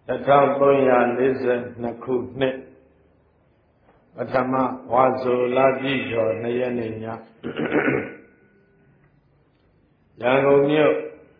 1342ခုနှစ်ပထမဝါဆိုလပြည့်ကျော်2ရက်နေ့ညရန်ကုန်မြို့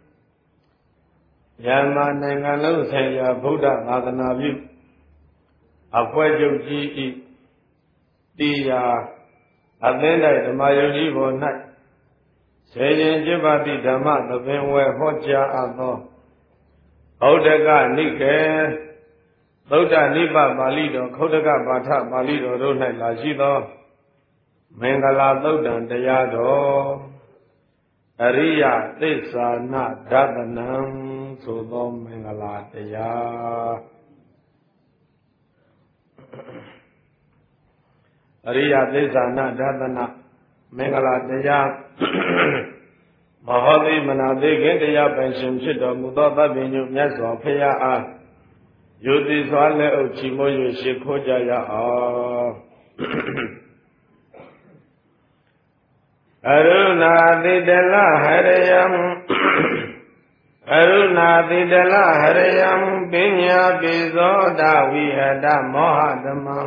မြန်မာနိုင်ငံလုံးဆိုင်ရာဗုဒ္ဓသာသနာပြုအဖွဲ့ချုပ်ကြီး၏တရားအသင်းတိုင်းဓမ္မယုံကြည်ပေါ်၌ဆေရင်ကျင့်ပါတိဓမ္မသဘင်ဝဲဟောကြားအပ်သောဩဒကနိကေသုဒ္ဓနိပပါဠိတော်ခௌဒကပါဠပါဠိတော်တို့၌လာရှိသောမင်္ဂလာသုတ်တံတရားတော်အရိယသစ္စာနာဒသနံဆိုသောမင်္ဂလာတရားအရိယသစ္စာနာဒသနမင်္ဂလာတရားမဟောတိမနာသေးခင်တရားပိုင်ရှင်ဖြစ်တော်မူသောသဗ္ဗညုမြတ်စွာဘုရားအားယုတိစွာလက်အုပ်ချီးမွမ်း၍ရှိခိုးကြရအောင်အရုဏာတိတလဟရယံအရုဏာတိတလဟရယံပညာပိဇောဒဝိဟတမောဟဓမ္မံ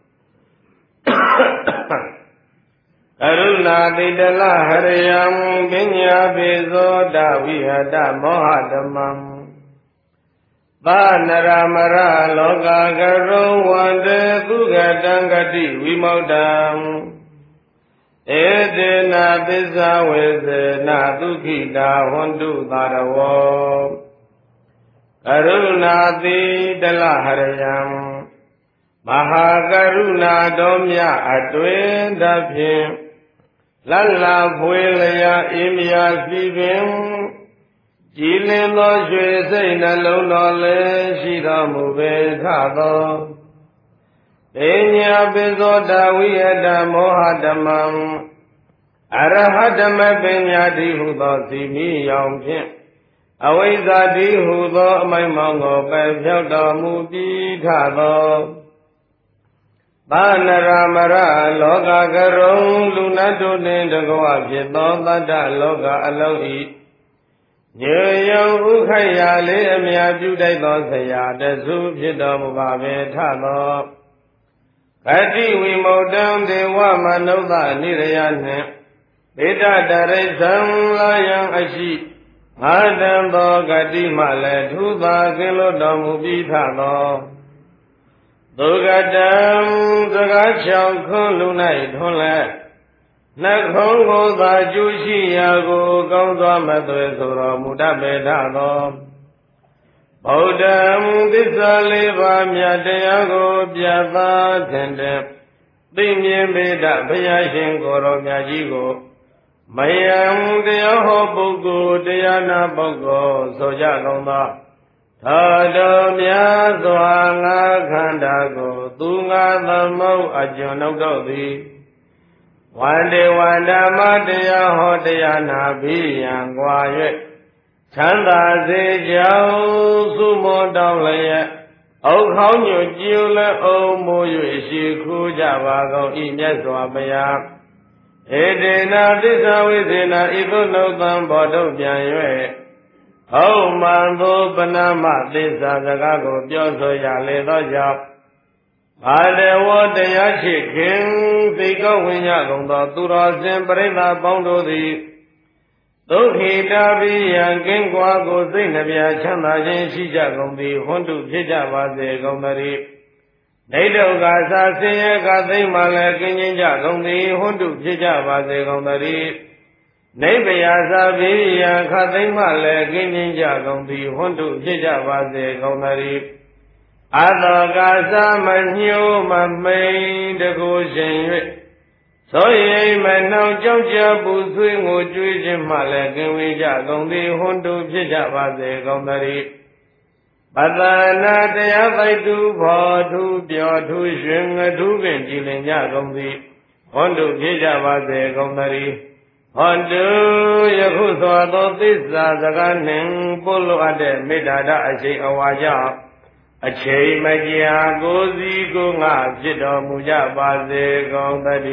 အရုဏာတိတလဟရယံပညာပိဇောဒဝိဟတမောဟဓမ္မံသာနရမရလောကကရုံဝန္တေသုဂတံဂတိဝိမု ktံဧတေနသစ္စာဝေစေနဒုက္ခိတာဟွန္တုသာရဝောကရုဏာတိတလဟရယံမဟာကရုဏာတော်မြတ်အတွင်သဖြင့်လလဖွေလျာအေးမြစီပင်ကြည်လင်သောရွှေစိတ်နှလုံးတော်လည်းရှိတော်မူပေထသောပညာပိဇောဒဝိယတမောဟဓမ္မံအရဟတမပညာတိဟုသောစီမီရောင်ဖြင့်အဝိဇ္ဇာတိဟုသောအမိုက်မောင်ကိုပယ်ဖြောက်တော်မူပြီးထသောသာနရမရလောကကရုံလူနတ်တို့နှင့်တကွဖြစ်သောတတ္တလောကအလုံးဤညေယံဥခိုက်ရာလေးအမြပြုတိုက်သောဆရာတဆုဖြစ်တော်မူပါပေထသောဂတိဝိမု ktံဒေဝမနုဿနိရယနှင့်ဗေဒတရိစ္ဆံလာယံအရှိငါတံသောဂတိမှလည်းထူသာကင်းလွတ်တော်မူပြီးထသောသုဂတံစကားချောင်ခွန်းလူ၌ထွန်းလဲနှခုံးကိုသာကျူးရှိရာကိုကောင်းစွာမသွေဆိုတော်မူတတ်ပေထသောဗုဒ္ဓံသစ္စာလေးပါးမြတ်တရားကိုပြသခြင်းတည်းသိမြင်ပေတဘုရားရှင်ကိုယ်တော်မြတ်ကြီးကိုမယံတရားဟောပုဂ္ဂိုလ်တရားနာပုဂ္ဂိုလ်ဆိုကြကုန်သောသာတော်မြတ်စွာငါခန္ဓာကိုသူငါသမုတ်အကျွန်ုပ်တို့သည်ဝန္တေဝန္ဓမ္မတရားဟောတရားနာပြီးရန်ကွာ၍ချမ်းသာစေကြောင်းသုမောတောင်းလျက်အုတ်ခေါင်းညွတ်ကျူလည်းအုံမိုး၍ရှိခုကြပါကုန်ဤမြတ်စွာဘုရားဧတေနသစ္စာဝိသေနဤသို့နှုတ်သံဘောထုတ်ပြန်၍ဟုတ်မှန်သောပဏမသစ္စာစကားကိုပြောဆိုရလေသောကြောင့်ဘာတဝတရားရှိခင်သိကောဝိညာကုန်သောသူတော်စင်ပရိသတ်ပေါင်းတို့သည်ဒုက္ခိတာပိယံကင်းကွာကိုစိတ်နှပြချမ်းသာခြင်းရှိကြကုန်သည်ဟွန်းတုဖြစ်ကြပါစေကုန်သတည်းဒိဋ္ဌုကသာဆင်းရဲကသိမှလည်းကင်းခြင်းကြကုန်သည်ဟွန်းတုဖြစ်ကြပါစေကုန်သတည်းနိဗ္ဗာန်သာပိယံခသိမှလည်းကင်းခြင်းကြကုန်သည်ဟွန်းတုဖြစ်ကြပါစေကုန်သတည်းအတောကာသမညှိုးမမိန်တကူရှင်၍သောရိမနှောင်ကြောက်ကြပူဆွေးငိုကြွေးခြင်းမှလည်းကင်းဝေးကြကုန်သည်ဟွန်းတုဖြစ်ကြပါစေကုန်သတည်းပတနာတရားသိတုဘောထူပြောထူရွှင်ငထူးပင်ကြည်လင်ကြကုန်သည်ဟွန်းတုဖြစ်ကြပါစေကုန်သတည်းဟွန်းတုယခုသောသောသစ္စာစကားနှင့်ပို့လိုအပ်တဲ့မေတ္တာဓာတ်အရှိန်အဝါကြောင့်အချိန်မကြာကိုယ်စီကိုငါဖြစ်တော်မူကြပါစေကုန်သတ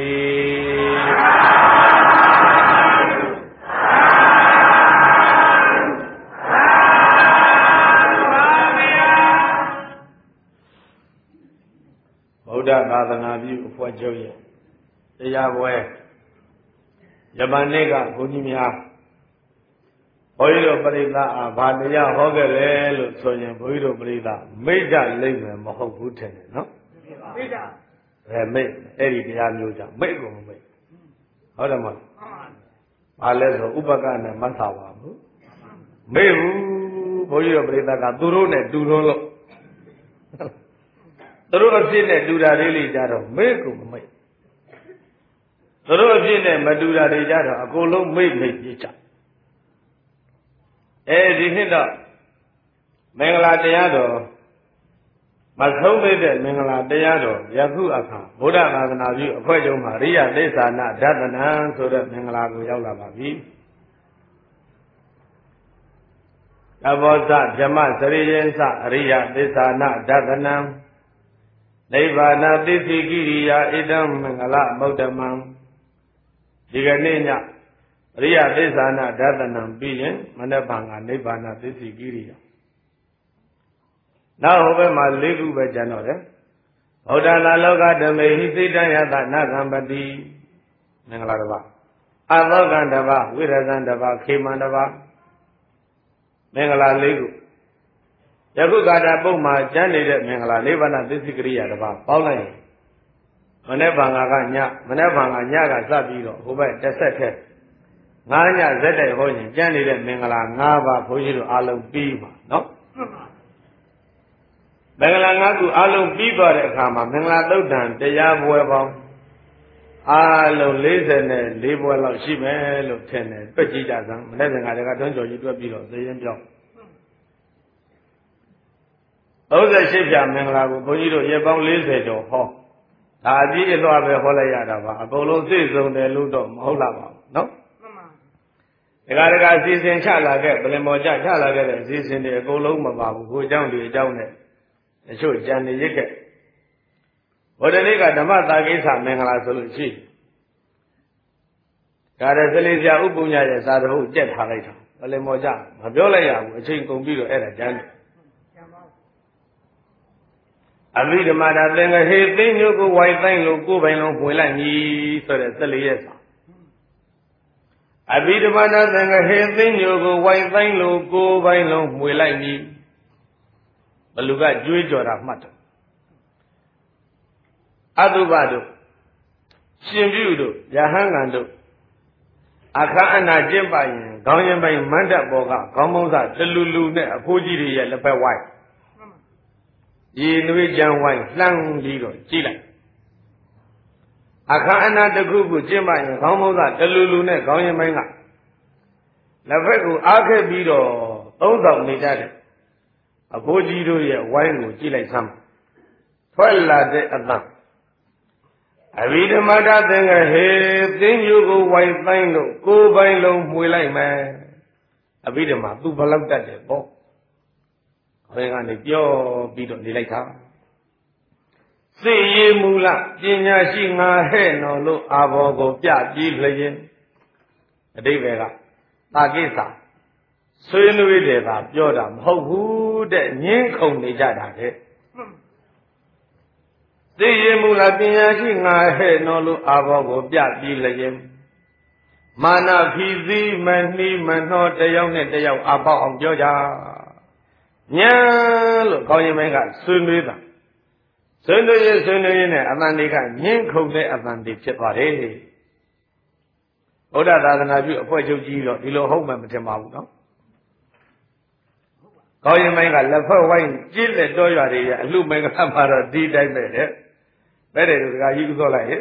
ည်းဒ္ဓသာသနာပြုအဖွဲ့ချုပ်ရဲ့တရားပွဲယမန်နေ့ကဘုန်းကြီးများဘုန်းကြီးတို့ပရိသတ်အားဗာတရားဟောခဲ့တယ်လို့ဆိုရင်ဘုန်းကြီးတို့ပရိသတ်မိတ်ကြလိမ့်မယ်မဟုတ်ဘူးထင်တယ်နော်မိတ်ကြမိတ်အဲ့ဒီတရားမျိုးကြောင့်မိတ်ကိုမမိတ်ဟုတ်တယ်မဟုတ်ဘာလဲဆိုဥပကနဲ့မဆာပါဘူးမိတ်ဘူးဘုန်းကြီးတို့ပရိသတ်ကသူတို့နဲ့တူလို့သူတို့အဖြစ်နဲ့တူတာလေးလေးကြတော့မိတ်ကိုမမိတ်သူတို့အဖြစ်နဲ့မတူတာတွေကြတော့အကုန်လုံးမိတ်မိတ်ပြကြဒီနှစ်တော့မင်္ဂလာတရားတော်မဆုံးသေးတဲ့မင်္ဂလာတရားတော်ယခုအခါဗုဒ္ဓသာသနာပြုအဖွဲ့ချုပ်မှာရိယသစ္စာနာဒသနံဆိုတဲ့မင်္ဂလာကိုရောက်လာပါပြီသဘောသဓမ္မစရိယေသအရိယသစ္စာနာဒသနံနိဗ္ဗာနသစ္စိကိရိယာဣဒံမင်္ဂလမௌတမံဒီကနေ့ညအရိယသစ္စာနာဒသနံပြီးရင်မနက်ဖြန်ကနိဗ္ဗာနသစ္စိကိရိယာနောက်ဟိုဘက်မှာ၄ခုပဲကျန်တော့တယ်ဗုဒ္ဓနာလောကဓမေဟိစိတ္တယသနာကံပတိမင်္ဂလာတစ်ပါးအသောကံတစ်ပါးဝိရဇံတစ်ပါးခေမံတစ်ပါးမင်္ဂလာ၄ခုယခုကာတာပုဒ်မှာကျမ်းနေတဲ့မင်္ဂလာနိဗ္ဗာန်သစ္စိကရိယာတစ်ပါးပေါင်းလိုက်ရင်မနေ့ဗံကညမနေ့ဗံကညကစပြီးတော့ဟိုဘက်တစ်ဆက်ထက်9ညဇက်တိုက်ဟောရင်ကျမ်းနေတဲ့မင်္ဂလာ9ပါးဘုန်းကြီးတို့အားလုံးပြီးပါနော်မင်္ဂလာ9ခုအားလုံးပြီးသွားတဲ့အခါမှာမင်္ဂလာသုတ်တံတရားပွဲပေါင်းအားလုံး44ပွဲလောက်ရှိမယ်လို့ထင်တယ်တွက်ကြည့်ကြစမ်းမနေ့ကတည်းကတွန်းကြော်ကြီးတွက်ပြီးတော့သေရင်ပြောင်း38ပြမင်္ဂလာကိုဘုန်းကြီးတို့ရေပေါင်း40ကျော်ဟောဒါအပြည့်အလွှာပဲဟောလိုက်ရတာပါအကုန်လုံးသိစုံတယ်လို့တော့မဟုတ်လာပါဘူးနော်ဒကာအစီအစဉ်ချလာခဲ့ဗလင်မော်ချလာခဲ့တဲ့အစီအစဉ်တွေအကုန်လုံးမပါဘူးကိုအကြောင်းဒီအကြောင်းနဲ့တချို့ကြံနေရစ်ခဲ့ဗုဒ္ဓနေ့ကဓမ္မတာကိစ္စမင်္ဂလာဆိုလို့ရှိဒါရစလေးဆရာဥပုညရဲ့သာတဟုကြက်ထားလိုက်တာဗလင်မော်ချမပြောလိုက်ရဘူးအချိန်ကုန်ပြီးတော့အဲ့ဒါကျမ်းတယ်အဘိဓမ္မာတာသင်္ကဟေသိညုကိုဝိုင်တိုင်းလို့ကိုယ်ပိုင်လုံးပွေလိုက်မည်ဆိုတဲ့14ရက်စာအဘိဓမ္မာတာသင်္ကဟေသိညုကိုဝိုင်တိုင်းလို့ကိုယ်ပိုင်လုံးပွေလိုက်မည်ဘလူကကြွေးကြော်တာမှတ်တယ်အတုပတို့ရှင်ပြုတို့ယဟန်ကန်တို့အခါအနာကျင့်ပါရင်ခေါင်းရင်ပိုင်မန္တပေါ်ကခေါင်းမုံးစားတလူလူနဲ့အဖိုးကြီးတွေရဲ့လက်ဖက်ဝိုင်းရေနွေးကြံဝိုင်းလှမ်းပြီးတော့ကြည့်လိုက်အခါအနာတစ်ခုခုကျင့်ပါရင်ခေါင်းမုံးစားတလူလူနဲ့ခေါင်းရင်ပိုင်ကလက်ဖက်ကိုအားခဲ့ပြီးတော့သုံးဆောင်နေကြတယ်အဖိုးကြီးတို့ရဲ့ဝိုင်းကိုကြည့်လိုက်စမ်းထွက်လာတဲ့အတန်အဘိဓမ္မာတသင်္ကဟေသင်ယူကိုဝိုင်းတိုင်းလို့ကိုယ်ပိုင်လုံးမှွေလိုက်မယ်အဘိဓမ္မာသူဘလောက်တတ်တယ်ပေါ့ဘယ်ကနေပြောပြီးတော့နေလိုက်တာစိတ်ရည်မူလပညာရှိငါဟဲ့နော်လို့အာဘောကိုပြပြီးလျင်အတိဘယ်ကတာကိစ္စဆွေးနွေးတယ်ကပြောတာမဟုတ်ဘူးတဲ့ငင်းခုန်နေကြတာတဲ့သိရင်မူလားပညာရှိငါဟဲ့နော်လို့အာဘောကိုပြပြီးလျင်မာနဖီစည်းမနှီးမနှောတယောက်နဲ့တယောက်အပေါက်အောင်ပြောကြညာလို့ကောင်းရင်မင်းကဆွေးနွေးတာဆွေးနွေးရင်နဲ့အတန်တွေကငင်းခုန်တဲ့အတန်တွေဖြစ်သွားတယ်ဗုဒ္ဓသာသနာပြုအဖွဲ့ချုပ်ကြီးတော့ဒီလိုဟုတ်မှမထင်ပါဘူးနော်ကောင်းရင်မိုင်းကလက်ဖက်ဝိုင်းကြည့်လက်တော်ရွာတွေရဲ့အလှမင်္ဂလာမှာတော့ဒီတိုင်းပဲတဲ့ဘယ်တဲ့လူတကာကြီးဥသောလိုက်ဟဲ့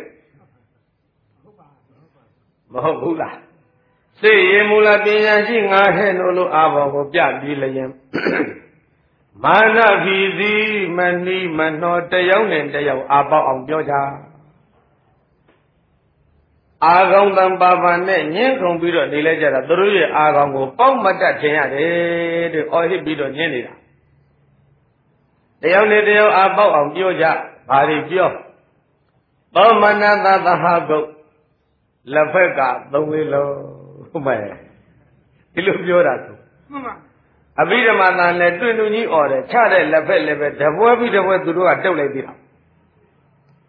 မဟုတ်ဘူးလားစိတ်ရင်မူလားပညာရှိငါဟဲ့လို့အာဘောကိုပြပြီးလျင်မာနဖီစည်းမနှီးမနှောတယောက်နဲ့တယောက်အာပေါအောင်ပြောကြအာကောင်တံပါပါနဲ့ညင်းခုန်ပြီးတော့နေလဲကြတာသူတို့ရဲ့အာကောင်ကိုပေါက်မတတ်ခြင်းရတယ်တဲ့အော်ဟစ်ပြီးတော့ညင်းနေတာတယောက်နဲ့တယောက်အာပေါက်အောင်ပြောကြဘာတွေပြောသောမနတသဟကုတ်လက်ဖက်က3လေးလုံးဟုတ်မယ်ဒီလိုပြောတာဆိုမှန်ပါအဘိဓမ္မာတန်နဲ့တွေ့လူကြီးអော်တယ်ချတဲ့လက်ဖက်လည်းပဲတပွဲပြီးတပွဲသူတို့ကတုတ်လိုက်သေးတာ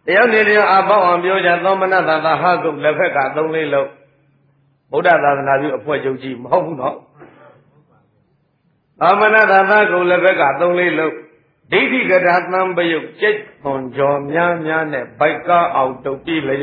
တယောက်နေလျောအပေါက်အောင်ပြောကြသောမနတသာဟကုတ်လက်ဖက်က3 လေးလုံးဗုဒ္ဓသာသနာပြုအဖွဲ့ချုပ်ကြီးမဟုတ်ဘူးနော်သောမနတသာကုတ်လက်ဖက်က3 လေးလုံးဒိဋ္ဌိကထာသံပယုတ်ကျိတ်သွန်ကြောများများနဲ့ဘိုက်ကားအောင်တုတ်ပြီးလေ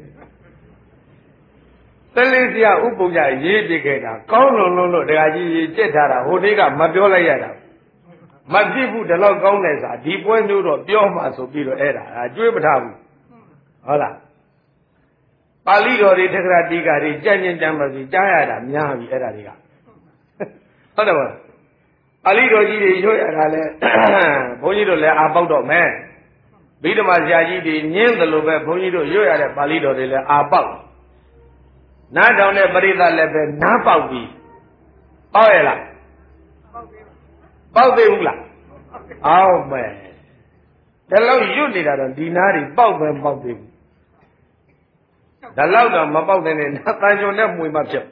သလေးစရာဥပုပ်ကြရေးပြခဲ့တာကောင်းလို့တရားကြီးကြက်ထားတာဟိုနေ့ကမပြောလိုက်ရတာမဖြစ်ဘူးဒီလောက်ကောင်းတဲ့စာဒီပွဲမျိုးတော့ပြောမှဆိုပြီးတော့အဲ့ဒါကျွေးမထားဘူးဟုတ်လားပါဠိတော်တွေတက္ကရာတိကာတွေကြံ့ကြံ့ကြံ့ပါစီကြားရတာများပြီအဲ့ဒါတွေကဟုတ်တယ်မလားပါဠိတော်ကြီးတွေရွတ်ရတာလဲဘုန်းကြီးတို့လည်းအာပေါက်တော့မယ်ဗိဓမာဆရာကြီးတွေညင်းတယ်လို့ပဲဘုန်းကြီးတို့ရွတ်ရတဲ့ပါဠိတော်တွေလည်းအာပေါက်နားထောင်တဲ့ပရိသတ်လည်းပဲနားပေါက်ပြီပေါက်ရလားပေါက်သေးဘူးလားအောက်မယ်ဒါလောက်ရွတ်နေတာတော့ဒီနားတွေပေါက်ပဲပေါက်သေးဘူးဒါလောက်တော့မပေါက်တဲ့နဲ့နားတန်ကြုံနဲ့မှွေမှဖြစ်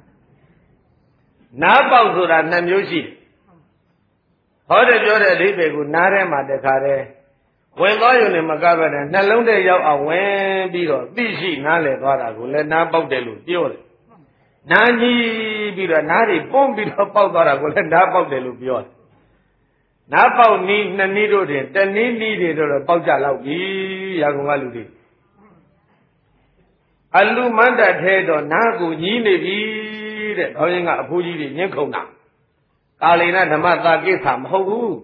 နားပေါက်ဆိုတာ2 မျိုးရှိတယ်ဟောတယ်ပြောတဲ့အဓိပ္ပာယ်ကိုနားထဲမှာတခါတည်းဝင်သွားရုံနဲ့မကပဲနဲ့နှလုံးထဲရောက်အောင်ဝင်ပြီးတော့သိရှိနားလည်သွားတာကိုလည်းနားပေါက်တယ်လို့ပြောတယ်နားကြီးပြီးတော့နားတွေပုံပြီးတော့ပေါက်သွားတာကိုလည်းနားပေါက်တယ်လို့ပြောတယ်နားပေါက်နီး2 နည်းတို့တင်တနည်းနည်းတွေတော့ပေါက်ကြလောက်ပြီရာကုန်ကလူတွေအလူမန္တထဲတော့နားကိုညီးနေပြီတဲ့ခေါင်းရင်းကအဖိုးကြီးတွေညှင်းခုန်တာကာလိနဓမ္မသာကိစ္စမဟုတ်ဘူး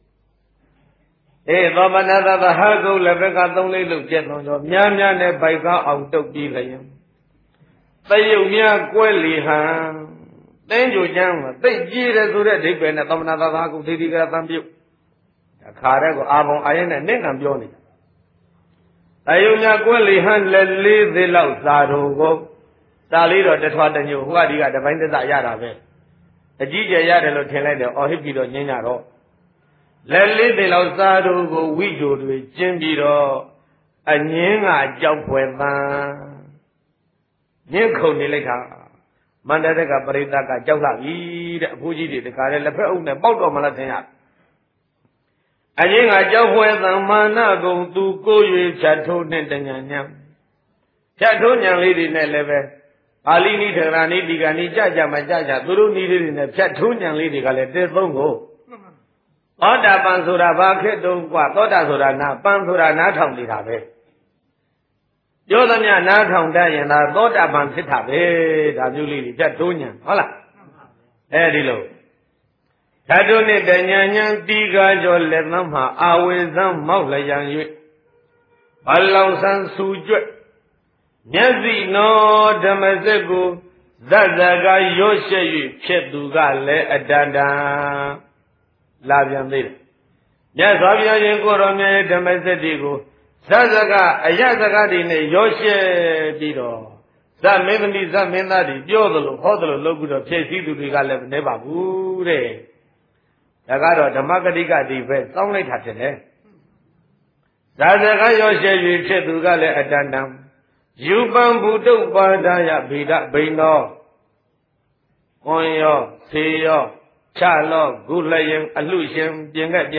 သောမနတသဟကုတ်လည်းဘက်က3 လေးလုံးကျက်သွန်ကြောများများနဲ့ဘိုက်ကားအောင်တုတ်ပြီးလျင်သယုတ်များကွဲလီဟံသင်္ကြိုချမ်းကသိကြီးတယ်ဆိုတဲ့အိဗယ်နဲ့သောမနတသဟကုတ်ဒိဋ္ဌိကရသံပြုတ်အခါတဲ့ကိုအာဘုံအာရင်နဲ့နင့်ကံပြောနေတာသယုတ်များကွဲလီဟံလက်လေးသေးလောက်စာတော်ကိုစာလေးတော့တထွားတညိုဟိုကဒီကတပိုင်းသက်ရတာပဲအကြီးကျယ်ရတယ်လို့ထင်လိုက်တယ်အော်ဟစ်ပြီးတော့ညင်းကြတော့လက်လေးသေးလောက်စာတော်ကိုဝိဂျိုတွေကျင်းပြီးတော့အငင်းကကြောက်ဖွယ်ပန်းညင်းခုန်နေလိုက်တာမန္တရကပရိသတ်ကကြောက်လာပြီတဲ့အဖိုးကြီးတွေတခါလဲလက်ဖက်အုပ်နဲ့ပေါက်တော့မလားထင်ရအငင်းကကြောက်ဖွယ်ပန်းမာနကုံသူကို၍ဖြတ်ထိုးနဲ့တညာညံဖြတ်ထိုးညံလေးတွေနဲ့လည်းပဲပါဠိနိဒရာနိဒီကနိကြမကြသူတို့နည်းလေးတွေနဲ့ဖြတ်ထိုးညံလေးတွေကလည်းတဲသုံးကိုသောတာပန်ဆိုတာဘာခေတ်တုန်းกว่าသောတာဆိုတာနာပန်ဆိုတာနားထောင်နေတာပဲပြောသမျှနားထောင်တတ်ရင်သာသောတာပန်ဖြစ်တာပဲဒါမျိုးလေးတွေဖြတ်ထိုးညံဟုတ်လားအဲဒီလိုဓာတုနဲ့တညာညံတီကားကျော်လက်သမ်းမှာအာဝေဇံမောက်လျံ၍ဘလောင်ဆန်းစူကြွက်မျက်စိနောဓမ္မစက်ကိုဇတ်ဇကရော့ရှက်၍ဖြစ်သူကလည်းအတန္တလာပြန်သေးတယ်မြတ်စွာဘုရားရှင်ကိုရောမြတ်ရဲ့ဓမ္မစက်တွေကိုဇတ်ဇကအယဇကတွေနဲ့ရော့ရှက်ပြီးတော့ဇတ်မင်းသမီးဇတ်မင်းသားတွေပြောသလိုဟောသလိုလုပ်ပြီးတော့ဖြည့်ဆည်းသူတွေကလည်းမနေပါဘူးတဲ့ဒါကတော့ဓမ္မဂတိကတိပဲစောင်းလိုက်တာဖြစ်တယ်ဇတ်ဇကရော့ရှက်၍ဖြစ်သူကလည်းအတန္တယူပံဘုဒ္ဓပါဒယဗိဒဘိနောကွန်ရောဆေရောချလောဂုလယံအလှရှင်ပြင်ခဲ့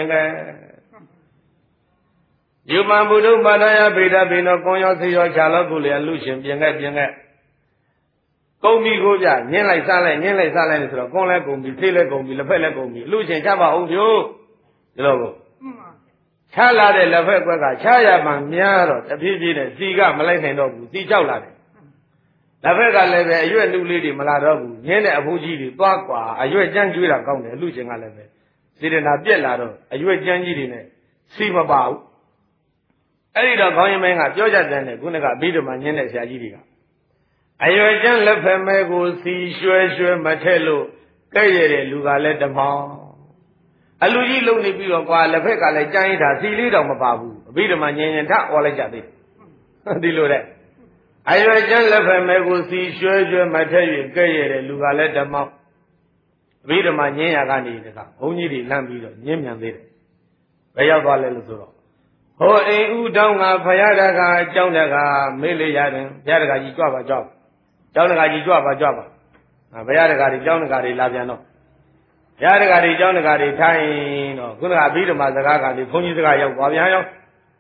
ယူပံဘုဒ္ဓပါဒယဗိဒဘိနောကွန်ရောဆေရောချလောဂုလယံအလှရှင်ပြင်ခဲ့ကုံပြီကိုပြညင်းလိုက်စားလိုက်ဆိုတော့ကွန်လဲကုံပြီဆေးလဲကုံပြီလက်ဖက်လဲကုံပြီအလှရှင်ချပါအောင်ဖြို့ဒီလိုကိုချလာတဲ့လက်ဖက်ကွက်ကချရမှများတော့တဖြည်းဖြည်းနဲ့စီကမလိုက်နိုင်တော့ဘူးစီကြောက်လာတယ်လက်ဖက်ကလည်းပဲအရွက်လူလေးတွေမလာတော့ဘူးညင်းတဲ့အဖိုးကြီးတွေသွားကွာအရွက်ကြမ်းကျွေးတာကောင်းတယ်အလူရှင်ကလည်းပဲစေတနာပြက်လာတော့အရွက်ကြမ်းကြီးတွေနဲ့စီမပါဘူးအဲ့ဒီတော့ခေါင်းရင်မင်းကပြောကြတဲ့ခုနကဘိဓမ္မာညင်းတဲ့ဆရာကြီးတွေကအရွယ်ကျန်းလက်ဖက်မဲကိုစီရွှဲမထက်လို့ကဲ့ရတဲ့လူကလည်းတမောင်းအလူကြီးလုံနေပြီးတော့ကွာလက်ဖက်ကလည်းကြမ်းရတာစီလေးတောင်မပါဘူးအဘိဓမ္မာညင်ထអော်လိုက်ကြသေးဒီလိုတဲ့အရွယ်ကျန်းလက်ဖက်မဲကိုစီရွှဲမထက်၍ကဲ့ရတဲ့လူကလည်းတမောင်းအဘိဓမ္မာညင်ရကနေတကဘုန်းကြီးတွေလမ်းပြီးတော့ညင်မြန်သေးတယ်ဘယ်ရောက်သွားလဲလို့ဆိုတော့ဟိုအိမ်ဥတောင်းကဖရာတကအကြောင်းတကမေးလေရတယ်ဘုရားတကကြီးကြွပါကျောင်းတကကြီးကြွပါဘုရားတကကြီးကျောင်းတကကြီးလာပြန်တော့ဘုရားတကကြီးကျောင်းတကကြီးထိုင်တော့ခုနကအဘိဓမ္မာစကားကနေဘုန်းကြီးစကားရောက်သွားပြန်ရောဟ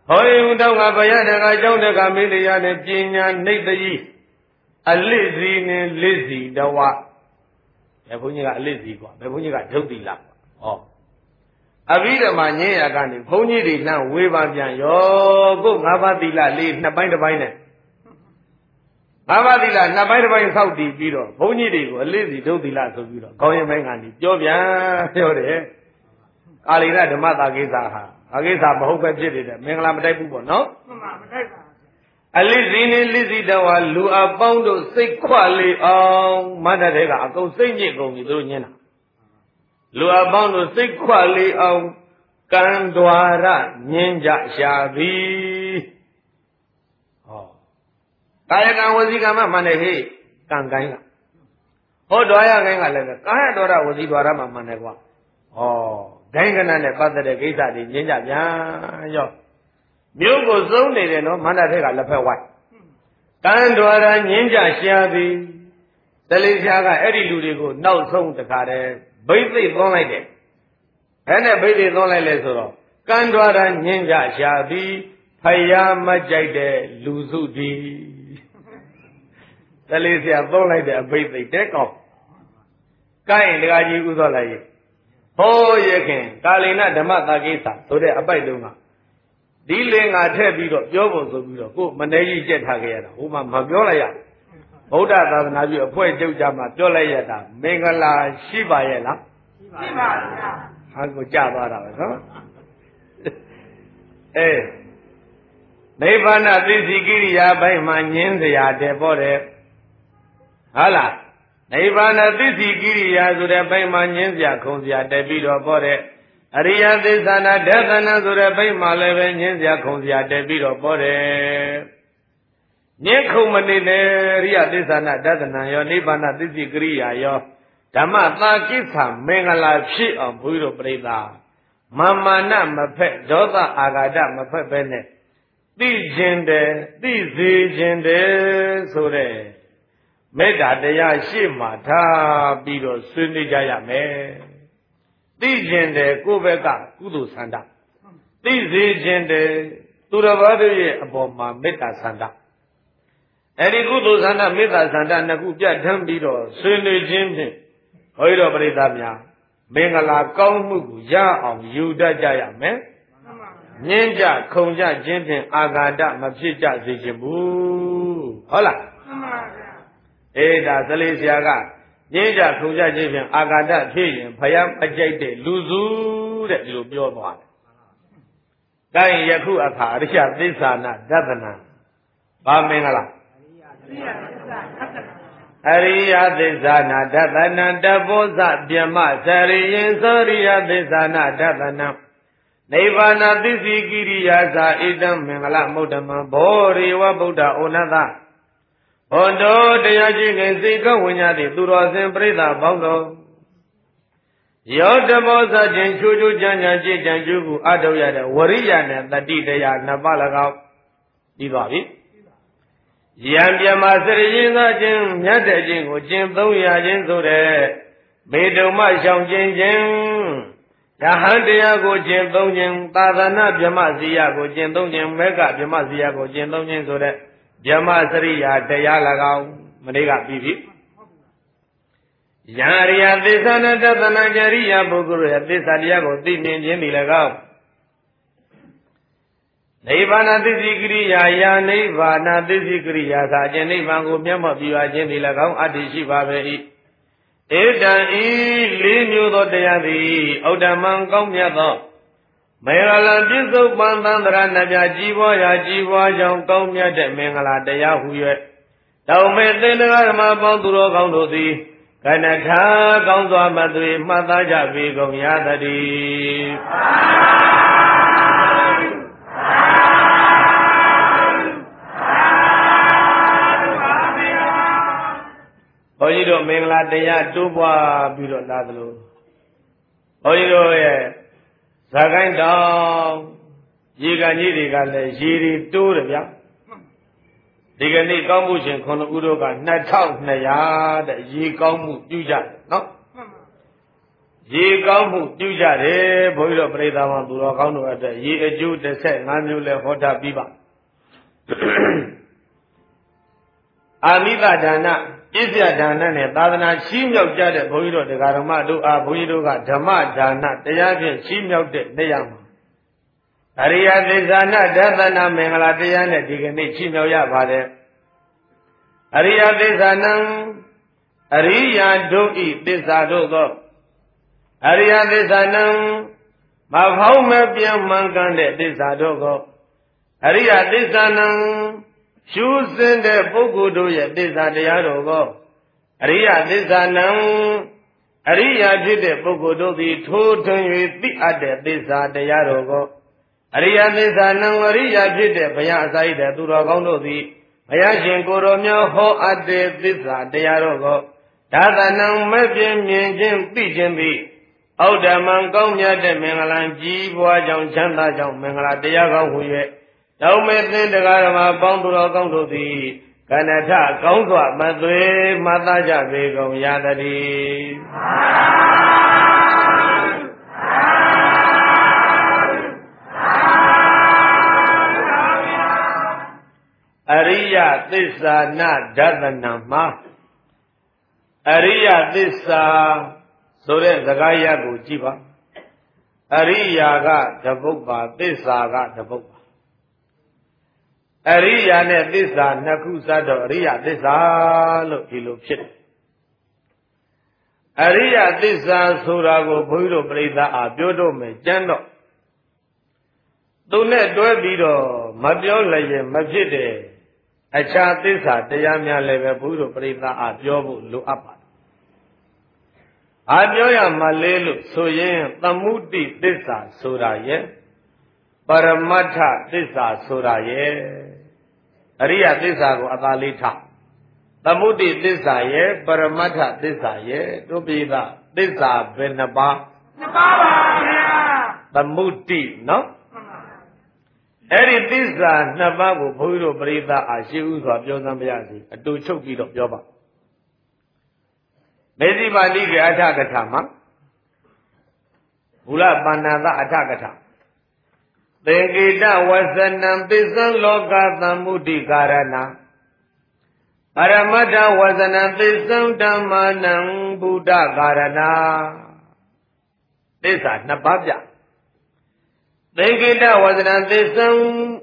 ဟောရင်တော့ငါဘယတကကြောင့်တကမေတ္တရနဲ့ပညာနိတ္တိအလစ်စီနဲ့လစ်စီတဝဘယ်ဘုန်းကြီးကအလစ်စီกว่าဘယ်ဘုန်းကြီးကဒုတ်တိလဟောအဘိဓမ္မာညင်ရကနေဘုန်းကြီးတွေလှမ်းဝေဖန်ပြန်ရောကိုငါးပါးသီလလေးနှစ်ပိုင်းတစ်ပိုင်းနဲ့ငါးပါးသီလနှစ်ပိုင်းတစ်ပိုင်းဆောက်တည်ပြီးတော့ဘုန်းကြီးတွေကိုအလစ်စီဒုတ်တိလဆိုပြီးတော့ခေါင်းရင်ပိုင်းကနေပြောပြန်ပြောတယ်ကာလိနဓမ္မတာကိစ္စဟာအကိစ္စမဟုတ်ပဲဖြစ်နေတဲ့မင်္ဂလာမတိုက်ဘူးပေါ့နော်မှန်ပါမတိုက်ပါအလစ်စီနဲ့လစ်စီတဝါလူအပေါင်းတို့စိတ်ခွလေအောင်မတ်တဲ့ကအကုန်စိတ်ညစ်ကုန်ပြီသူတို့ညင်းတာလူအပေါင်းတို့စိတ်ခွလေအောင်ကံဒွါရညင်းကြရှာသည်ဟောကာယကံဝစီကံမှမှန်တယ်ဟေ့ကံကိုင်းကဟောဒွါရကိုင်းကလည်းကာယဒွါရဝစီဒွါရမှမှန်တယ်ကွာဟောဒိုင်းကနနဲ့ပတ်သက်တဲ့ကိစ္စတွေညင်းကြပြန်ရောမြို့ကိုစုံနေတယ်နော်မန္တထက်ကလက်ဖက်ဝိုက်ကံဒွါရညင်းကြရှာသည်တလိရှားကအဲ့ဒီလူတွေကိုနောက်ဆုံးတခါတည်းဘိသိက်သွန်းလိုက်တယ်အဲ့နဲ့ဘိသိက်သွန်းလိုက်လဲဆိုတော့ကံဒွါရညင်းကြရှာသည်ဖယားမကြိုက်တဲ့လူစုဒီတလိရှားသွန်းလိုက်တဲ့အဘိသိက်တဲကောက်ကိုင်းတခါကြီးဥသောလိုက်ဟောရခင်ကာလိနဓမ္မတာကိစ္စဆိုတဲ့အပိုက်လုံးကဒီလင်္ကာထည့်ပြီးတော့ပြောဖို့ဆိုပြီးတော့ကိုမနေကြီးကြက်ထားခဲ့ရတာဟိုမှာမပြောလိုက်ရဗုဒ္ဓသာသနာပြုအဖွဲ့ချုပ်ကြမှာပြောလိုက်ရတာမင်္ဂလာရှိပါရဲ့လားရှိပါဗျာဟာကိုကြသွားတာပဲနော်နိဗ္ဗာန်သိသိကိရိယာဘိုင်းမှာညင်းစရာတဲ့ပေါ့တယ်ဟုတ်လားနိဗ္ဗာန်သိသိကိရိယာဆိုတဲ့ဘိုင်းမှာညင်းစရာခုံစရာတက်ပြီးတော့ပေါ့တယ်အရိယသစ္စာနာဒသနာဆိုတဲ့ဘိမှာလည်းပဲညင်းစရာခုံစရာတက်ပြီးတော့ပေါ်တယ်ညင်းခုံမနေနဲ့အရိယသစ္စာနာဒသနာရောနိဗ္ဗာန်သစ္စိကရိယာရောဓမ္မသာကိစ္စမင်္ဂလာဖြစ်အောင်ဘုရားတို့ပြိဿမာမာနမဖက်ဒေါသအာဃာတမဖက်ပဲနဲ့သိခြင်းတယ်သိစေခြင်းတယ်ဆိုတဲ့မေတ္တာတရားရှေ့မှာထားပြီးတော့ဆွေးနွေးကြရမယ်သိခြင်းတယ်ကိုယ့်ဘက်ကကုသိုလ်ဆန္ဒသိစေခြင်းတယ်သူတော်ဘာတို့ရဲ့အပေါ်မှာမေတ္တာဆန္ဒအဲ့ဒီကုသိုလ်ဆန္ဒမေတ္တာဆန္ဒနှစ်ခုပြတ်ထမ်းပြီးတော့ဆွေးနွေးခြင်းဖြင့်ဘုရားတော်ပရိသတ်များမင်္ဂလာကောင်းမှုကိုရအောင်ယူတတ်ကြရမယ်ညင်းကြခုံကြခြင်းဖြင့်အာဃာတမဖြစ်ကြစေခြင်းဘူးဟုတ်လားမှန်ပါဗျာအေးဒါသလေးဆရာကညင်းကြခုံကြခြင်းဖြင့်အာဃာတဖြစ်ရင်ဖယားအကြိုက်တဲ့လူစုတဲ့ဒီလိုပြောသွားတယ်။ဒါရင်ယခုအခါအရိယသစ္စာနာဒသနာဘာမင်္ဂလာအရိယသစ္စာနာဒသနာတဘောဇပြမစရိယင်သောရိယသစ္စာနာဒသနာနိဗ္ဗာန်သစ္စိကိရိယာသာဣတံမင်္ဂလမုဒ္ဓမံဘောရိဝဗုဒ္ဓဩနသဟောတောတရားရှိခင်စိတ်ကဝိညာတိသူတော်စင်ပြိဿပေါင်းတော်ယောဓမောသခြင်းချူချူကြံ့ကြံ့ကြည်ကြံ့ကျူးကိုအထောက်ရတဲ့ဝရိယနဲ့တတိတရားနှစ်ပါး၎င်းပြီးသွားပြီယံပြမစရိရင်သောခြင်းမြတ်တဲ့ခြင်းကိုကျင့်သုံးရခြင်းဆိုတဲ့ဘေတုံမရှောင်ခြင်းဓဟန်တရားကိုကျင့်သုံးခြင်းသာသနာဗြဟ္မစီယကိုကျင့်သုံးခြင်းမေဃဗြဟ္မစီယကိုကျင့်သုံးခြင်းဆိုတဲ့ဗြဟ္မစရိယာတရား၎င်းမနေ့ကပြီးပြီယံရိယသစ္စာနတသနာကြရိယပုဂ္ဂိုလ်ရဲ့သစ္စာတရားကိုသိမြင်ခြင်းဒီ၎င်းနိဗ္ဗာန်သစ္စိကရိယာယာနိဗ္ဗာန်သစ္စိကရိယာသာအကျဉ်းနိဗ္ဗာန်ကိုမျက်မှောက်ပြုရခြင်းဒီ၎င်းအတ္တိရှိပါပေ၏ဧတံဤလေးမျိုးသောတရားသည်ဩတ္တမံကောင်းမြတ်သောမင်္ဂလာပြစ္ဆုတ်ပန်သန္တရဏပြကြီးပွားရာကြီးပွားကြောင်းကောင်းမြတ်တဲ့မင်္ဂလာတရားဟု၍တောင်မေသင်္ဃဓမ္မပေါင်းသူတော်ကောင်းတို့သည်ကနထာကောင်းစွာမသွေမှတ်သားကြပေကုန်ရသတည်းဘုန်းကြီးတို့မင်္ဂလာတရားတိုးပွားပြီးတော့လာသလိုဘုန်းကြီးတို့ရဲ့ဇာကိုင်းတောင်ရေကန်ကြီးတွေကလည်းရေတွေတိုးတယ်ဗျာဒီကနေ့ကောင်းမှုရှင်9ဦးတို့က2200တဲ့ရေကောင်းမှုပြုကြတယ်နော်ရေကောင်းမှုပြုကြတယ်ဘုန်းကြီးတို့ပြိဿမောင်သူတော်ကောင်းတို့အတွက်ရေအကျိုး15မျိုးလဲဟောတာပြီးပါအာမိတဒါနပြည့်စရာဒါနနဲ့သာသနာချီးမြှောက်ကြတဲ့ဘုန်းကြီးတို့တရားဓမ္မတို့အားဘုန်းကြီးတို့ကဓမ္မဒါနတရားဖြင့်ချီးမြှောက်တဲ့နေရာမှာအရိယသစ္စာနာဒသနာမင်္ဂလာတရားနဲ့ဒီကနေ့ချီးမြှောက်ရပါတယ်အရိယသစ္စာနံအရိယာတို့ဤသစ္စာတို့သောအရိယသစ္စာနံမဖောင်းမပြန်မှန်ကန်တဲ့သစ္စာတို့ကိုအရိယသစ္စာနံရှုစင်တဲ့ပုဂ္ဂိုလ်တို့ရဲ့သစ္စာတရားတော်ကိုအရိယသစ္စာနံအရိယာဖြစ်တဲ့ပုဂ္ဂိုလ်တို့သည်ထိုးထွင်း၍သိအပ်တဲ့သစ္စာတရားတော်ကိုအရိယသစ္စာနံအရိယာဖြစ်တဲ့ဘုရားအစာရတဲ့သူတော်ကောင်းတို့သည်ဘုရားရှင်ကိုယ်တော်များဟောအပ်တဲ့သစ္စာတရားတော်ကိုဒါသနံမပြင်းမြင်ခြင်းသိခြင်းသည်ဩဒ္ဓမံကောင်းမြတ်တဲ့မင်္ဂလာကြီးပွားကြောင့်ချမ်းသာကြောင့်မင်္ဂလာတရားကောင်းဟူ၍တောင်းမဲ့သင်တရားဓမ္မပေါင်းသူတော်ကောင်းတို့သည်ကဏ္ဍထကောင်းစွာမသွေမသားကြပေကုန်ရတည်းအရိယသစ္စာနာဒသနာမှာအရိယသစ္စာဆိုတဲ့စကားရပ်ကိုကြည့်ပါအရိယာကတပုတ်ပါသစ္စာကတပုတ်ပါအရိယာနဲ့သစ္စာနှစ်ခုစတော့အရိယသစ္စာလို့ဒီလိုဖြစ်တယ်အရိယသစ္စာဆိုတာကိုဘုန်းကြီးတို့ပြိဿအားပြောတော့မယ်ကျမ်းတော့သူနဲ့တွဲပြီးတော့မပြောလည်းရင်မဖြစ်တယ်အခြားသစ္စာတရားများလည်းပဲဘုန်းကြီးတို့ပြိဿအားပြောဖို့လိုအပ်ပါတယ်အားပြောရမှလေလို့ဆိုရင်သမုဒိသစ္စာဆိုတာရဲ့ပရမတ္ထသစ္စာဆိုတာရဲ့အရိယသစ္စာကိုအသာလေးထားသမုဒိသစ္စာရဲ့ပရမတ္ထသစ္စာရဲ့တို့ပိသသစ္စာဘယ်နှပါး2ပါးပါဗျာသမုဒိနော်အဲ့ဒီသစ္စာ2ပါးကိုဘုန်းကြီးတို့ပရိသတ်အားရှိဥစွာပြောစမ်းပါရစေအတူချုပ်ပြီးတော့ပြောပါမေဇိပါဠိကအထကထာမှာဘုလပါဏာသအထကထာသင်္ကေတဝဇနံသစ္ဆံလောကသမုဒိကာရဏပရမတ္ထဝဇနံသစ္ဆံဓမ္မာနံဘုဒ္ဓကာရဏသစ္စာ2ပါးပြသင်္ကေတဝဇနံသစ္ဆံ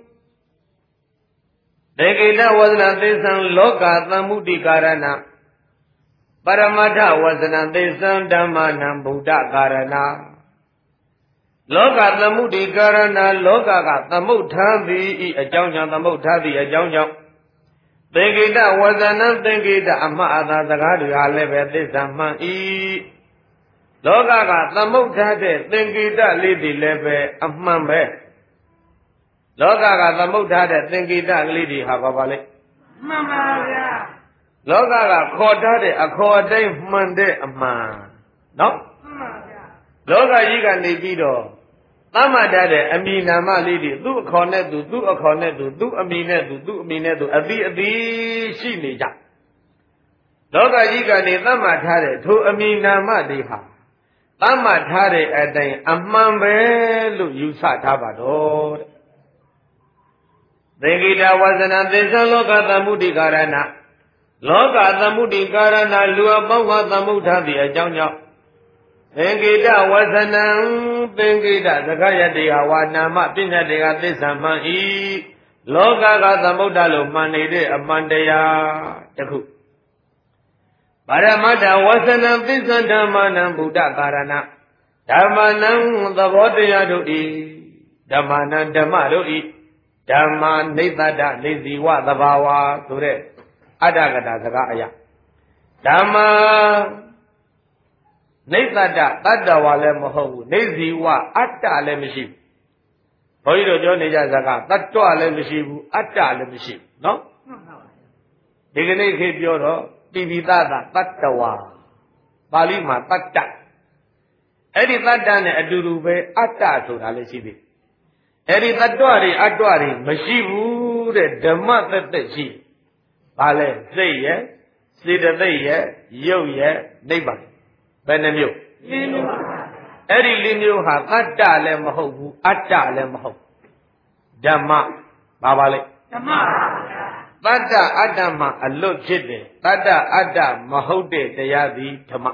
လောကသမုဒိကာရဏပရမတ္ထဝဇနံသစ္ဆံဓမ္မာနံဘုဒ္ဓကာရဏလောကသမုဒိကာရဏလောကကသမုဋ္ဌာသည်ဤအကြောင်းကြောင့်သမုဋ္ဌာသည်အကြောင်းကြောင့်သင်္ကေတဝဇနံသင်္ကေတအမှားအသာစကားတွေဟာလည်းပဲသစ္စာမှန်ဤလောကကသမုဋ္ဌာတဲ့သင်္ကေတလေးတွေလည်းပဲအမှန်ပဲလောကကသမုဋ္ဌာတဲ့သင်္ကေတကလေးတွေဟာဘာလဲမှန်ပါဗျာလောကကခေါ်ထားတဲ့အခေါ်အတိုင်းမှန်တဲ့အမှန်နော်မှန်ပါဗျာလောကကြီးကနေပြီးတော့သမတ်တဲ့အမည်နာမလေးတွေသူ့အခေါ်နဲ့သူ့အခေါ်နဲ့သူ့အမည်နဲ့သူ့အမည်နဲ့သူအသီးရှိနေကြလောကကြီးကနေသမတ်ထားတဲ့ထိုအမည်နာမတွေဟာသမတ်ထားတဲ့အတိုင်းအမှန်ပဲလို့ယူဆထားပါတော့တဲ့သင်္ကေတဝဇနံသစ္ဆံလောကသမုဒိကာရဏလောကသမုဒိကာရဏလူအပေါင်းကသမုဋ္ဌာသည်အကြောင်းကြောင့်သင်္ကေတဝဇနံသင်္ကေတသက္ကယတေဟဝါနာမပညာတေကသစ္စာမှန်ဤလောကကသမုဋ္ဌာလို့မှန်နေတဲ့အမှန်တရားတခုပရမတ္ထဝဇနံသစ္စာဓမ္မာနံဘုဒ္ဓကာရဏဓမ္မာနံသဘောတရားတို့ဤဓမ္မာနံဓမ္မတို့ဤဓမ္မာနိသတ္တနေဇီဝသဘာဝဆိုတဲ့အတ္တကတာစကားအရာဓမ္မာနိသတ္တတတ္တဝါလည်းမဟုတ်ဘူးနေဇီဝအတ္တလည်းမရှိဘူးဘုန်းကြီးတို့ပြောနေကြစကားတတ္တဝါလည်းမရှိဘူးအတ္တလည်းမရှိဘူးနော်ဒီကနေ့ခေတ်ပြောတော့ပိပိသတာတတ္တဝါပါဠိမှာတတ္တအဲ့ဒီတတ္တနဲ့အတူတူပဲအတ္တဆိုတာလည်းရှိသေးအဲ့ဒီတတ္တဝါတွေအတ္တဝါတွေမရှိဘူးတဲ့ဓမ္မသက်သက်ရှိဘာလဲစိတ်ရဲ့စေတသိက်ရဲ့ရုပ်ရဲ့နိဗ္ဗာန်ဘယ်နှမျိုးအဲ့ဒီလေးမျိုးဟာတတ္တလည်းမဟုတ်ဘူးအတ္တလည်းမဟုတ်ဓမ္မဘာပါလဲဓမ္မပါဗျာတတ္တအတ္တမှာအလွတ်ဖြစ်တယ်တတ္တအတ္တမဟုတ်တဲ့တရားသည်ဓမ္မ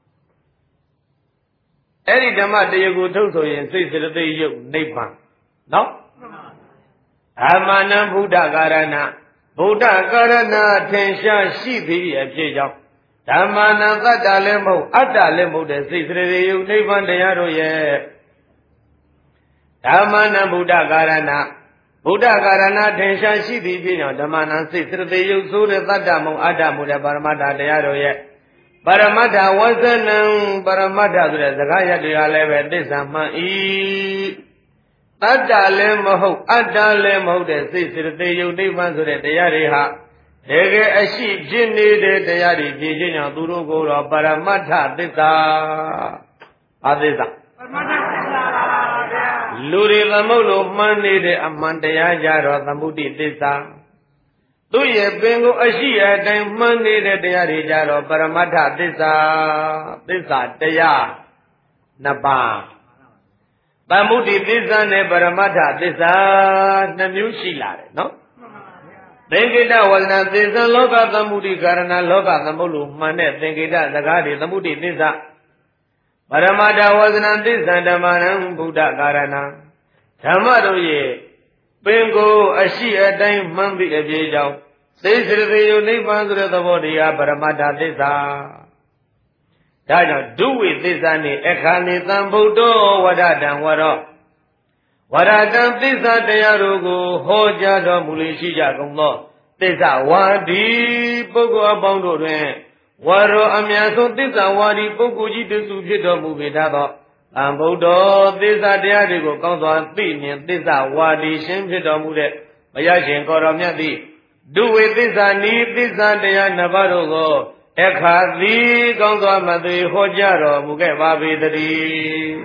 အဲ့ဒီဓမ္မတရားကိုထုတ်ဆိုရင်စိတ်စရတိယုတ်နိဗ္ဗာန်နော်အာမနံဗုဒ္ဓကာရဏဗုဒ္ဓကာရဏထင်ရှားရှိသည်အဖြစ်ကြောင့်ဓမ္မနံတတ္တလည်းမဟုတ်အတ္တလည်းမဟုတ်တဲ့စိတ်စရတိယုတ်နိဗ္ဗာန်တရားတို့ရဲ့ဓမ္မနံဗုဒ္ဓကာရဏဗုဒ္ဓကာရဏထင်ရှားရှိသည်ဖြစ်ကြောင့်ဓမ္မနံစိတ်စရတိယုတ်ဆိုတဲ့တတ္တမုံအတ္တမုတဲ့ပရမတ္ထတရားတို့ရဲ့ပရမတ္ထဝဇနံပရမတ္ထဆိုတဲ့စကားရပ်တွေကလည်းပဲသစ္စာမှန်၏တတ္တလည်းမဟုတ်အတ္တလည်းမဟုတ်တဲ့စိတ်စရတိယုတ်နိဗ္ဗာန်ဆိုတဲ့တရားတွေဟာတကယ်အရှိဖြစ်နေတဲ့တရားတွေဖြစ်ခြင်းကြောင့်သူတို့ကိုတော့ပရမတ္ထသစ္စာဘာသစ္စာပရမတ္ထသစ္စာပါဗျာလူတွေသမုတ်လို့မှန်းနေတဲ့အမှန်တရားကြတော့သမုဒိသစ္စာသူရဲ့ပင်ကိုအရှိအတိုင်းမှန်းနေတဲ့တရားတွေကြတော့ပရမတ္ထသစ္စာသစ္စာတရားနှစ်ပါးသမုဒိသစ္စာနဲ့ပရမတ္ထသစ္စာနှစ်မျိုးရှိလာတယ်နော်သင်္ကေတဝဇ္ဇနာသစ္စာလောကသမုဒိကာရဏလောကသမုတ်လို့မှန်တဲ့သင်္ကေတစကားတွေသမုဒိသစ္စာပရမတ္ထဝဇ္ဇနာသစ္စာဓမ္မနံဗုဒ္ဓကာရဏဓမ္မတို့ရဲ့ပင်ကိုအရှိအတိုင်းမှန်သည့်အပြေကြောင့်စိတ်စရတိယုတ်နိဗ္ဗာန်ဆိုတဲ့သဘောတရားပရမတ္ထသစ္စာဒါကြောင့်ဒုဝိသစ္စာနဲ့အခါနေသံဗုဒ္ဓဝရတံဝရောဝရတံသစ္စာတရားတို့ကိုဟောကြားတော်မူလေရှိကြကုန်သောသစ္စာဝါဒီပုဂ္ဂိုလ်အပေါင်းတို့တွင်ဝရောအမြတ်ဆုံးသစ္စာဝါဒီပုဂ္ဂိုလ်ကြီးတုစုဖြစ်တော်မူပေသောသံဗုဒ္ဓသစ္စာတရားတွေကိုကောင်းစွာသိမြင်သစ္စာဝါဒီရှင်ဖြစ်တော်မူတဲ့ဘုရားရှင်ကိုယ်တော်မြတ်သည်ဒုဝိသစ္စာနိသစ္စာတရားနှစ်ပါးတို့ကိုအခါသည်ကောင်းစွာမသိဟောကြားတော်မူခဲ့ပါပေတည်း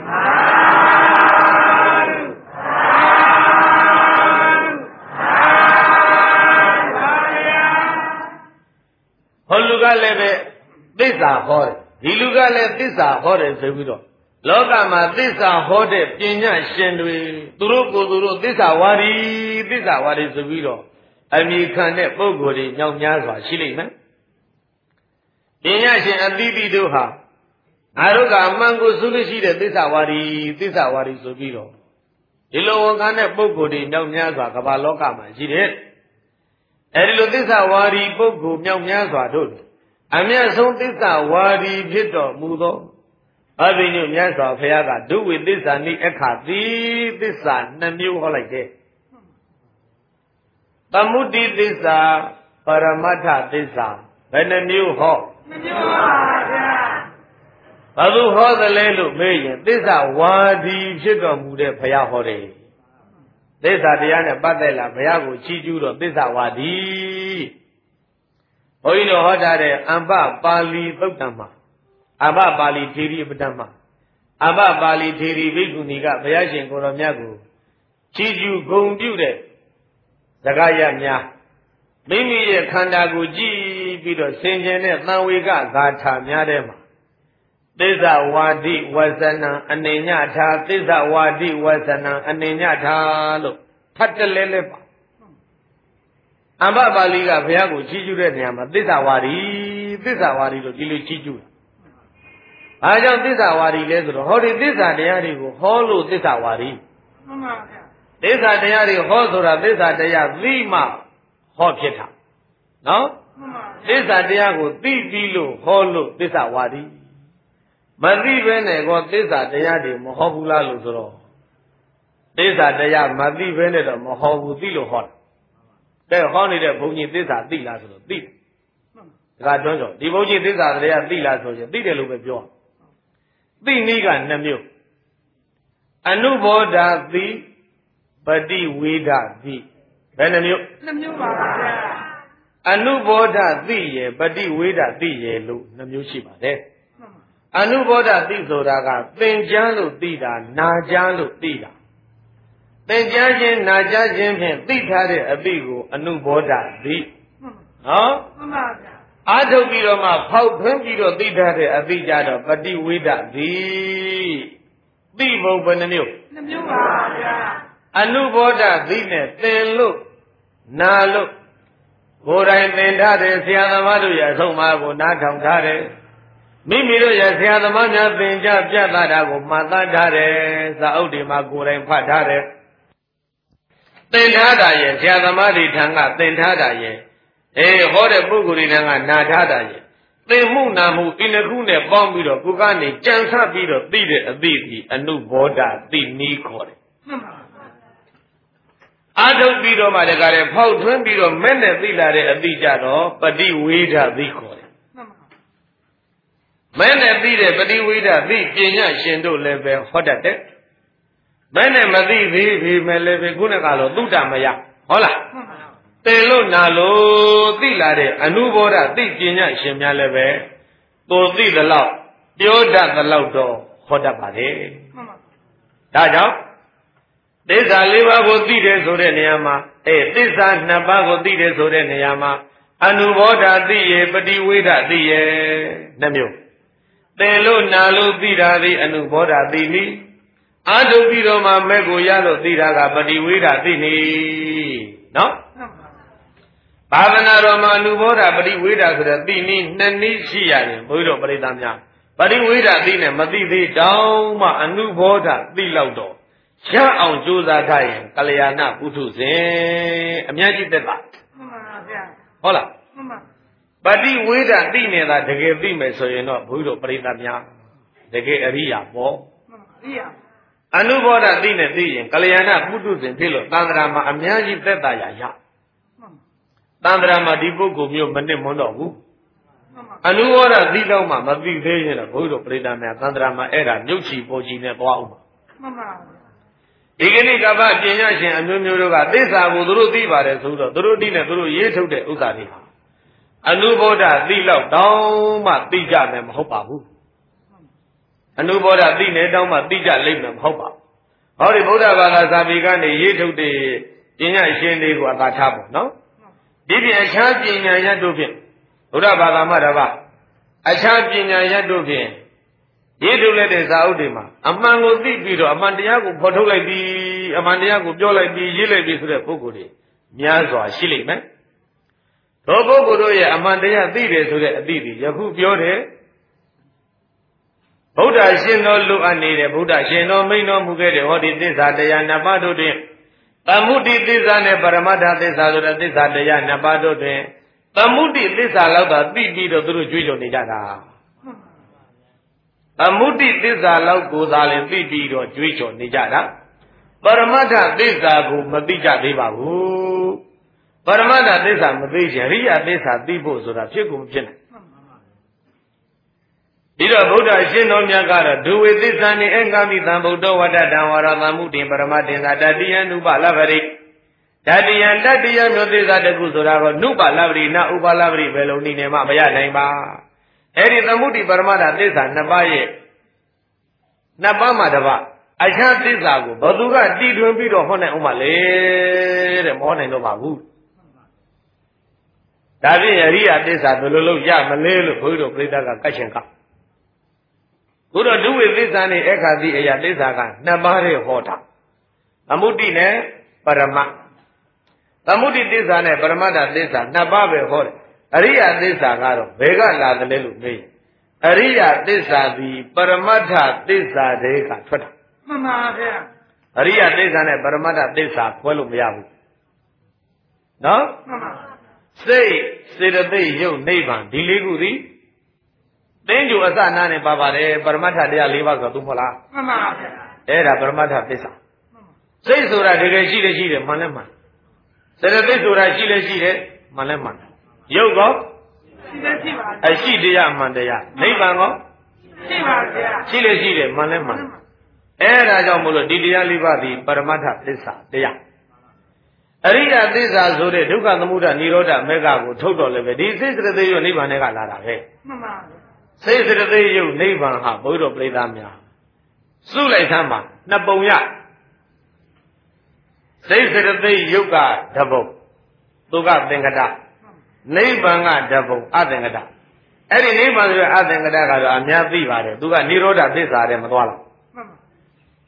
ဟောလူကလည်းပဲသစ္စာဟောတယ်ဒီလူကလည်းသစ္စာဟောတယ်ဆိုပြီးတော့လောကမှာသစ္စာဟောတဲ့ပညာရှင်တွေသူတို့ကိုယ်သူတို့သစ္စာဝါဒီဆိုပြီးတော့အမိခံတဲ့ပုဂ္ဂိုလ်တွေညောင်များစွာရှိလိမ့်မယ်ပညာရှင်အသီးသီးတို့ဟာငါတို့ကအမှန်ကိုသိလို့ရှိတဲ့သစ္စာဝါဒီဆိုပြီးတော့ဒီလိုဝန်ခံတဲ့ပုဂ္ဂိုလ်တွေညောင်များစွာကမ္ဘာလောကမှာရှိတယ်အဲဒီလိုသစ္စာဝါဒီပုဂ္ဂိုလ်ညောင်များစွာတို့အမြတ်ဆုံးသစ္စာဝါဒီဖြစ်တော်မူသောအဘိညုမြတ်စွာဘုရားကဒုဝိသစ္စာနိအခါတိသစ္စာနှစ်မျိုးဟောလိုက်တယ်သမုဒိသစ္စာပရမတ္ထသစ္စာဘယ်နှမျိုးဟောနှစ်မျိုးပါဗျာဘာလို့ဟောသလဲလို့မေးရင်သစ္စာဝါဒီဖြစ်တော်မူတဲ့ဘုရားဟောတယ်သစ္စာတရားနဲ့ပတ်သက်လာဘုရားကိုချီးကျူးတော့သစ္စာဝါဒီဘုန်းကြီးတို့ဟောထားတဲ့အမ္ပပါဠိသုတ်တံမှာအမ္ပပါဠိထေရီပဋ္ဌာန်းမှာအမ္ပပါဠိထေရီဘိက္ခုနီကဘုရားရှင်ကိုယ်တော်မြတ်ကိုချီးကျူးဂုဏ်ပြုတဲ့စကားရများမိမိရဲ့ခန္ဓာကိုကြည့်ပြီးတော့ဆင်ခြင်တဲ့သံဝေကဂါထာများထဲမှာသစ္စာဝါဒီဝဇနံအနေညထာသစ္စာဝါဒီဝဇနံအနေညထာလို့ထပ်တလဲလဲပါအမ္ပပါဠိကဘုရားကိုချီးကျူးတဲ့နေရာမှာသစ္စာဝါဒီလို့ဒီလိုချီးကျူးတာ။အားကြောင့်သစ္စာဝါဒီလဲဆိုတော့ဟောဒီသစ္စာတရားတွေကိုဟောလို့သစ္စာဝါဒီမှန်ပါဗျာသစ္စာတရားတွေဟောဆိုတာသစ္စာတရားသိမှဟောဖြစ်တာနော်သစ္စာတရားကိုသိပြီးလို့ဟောလို့သစ္စာဝါဒီမသိဘဲနဲ့ကောသစ္စာတရားတွေမဟောဘူးလားလို့ဆိုတော့သစ္စာတရားမသိဘဲနဲ့တော့မဟောဘူးသိလို့ဟောတာတဲ့ဟောနေတဲ့ဘုန်းကြီးသစ္စာသိလားဆိုတော့သိတယ်ဒါကတွန်းတော့ဒီဘုန်းကြီးသစ္စာတရားသိလားဆိုရင်သိတယ်လို့ပဲပြောသိနည်းကနှစ်မျိုးအနုဘောဓတိပฏิဝေဒတိဘယ်နှမျိုးနှစ်မျိုးပါဗျာအနုဘောဓတိရယ်ပฏิဝေဒတိရယ်လို့နှစ်မျိုးရှိပါတယ်အနုဘောဓတိဆိုတာကသင်ကြားလို့သိတာနာကြားလို့သိတာသင်ကြားခြင်းနာကြားခြင်းဖြင့်သိထားတဲ့အသိကိုအနုဘောဓတိနော်မှန်ပါဗျာအားထုတ်ပြီးတော့မှဖောက်ထွင်းပြီးတော့သိထားတဲ့အသိကြတော့ပฏิဝေဒတိသိဖို့ဘယ်နှမျိုးနှမျိုးပါဗျာအနုဘောဓသိနဲ့သင်လို့နာလို့ကိုယ်တိုင်သင်ထားတယ်ဆရာသမားတို့ရဲ့အဆုံးအမကိုနားထောင်ထားတယ်မိမိတို့ရဲ့ဆရာသမားများသင်ကြားပြသတာကိုမှတ်သားထားတယ်စာအုပ်တွေမှာကိုယ်တိုင်ဖတ်ထားတယ်သင်ထားတာရဲ့ဆရာသမားတွေထံကသင်ထားတာရဲ့ဟောတဲ့ပုဂ္ဂိုလ်တွေထံကနာထားတာရဲ့သင်မှုနာမှုဤနှစ်ခုနဲ့ပေါင်းပြီးတော့ကိုကနေကြံစပ်ပြီးတော့သိတဲ့အသိဒီအနုဘောဓသိနည်းခေါ်တယ်မှန်ပါအာထုတ်ပြီးတော့မှတကားလေဖောက်ထွင်းပြီးတော့မဲ့နဲ့သိလာတဲ့အသိကြတော့ပฏิဝေဒသိခေါ်တယ်မှန်ပါမဲ့နဲ့သိတဲ့ပฏิဝေဒသိပညာရှင်တို့လည်းပဲဟောတတ်တယ်မဲ့နဲ့မသိသေးပြီမဲ့လည်းပဲခုနကတော့သုတ္တမယဟုတ်လားမှန်ပါသင်လို့နာလို့သိလာတဲ့အနုဘောဓသိပညာရှင်များလည်းပဲကိုသိသလောက်ပြောတတ်သလောက်တော့ဟောတတ်ပါလေမှန်ပါဒါကြောင့်သစ္စာ၄ပါးကိုသိတယ်ဆိုတဲ့နေရာမှာသစ္စာ၂ပါးကိုသိတယ်ဆိုတဲ့နေရာမှာအနုဘောဓသိရပฏิဝေဒသိရနှမျိုးသင်လို့နာလို့သိတာသည်အနုဘောဓသိနည်းအာထုပြီးတော့မှမဲ့ကိုရလို့သိတာကပฏิဝေဒသိနည်းနော်ဘာဝနာတော်မှာအနုဘောဓပฏิဝေဒဆိုတဲ့သိနည်းနှစ်နည်းရှိရတယ်ဘုန်းကြီးတို့ပရိသတ်များပฏิဝေဒသိနဲ့မသိသေးတောင်မှအနုဘောဓသိလောက်တော့ရအောင်ကြိုးစားထားရင်ကလျာဏပုထုဇဉ်အများကြီးသက်သာမှန်ပါဗျာဟုတ်လားမှန်ပါပฏิဝေဒသိနေတာတကယ်သိမယ်ဆိုရင်တော့ဘုန်းကြီးတို့ပရိသတ်များတကယ်အရိယာပေါ့မှန်ပါအရိယာအနုဘောဓသိနဲ့သိရင်ကလျာဏပုထုဇဉ်ဖြစ်လို့သံဃာမှာအများကြီးသက်သာရရသံဃာမှာဒီပုဂ္ဂိုလ်မျိုးမနစ်မွန်းတော့ဘူးအနုဘောဓသိတော့မှမသိသေးရင်တော့ဘုန်းကြီးတို့ပရိသတ်များသံဃာမှာအဲ့ဒါမြုပ်ချီပေါ်ချီနဲ့သွားအောင်မှန်ပါဒီကနေ့ကပ္ပပညာရှင်အမျိုးမျိုးတို့ကသစ္စာကိုသူတို့သိပါတယ်ဆိုတော့သူတို့သိနဲ့သူတို့ရေးထုတ်တဲ့ဥစ္စာတွေအနုဘောဓသိလောက်တောင်းမှသိကြမယ်မဟုတ်ပါဘူးအနုဘောဓသိနေတောင်းမှသိကြလိမ့်မယ်မဟုတ်ပါဘူးဟောဒီဗုဒ္ဓဘာသာစာပေကနေရေးထုတ်တဲ့ပညာရှင်တွေကိုအသာထားပေါ့နော်ဒီပြင်အခြားပညာရတ်တို့ဖြင့်ဗုဒ္ဓဘာသာမှာတပါအခြားပညာရတ်တို့ဖြင့်ရေးထုတ်လိုက်တဲ့စာအုပ်တွေမှာအမှန်ကိုသိပြီးတော့အမှန်တရားကိုဖော်ထုတ်လိုက်ပြီးအမှန်တရားကိုပြောလိုက်ပြီးရေးလိုက်ပြီးဆိုတဲ့ပုဂ္ဂိုလ်တွေများစွာရှိလိမ့်မယ်။သောပုဂ္ဂိုလ်တို့ရဲ့အမှန်တရားသိတယ်ဆိုတဲ့အသည့်ဒီယခုပြောတယ်ဗုဒ္ဓရှင်တော်လူအပ်နေတဲ့ဗုဒ္ဓရှင်တော်မိန်တော်မူခဲ့တဲ့ဟောဒီသစ္စာတရားနှစ်ပါးတို့တွင်သမုဒိသစ္စာနဲ့ပရမတ္ထသစ္စာဆိုတဲ့သစ္စာတရားနှစ်ပါးတို့တွင်သမုဒိသစ္စာလောက်သာသိပြီးတော့သူတို့ကြွေးကြော်နေကြတာသမုဒိသစ္စာလောက်ကိုသာလည်းသိပြီးတော့ကြွေးကြော်နေကြတာပရမတ္ထသစ္စာကိုမသိကြသေးပါဘူးပရမတ္ထသစ္စာမသိချင်ရိယသစ္စာသိဖို့ဆိုတာဖြစ်ကုန်ဖြစ်နေဒီတော့ဗုဒ္ဓရှင်တော်မြတ်ကတော့ဒုဝေသစ္စာနိအင်္ဂမိသံဗုဒ္ဓဝတ္တတံဝရသမုဒိပရမတ္တင်္သာတတိယနုပလဗရိတတိယတတိယမျိုးသစ္စာတခုဆိုတာကနုပလဗရိနာဥပလဗရိဘယ်လိုနည်းနဲ့မှမရနိုင်ပါအဲ့ဒီသမုဒိပရမတ္ထသစ္စာနှစ်ပါးရဲ့နှစ်ပါးမှာတစ်ပါးအခြားသစ္စာကိုဘသူကတည်ထွင်ပြီးတော့ဟောနိုင်အောင်ပါလေတဲ့မဟောနိုင်တော့ပါဘူးဒါဖြင့်အရိယသစ္စာဘယ်လိုလုပ်ရမလဲလို့ဘုရားတို့ပြိဿကကတ်ရှင်ကဘုရားဒုဝိသစ္စာနဲ့အခါတိအရာသစ္စာကနှစ်ပါးရဲ့ဟောတာသမုဒိနဲ့ပရမသမုဒိသစ္စာနဲ့ပရမတ္ထသစ္စာနှစ်ပါးပဲဟောတယ်အရိယသစ္စာကတော့ဘယ်ကလာတယ်လဲလို့မေးအရိယသစ္စာသည်ပရမတ္ထသစ္စာတွေကထွက်တာမှန်ပါဗျာအရိယသစ္စာနဲ့ပရမတ္ထသစ္စာခွဲလို့မရဘူးနော်မှန်ပါစိတ်စေတသိက်ရုပ်နိဗ္ဗာန်ဒီလေးခုသည်သင်္ကြန်အစနာနဲ့ပါပါတယ်ပရမတ္ထတရား၄ပါးဆိုတော့သူမဟုတ်လားမှန်ပါဗျာအဲ့ဒါပရမတ္ထသစ္စာစိတ်ဆိုတာတကယ်ရှိတယ်ရှိတယ်မှန်လဲမှန်စေတသိက်ဆိုတာရှိတယ်ရှိတယ်မှန်လဲမှန်ရုပ်ကောရှိတယ်ရှိပါအရှိတရားမှန်တရားနိဗ္ဗာန်ကောရှိပါဗျာရှိလေရှိတယ်မှန်လဲမှန်အဲ့ဒါကြောင့်မို့လို့ဒီတရားလေးပါးဒီပရမတ္ထသစ္စာတရားအရိယသစ္စာဆိုတဲ့ဒုက္ခသမုဒယនិရောဓမေဃကိုထုတ်တော်လည်းပဲဒီစိတ်စရသေးရုပ်နိဗ္ဗာန်နဲ့ကလာတာပဲမှန်ပါစိတ်စရသေးရုပ်နိဗ္ဗာန်ဟာဘုရားပြိဿများစုလိုက်သမ်းပါနှစ်ပုံရစိတ်စရသေးရုပ်ကဓဘုံသူကသင်္ကတနိဗ္ဗာန်ကဓဘုံအသင်္ကတအဲ့ဒီနိဗ္ဗာန်ဆိုတဲ့အသင်္ကတကတော့အများသိပါတယ်သူကនិရောဓသစ္စာတဲ့မသွားလားမှန်ပါ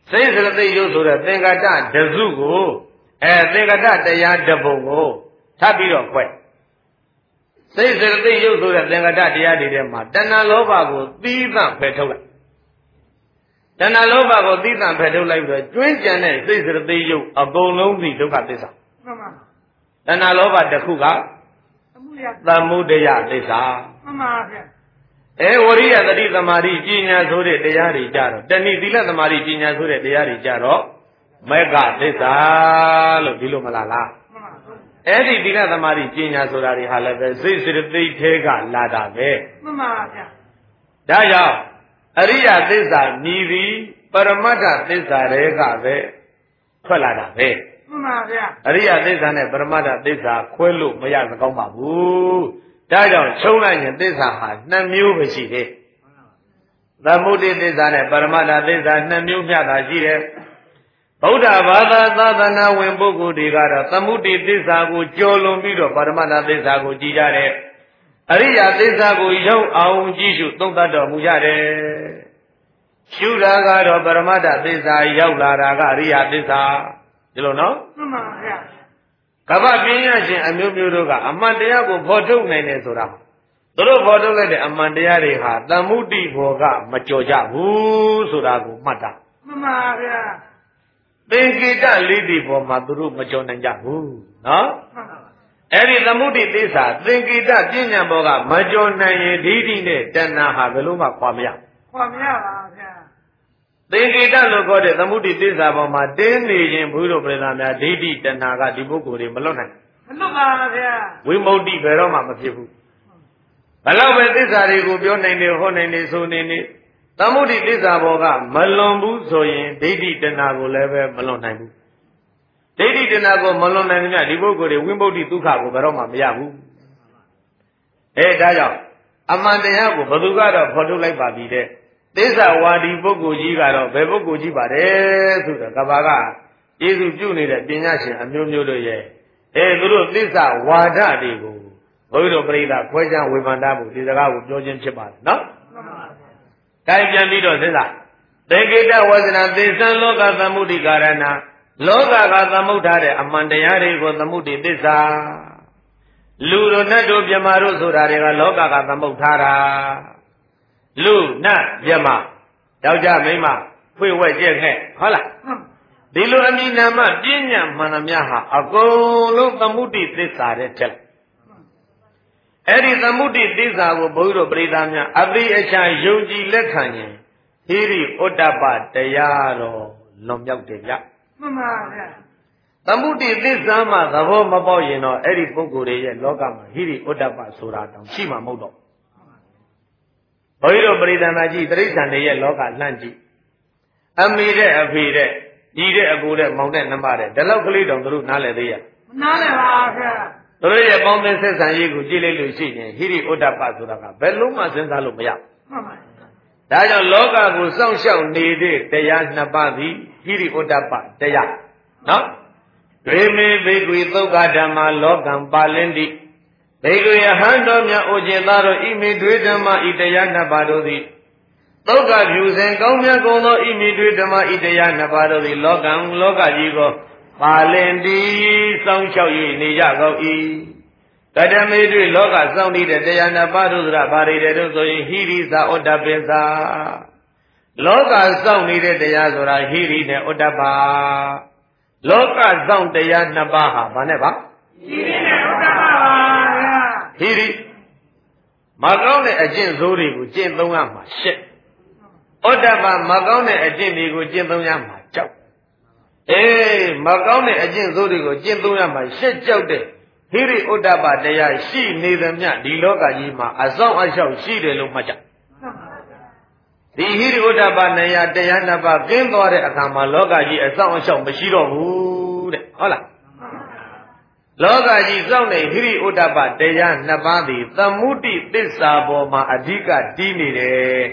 စိတ်စရတိယုတ်ဆိုတဲ့သင်္ကတတစုကိုသင်္ကတတရားတပုံကိုထပ်ပြီးတော့ခွဲစိတ်စရတိယုတ်ဆိုတဲ့သင်္ကတတရားတွေထဲမှာတဏှာလောဘကိုသီးသန့်ဖယ်ထုတ်လိုက်တဏှာလောဘကိုသီးသန့်ဖယ်ထုတ်လိုက်ပြီးတော့ကျွင်းကြံတဲ့စိတ်စရတိယုတ်အကုန်လုံးဒီဒုက္ခသစ္စာမှန်ပါတဏှာလောဘတစ်ခုကသမုဒယသစ္စာမှန်ပါဗျာဝရိယတတိသမာဓိပညာဆိုတဲ့တရားတွေကြတော့တဏှိသီလသမာဓိပညာဆိုတဲ့တရားတွေကြတော့မေဃသစ္စာလို့ဒီလိုမလားလားအဲ့ဒီသီလသမာဓိပညာဆိုတာတွေဟာလည်းပဲစိတ်စရတိထဲကလာတာပဲမှန်ပါဗျာဒါကြောင့်အရိယသစ္စာမြည်ပြီးပရမတ္ထသစ္စာတွေကပဲထွက်လာတာပဲမှန်ပါဗျာအရိယသစ္စာနဲ့ပရမတ္ထသစ္စာခွဲလို့မရစကောင်းပါဘူးဒါကြောင့်ချုံလိုက်ရင်သစ္စာဟာ2မျိုးပဲရှိတယ်သမုဒိသစ္စာနဲ့ပရမတ္ထသစ္စာ2မျိုးမျှတာရှိတယ်ဗုဒ္ဓဘာသာသာသနာဝင်ပုဂ္ဂိုလ်တွေကတော့သမုဒိသစ္စာကိုကျော်လွန်ပြီးတော့ပရမတ္ထသစ္စာကိုကြည်ကြတယ်အရိယသစ္စာကိုရောက်အောင်ကြည့်ရှုသုံးသပ်တော်မူကြတယ်ရှုတာကတော့ပရမတ္ထသစ္စာရောက်လာတာကအရိယသစ္စာဒီလိုနော်မှန်ပါဗျာကပ္ပပညာရှင်အမျိုးမျိုးတို့ကအမှန်တရားကိုဖော်ထုတ်နိုင်တယ်ဆိုတာသူတို့ဖော်ထုတ်လိုက်တဲ့အမှန်တရားတွေဟာသမုဒိဘောကမကြော်ကြဘူးဆိုတာကိုမှတ်တာမှန်ပါဗျာသင်္ကေတလေးဒီပေါ်မှာသူတို့မကြော်နိုင်ကြဘူးနော်အဲ့ဒီသမုဒိသစ္စာသင်္ကေတပညာဘောကမကြော်နိုင်ရင်ဒိဋ္ဌိနဲ့တဏှာဟာဘယ်လို့မှခွာမရခွာမရပါဗျာသင်္ကေတလို့ခေါ်တဲ့သမုဒိသစ္စာပေါ်မှာတင်းနေခြင်းဘုရားပရိသတ်များဒိဋ္ဌိတဏှာကဒီပုဂ္ဂိုလ်တွေမလွတ်နိုင်မလွတ်ပါဗျာဝိမု ക്തി ဘယ်တော့မှမဖြစ်ဘူးဘယ်တော့ပဲသစ္စာတွေကိုပြောနိုင်တယ်ဟောနိုင်တယ်ဆိုနေနေသမုဒိသစ္စာဘောကမလွန်ဘူးဆိုရင်ဒိဋ္ဌိတဏှာကိုလည်းပဲမလွန်နိုင်ဘူးဒိဋ္ဌိတဏှာကိုမလွန်နိုင်ကြဒီပုဂ္ဂိုလ်တွေဝိမု ക്തി ဒုက္ခကိုဘယ်တော့မှမရဘူးဒါကြောင့်အမှန်တရားကိုဘယ်သူကတော့ဖော်ထုတ်လိုက်ပါပြီတဲ့သစ္စာဝါဒီပုဂ္ဂိုလ်ကြီးကတော့ဘယ်ပုဂ္ဂိုလ်ကြီးပါတယ်ဆိုတော့ကဘာကကျေးဇူးပြုနေတဲ့ပညာရှင်အမျိုးမျိုးတို့ရဲ့သူတို့သစ္စာဝါဒတွေကိုဘုရားတို့ပြိဿခွဲခြားဝေဖန်တာကိုဒီစကားကိုပြောခြင်းဖြစ်ပါတယ်နော်။ဒါပြန်ပြီးတော့သစ္စာသေကိတဝဇ္ဇနာသေသံလောကသမုဒိကာရဏလောကကသမုဋ္ဌာတဲ့အမှန်တရားတွေကိုသမုဒိသစ္စာလူတို့နတ်တို့မြမာတို့ဆိုတာတွေကလောကကသမုဋ္ဌာတာလူနတ်မြမယောက်ျားမိန်းမဖွေဝဲကျက်ခဲ့ဟုတ်လားဒီလိုအမိနာမပညာမှန်သမျှဟာအကုန်လုံးသမုဒိသစ္စာတဲ့ထက်အဲ့ဒီသမုဒိသစ္စာကိုဘုန်းကြီးတို့ပရိသတ်များအသိအချာယုံကြည်လက်ခံရင်ဟိရိဩတ္တပတရားတော်လွန်မြောက်တယ်ဗျမှန်ပါဗျာသမုဒိသစ္စာမှသဘောမပေါက်ရင်တော့အဲ့ဒီပုဂ္ဂိုလ်တွေရဲ့လောကမှာဟိရိဩတ္တပဆိုတာတောင်ရှိမှာမဟုတ်တော့ဘုန်းကြီးတို့ပရိသတ်များကြည့်တိရစ္ဆာန်တွေရဲ့လောကလှမ်းကြည့်အမိတဲ့အဖေတဲ့ညီတဲ့အကိုတဲ့မောင်တဲ့နှမတဲ့ဒီလောက်ကလေးတောင်သူတို့နားလည်သေးရမနားလည်ပါဗျာသူတို့ရဲ့ပေါင်းသင်းဆက်ဆံရေးကိုကြည့်လိုက်လို့ရှိရင်ဟိရိဩတ္တပဆိုတာကဘယ်လုံးမှစဉ်းစားလို့မရမှန်ပါဒါကြောင့်လောကကိုစောင့်ရှောက်နေတဲ့တရားနှစ်ပါးသည်ဟိရိဩတ္တပတရားနော်ဒွေမေဘိကွေသုက္ကဓမ္မလောကံပါလင်တိဘိကွေအဟံတော်မြတ်အိုခြင်းသားတို့ဤမိဒွေဓမ္မဤတရားနှစ်ပါးတို့သည်သုက္ကဖြူစဉ်ကောင်းမြတ်ကုန်သောဤမိဒွေဓမ္မဤတရားနှစ်ပါးတို့သည်လောကံလောကကြီးကိုပါလင်တိစောင့်ရှောက်၍နေကြကုန်၏ကတမေတွေလောကစောင့်နေတဲ့တရားနှစ်ပါးတို့ဆိုတာဘာတွေတဲ့တို့ဆိုရင်ဟိရိသာဩတ္တပိသာလောကစောင့်နေတဲ့တရားဆိုတာဟိရိနဲ့ဩတ္တပါလောကစောင့်တရားနှစ်ပါးဟာဘာနဲ့ပါဟိရိနဲ့ဩတ္တပါပါဗျာဟိရိမကောင်းတဲ့အကျင့်ဆိုးတွေကိုကျင့်သုံးရမှာရှက်ဩတ္တပါမကောင်းတဲ့အကျင့်တွေကိုကျင့်သုံးရမှာကြောက်မကောင်းတဲ့အကျင့်ဆိုးတွေကိုကျင့်သုံးရမှာရှက်ကြောက်တဲ့ဟိရိဩတ္တပတရားရှိနေသမျှဒီလောကကြီးမှာအဆောင်အရှောက်ရှိတယ်လို့မှတ်ကြဒီဟိရိဩတ္တပနေယတရားနှစ်ပါးကင်းသွားတဲ့အခါမှာလောကကြီးအဆောင်အရှောက်မရှိတော့ဘူးတဲ့ဟုတ်လားလောကကြီးစောင့်နေဟိရိဩတ္တပတရားနှစ်ပါးသည်သမုဒိသစ္စာပေါ်မှာအဓိကတည်နေတယ်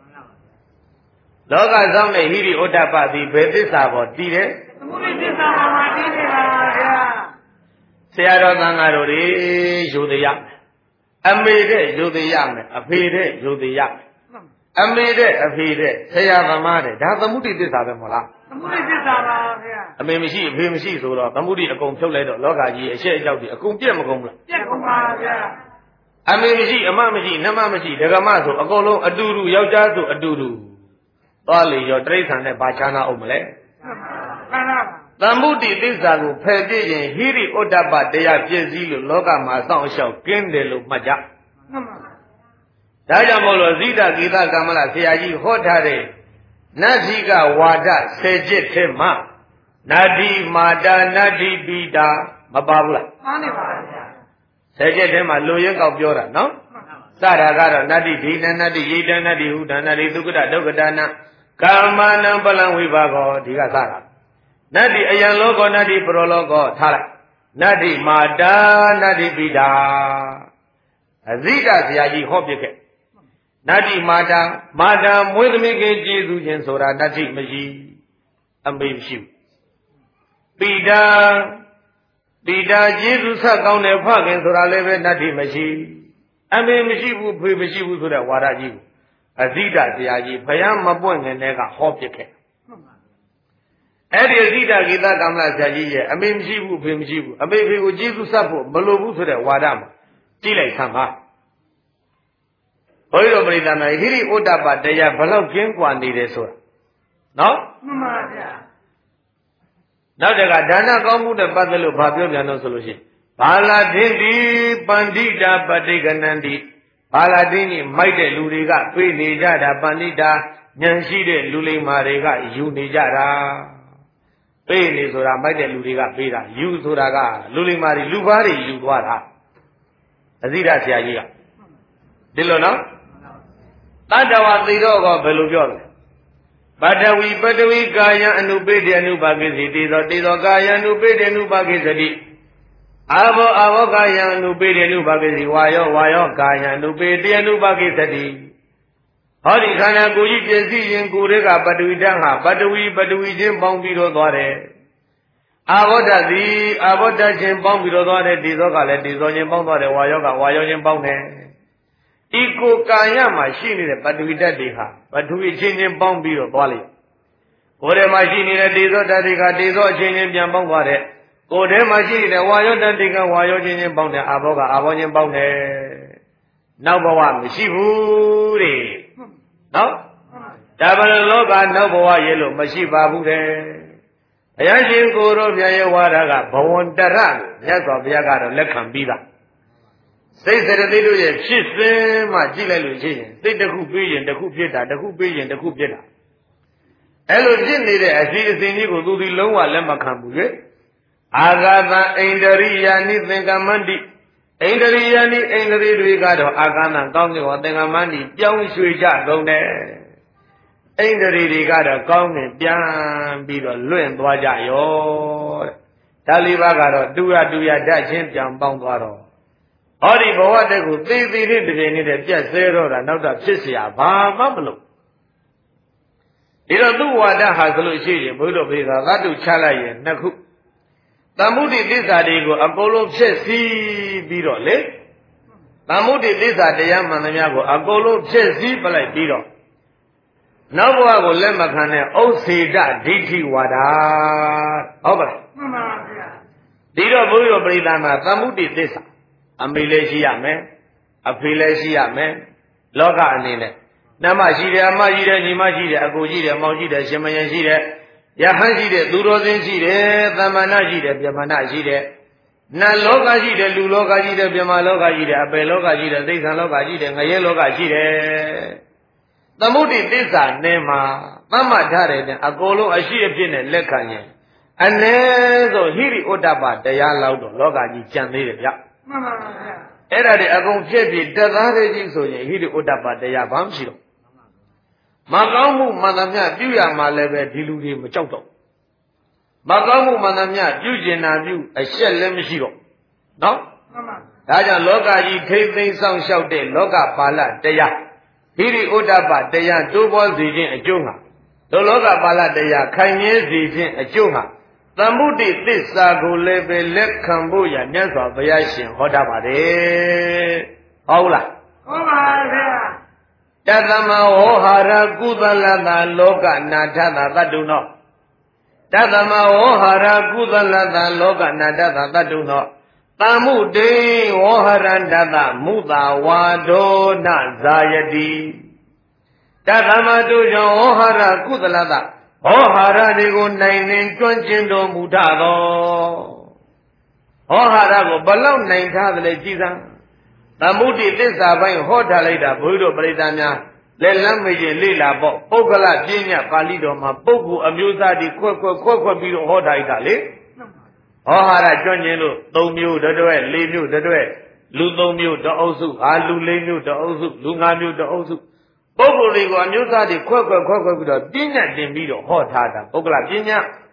လောကစောင့်နေဟိရိဩတ္တပသည်ဘယ်သစ္စာပေါ်တည်တယ်သမုဒိသစ္စာပေါ်မှာတည်နေတာဗျာဆရာတော်သံဃာတို့တွေယူသေးရမယ်အမေတဲ့ယူသေးရမယ်အဖေတဲ့ယူသေးရမယ်အမေတဲ့အဖေတဲ့ဆရာသမားတဲ့ဒါသမုဒိသစ္စာပဲမဟုတ်လားသမုဒိသစ္စာပါဗျာအမေမရှိအဖေမရှိဆိုတော့သမုဒိအကုန်ဖြုတ်လိုက်တော့လောကကြီးအရှက်အကြောက်တွေအကုန်ပြက်မကုန်ဘူးလားပြက်ကုန်ပါဗျာအမေမရှိအမမရှိနှမမရှိဒကမဆိုအကုန်လုံးအတူတူယောက်ျားဆိုအတူတူသွားလေရောတိရစ္ဆာန်နဲ့ဘာချာနာအောင်မလဲသမုဒိသစ္စာကိုဖယ်ပြည့်ရင်ဟိရိဩတ္တပတရားပြည့်စည်လို့လောကမှာစောင့်အလျှောက်ကင်းတယ်လို့မှတ်ကြဒါကြောင့်မို့လို့ဇိတဂီတကမ္မလဆရာကြီးဟောထားတဲ့နတ္ထိကဝါဒ10ချက်ထဲမှာနတ္ထိမာတာနတ္ထိပိတာမပါဘူးလားမှန်ပါဗျာ 10ချက်ထဲမှာလူရင်းကောက်ပြောတာနော်စတာကတော့နတ္ထိဒိဋ္ဌနတ္ထိယိတနတ္ထိဟုဒနတ္ထိသုက္ကတဒုက္ကတနာကာမနံပလံဝိပါကောဒီကစတာနတ္ထိအယံလောကောနတ္ထိပရောလောကောထားလိုက်နတ္ထိမာတာနတ္ထိပိတာအဇိတဆရာကြီးဟောပြခဲ့နတ္ထိမာတာမွေးသမီးကကျေးဇူးခြင်းဆိုတာနတ္ထိမရှိအမေမရှိဘူးပိတာကျေးဇူးဆက်ကောင်းတဲ့ဖခင်ဆိုတာလည်းပဲနတ္ထိမရှိအမေမရှိဘူးဖေမရှိဘူးဆိုတဲ့ဝါဒကြီးကိုအဇိတဆရာကြီးဘုရားမပွင့်ခင်တည်းကဟောပြခဲ့အဲ့ဒီအဇိတဂီတကမ္မလဆရာကြီးရဲ့အမေမရှိဘူးဖေမရှိဘူးအမေဖေကိုကျေးဇူးဆက်ဖို့မလိုဘူးဆိုတဲ့ဝါဒမှာကြည့်လိုက်ဆံပါဘုရားပရိသတ်များဟိရိဩတ္တပတရားဘလောက်ကျင်းกว่าနေတယ်ဆိုတာနော်မှန်ပါဗျာနောက်တကဒါနကောင်းမှုနဲ့ပတ်သက်လို့ဘာပြောပြန်လို့ဆိုလို့ရှိရင်ဘာလာဒိဋ္ဌိပန္တိတာပဋိကနန္တိဘာလာဒိဋ္ဌိမိုက်တဲ့လူတွေကပြေးနေကြတာပန္တိတာဉာဏ်ရှိတဲ့လူလိမ္မာတွေကယူနေကြတာပြေးနေဆိုတာမိုက်တဲ့လူတွေကပြေးတာယူဆိုတာကလူလိမ္မာတွေလူဘာတွေယူသွားတာအဇိဒဆရာကြီးကဒီလိုနော်တတ္တဝသိတော့ကဘယ်လိုပြောလဲပတဝီကာယံအနုပိတေအနုပါကိစီတေသောကာယံအနုပိတေအနုပါကိစတိအာဘောကာယံအနုပိတေအနုပါကိစီဝါယောကာယံအနုပိတေအနုပါကိစတိဟောဒီခန္ဓာကိုယ်ကြီးပြည့်စည်ရင်ကိုယ်တွေကပတဝီတံဟာပတဝီချင်းပေါင်းပြီးတော့သွားတယ်အာဘောဓချင်းပေါင်းပြီးတော့သွားတယ်တေသောကလည်းတေသောချင်းပေါင်းသွားတယ်ဝါယောချင်းပေါင်းတယ်ဤကိုကာယမှာရှိနေတဲ့ပထဝီဓာတ်တွေဟာပထဝီချင်းချင်းပေါင်းပြီးတော့သွားလိမ့်ကိုယ်ထဲမှာရှိနေတဲ့တေဇောဓာတ်တွေကတေဇောအချင်းချင်းပြန်ပေါင်းသွားတဲ့ကိုယ်ထဲမှာရှိနေတဲ့ဝါယောဓာတ်တွေကဝါယောချင်းချင်းပေါင်းတယ်အာဘောကအာဘောချင်းပေါင်းတယ်နောက်ဘဝမရှိဘူးတဲ့နော်ဒါဗလလောကနောက်ဘဝရဲ့လို့မရှိပါဘူးတဲ့ဘုရားရှင်ကိုယ်တော်မြတ်ရဲ့ဝါဒကဘဝန္တရမြတ်စွာဘုရားကတော့လက်ခံပြီးသားစိတ်စရတိတို့ရဲ့ဖြစ်စဉ်မှကြည့်လိုက်လို့ရှိရင်စိတ်တစ်ခုပြီးရင်တစ်ခုဖြစ်တာတစ်ခုပြီးရင်တစ်ခုဖြစ်တာအဲ့လိုဖြစ်နေတဲ့အစီအစဉ်ကြီးကိုသူဒီလုံးဝလက်မခံဘူးလေအာဂသံဣန္ဒရိယာနိသင်္ကမန္တိဣန္ဒရိယာနိဣန္ဒြေတွေကတော့အာဂသံကောင်းကင်ဟောသင်္ကမန္တိပြောင်းရွှေ့ကြကုန်တယ်ဣန္ဒြေတွေကတော့ကောင်းကင်ပြန်ပြီးတော့လွင့်သွားကြရောတဲ့ဒါလေးပါးကတော့တူရဓာတ်ချင်းပြန်ပေါင်းသွားတော့ဟောဒီဘဝတက်ကိုသေသေးလေးတစ်ပြင်းနေတဲ့ပြက်ဆဲတော့တာနောက်တော့ဖြစ်เสียဘာမှမလုပ်ဒီတော့သူ့ဝါဒဟာဆိုလို့ရှိရင်ဘုရားပြေသာသတ္တုချလိုက်ရင်နှစ်ခုသမုဒိသစ္စာတွေကိုအကုန်လုံးဖြစ်စီပြီးတော့လေသမုဒိသစ္စာတရားမှန်သမျှကိုအကုန်လုံးဖြစ်စီပလိုက်ပြီးတော့နောက်ဘဝကိုလက်မခံတဲ့ဥစ္စေတဒိဋ္ဌိဝါဒဟုတ်ပါလားမှန်ပါဗျာဒီတော့ဘုရားပရိသတ်မှာသမုဒိသစ္စာအမေလည်းရှိရမယ်အဖေလည်းရှိရမယ်လောကအနေနဲ့နှမရှိတယ်အမရှိတယ်ညီမရှိတယ်အကိုရှိတယ်မောင်ရှိတယ်ရှင်မယံရှိတယ်ယဟန်ရှိတယ်သူတော်စင်ရှိတယ်သမဏရှိတယ်ပြမဏရှိတယ်နတ်လောကရှိတယ်လူလောကရှိတယ်ပြမလောကရှိတယ်အပေလောကရှိတယ်သိက္ခာလောကရှိတယ်ငရဲလောကရှိတယ်သမုဒိသစ္စာနဲ့မှာသတ်မှတ်ထားတယ်တဲ့အကုန်လုံးအရှိအဖြစ်နဲ့လက်ခံရင်အ ਨੇ ဆိုဟိရိဩတ္တပတရားလောက်တော့လောကကြီးကြံသေးတယ်ဗျမှန်ပါဗျာအဲ့ဒါတွေအကုန်ဖြစ်ပြီးတက်သားတဲ့ကြီးဆိုရင်ဟိရိဩတ္တပတရားဘာမှမရှိတော့မကောင်းမှုမှန်သမျှပြုရမှာလည်းပဲဒီလူတွေမကြောက်တော့မကောင်းမှုမှန်သမျှပြုကျင်တာပြုအရှက်လည်းမရှိတော့နော်မှန်ပါဒါကြောင့်လောကကြီးထိမ့်သိမ်းဆောင်လျှောက်တဲ့လောကပါဠတရားဟိရိဩတ္တပတရားတိုးပွားစေခြင်းအကျိုးဟာတို့လောကပါဠတရားခိုင်မြဲစေခြင်းအကျိုးဟာသမုဒိသစ္စာကိုလည်းပဲလက်ခံဖို့ရမြတ်စွာဘုရားရှင်ဟောတာပါတယ်ဟုတ်လားဟုတ်ပါဗျာတသမဝောဟာရကုသလတာလောကနာထတာတတ္တုနောတသမဝေါဟာရကုသလတလောကနာတသတ္တုနောတမှုတေဝေါဟရန္တသမုသာဝါဒောနဇာယတိတသမတုကြောင့်ဝေါဟာရကုသလတဝေါဟာရတွေကိုနိုင်နှင်ကျွမ်းကျင်တော်မူထသောဝေါဟာရကိုဘလောက်နိုင်ထားသလဲကြည်စမ်းသမုဒိသစ္စာပိုင်းဟောထားလိုက်တာဘုရားတို့ပရိသတ်များလက်လမ်းမရင်လေ့လာပေါ့ပုဂ္ဂလပြင်းညပါဠိတော်မှာပုဂ္ဂိုလ်အမျိုးသားဒီခွက်ပြီးတော့ဟောထားလိုက်တာလေဟောဟာရကျွမ်းကျင်လို့3မျိုးတစ်တွဲ4မျိုးတစ်တွဲလူ3မျိုးတစ်အုပ်စုလူ4မျိုးတစ်အုပ်စုလူ5မျိုးတစ်အုပ်စုပုဂ္ဂိုလ်တွေကိုအမျိုးသားဒီခွက်ပြီးတော့ပြင်းညတင်ပြီးတော့ဟောထားတာပုဂ္ဂလပြင်းည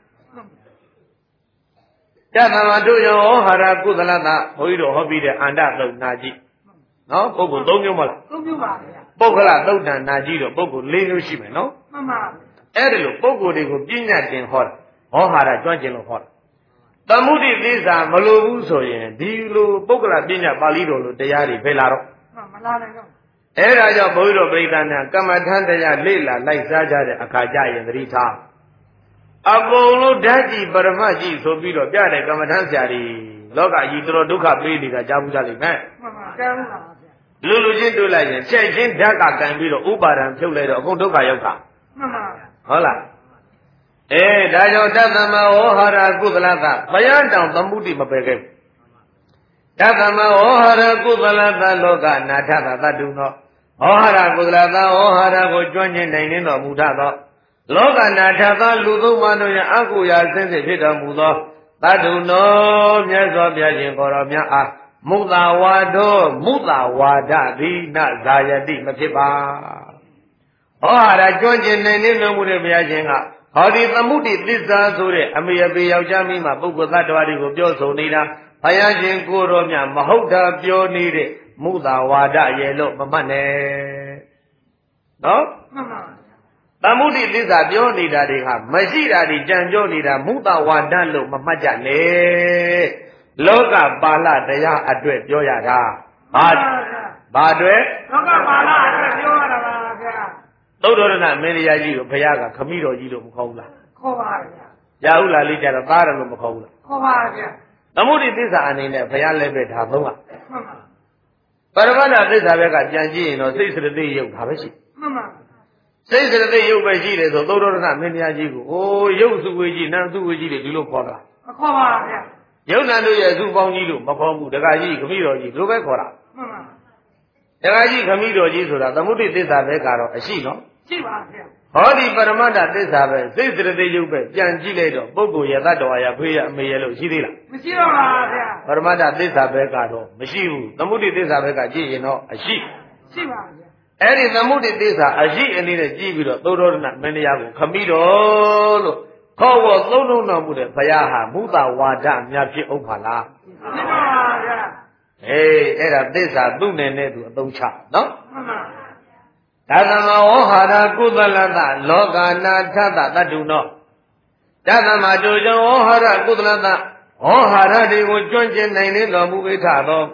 တသမတို့ယောဟောဟာရကုသလတဘုန်းကြီးတို့ဟောပြီးတဲ့အန္တသုတ်နာကြည့်နော်ပုဂ္ဂိုလ်3မျိုးမလား 3မျိုးပါဗျာပုဂ္ဂလသုတ်တန်နာကြည့်တော့ပုဂ္ဂိုလ်4မျိုးရှိမယ်နော်မှန်ပါအဲ့ဒါလို့ပုဂ္ဂိုလ်တွေကိုပြဉ္ညာတင်ဟောတာဟောဟာရကျွမ်းကျင်လို့ဟောတာသမုဒိသစ္စာမလိုဘူးဆိုရင်ဒီလိုပုဂ္ဂလပြဉ္ညာပါဠိတော်လိုတရားတွေဖယ်လာတော့မလာနိုင်တော့အဲ့ဒါကြောင့်ဘုန်းကြီးတို့ပြိဿနာကမ္မထမ်းတရားလေ့လာလိုက်စားကြတဲ့အခါကျရင်သတိထားအကုန်လုံးဓာတ်ကြီးပရမတ်ကြီးဆိုပြီးတော့ပြတဲ့ကမ္မထမ်းဆရာကြီးလောကကြီးတော်ဒုက္ခပေးနေတာကြားဘူးကြလိမ့်မယ်မှန်ပါကြားဘူးပါဗျာလူချင်းတွေ့လိုက်ရင်ချက်ချင်းဓာတ်ကကံပြီးတော့ဥပါဒံဖြုတ်လိုက်တော့အကုန်ဒုက္ခရောက်တာမှန်ပါဟုတ်လားဒါကြောင့်တသမဝေါဟာရကုသလကဘယံတောင်သမုဒိမပယ်ခဲ့တသမဝေါဟာရကုသလကလောကနာထသတ္တုနောဝေါဟာရကုသလကဝေါဟာရကိုကျွမ်းကျင်နိုင်နေတော်မူထသောလောကနာထသောလူသုံးပါးတို့ရဲ့အကုရာစင်စစ်ဖြစ်တော်မူသောတတ္တုနောမြတ်စွာဘုရားရှင်ကိုယ်တော်မြတ်အားမုသာဝါဒောမုသာဝါဒတိနဇာယတိမဖြစ်ပါဟောဟာရကျွမ်းကျင်နိုင်နေတော်မူတဲ့ဘုရားရှင်ကဟောဒီသမုဒိသစ္စာဆိုတဲ့အမေအပေယောက်ျားမိန်းမပုဂ္ဂိုလ်သတ္တဝါတွေကိုပြောဆိုနေတာဘုရားရှင်ကိုယ်တော်မြတ်မဟုတ်တာပြောနေတဲ့မုသာဝါဒရဲ့လို့မမှတ်နဲ့နော်မှန်ပါသမုဒိသစ္စာပြောနေတာတွေဟာမရှိတာတွေကြံပြောနေတာမုသာဝါဒလို့မမှတ်ကြနဲ့လောကပါဠတရားအတွက်ပြောရတာဘာအတွက်လောကပါဠအတွက်ပြောရတာပါဗျာသုဒ္ဓရဏမင်းတရားကြီးကိုဘုရားကခမိတော်ကြီးလို့မခေါ်ဘူးလားခေါ်ပါဗျာရာဟုလာလေးကြတော့သားတယ်လို့မခေါ်ဘူးလားခေါ်ပါဗျာသမုဒိသစ္စာအနေနဲ့ဘုရားလည်းပဲဒါသုံးပါမှန်ပါပရမတ္ထသစ္စာဘက်ကကြံကြည့်ရင်တော့စိတ်စရတိယုတ်ဒါပဲရှိမှန်ပါစိတ်စရတိယုတ်ပဲရှိတယ်ဆိုသုဒ္ဓရဏမင်းတရားကြီးကိုယုတ်စုဝေကြီးနံစုဝေကြီးတွေဒီလိုခေါ်တာမခေါ်ပါဗျာယုတ်နံတို့ရဲ့အစုပေါင်းကြီးလို့မခေါ်ဘူးတခါကြီးခမိတော်ကြီးဒီလိုပဲခေါ်တာမှန်ပါတခါကြီးခမိတော်ကြီးဆိုတာသမုဒိသစ္စာဘက်ကတော့အရှိနော်ရှိပါဗျာဟောဒီပရမတ္ထသစ္စာပဲစိတ်စရတိယုတ်ပဲပြန်ကြည့်လိုက်တော့ပုဂ္ဂိုလ်ရတ္တတော်ရဖေးရအမေရလို့ရှိသေးလားမရှိတော့ပါဗျာပရမတ္ထသစ္စာဘက်ကတော့မရှိဘူးသမုဒိသစ္စာဘက်ကကြည့်ရင်တော့အရှိပါဗျာအဲ့ဒီသမုဒိသစ္စာအရှိအနေနဲ့ကြည့်ပြီးတော့သုဒ္ဓရဏမင်းတရားကိုခမိတော်လို့ခေါ်ဝေါ်သုံးလုံးတော်မူတဲ့ဘုရားဟာမုသာဝါဒများဖြစ်ဥပ္ပါလားဖြစ်ပါဗျာအဲ့ဒါသစ္စာသူ့နယ်နဲ့သူအသုံးချနော်မှန်ပါတသမဝေါဟာရကုသလတလောကနာထသတ္တုနောတသမတို့ကြောင့်ဝေါဟာရကုသလတဝေါဟာရတွေကိုကျွမ်းကျင်နိုင်နေတော်မူ၏ထသော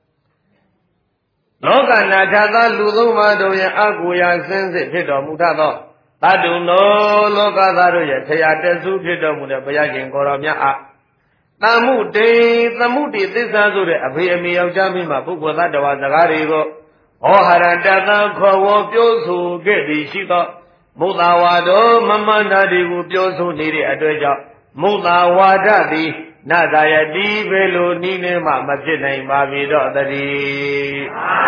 လောကနာထသောလူသုံးပါးတို့ရဲ့အကုရာစင်စစ်ဖြစ်တော်မူထသောတတ္တုနောလောကသားတို့ရဲ့ထရာတဆုဖြစ်တော်မူတဲ့ဘုရားရှင်ကိုယ်တော်မြတ်အားသမုဒိသစ္စာဆိုတဲ့အဖေအမေယောက်ျားမိန်းမပုဂ္ဂိုလ်သတ္တဝါစကားတွေကိုဟောဟာရတတခေါ်ဝေါ်ပြောဆိုခဲ့သည်ရှိသောမုသာဝါဒောမမန္တတွေကိုပြောဆိုနေတဲ့အတွက်ကြောင့်မုသာဝါဒသည်နတယတိဘယ်လိုနည်းနဲ့မှမဖြစ်နိုင်ပါပြီတော့တည်း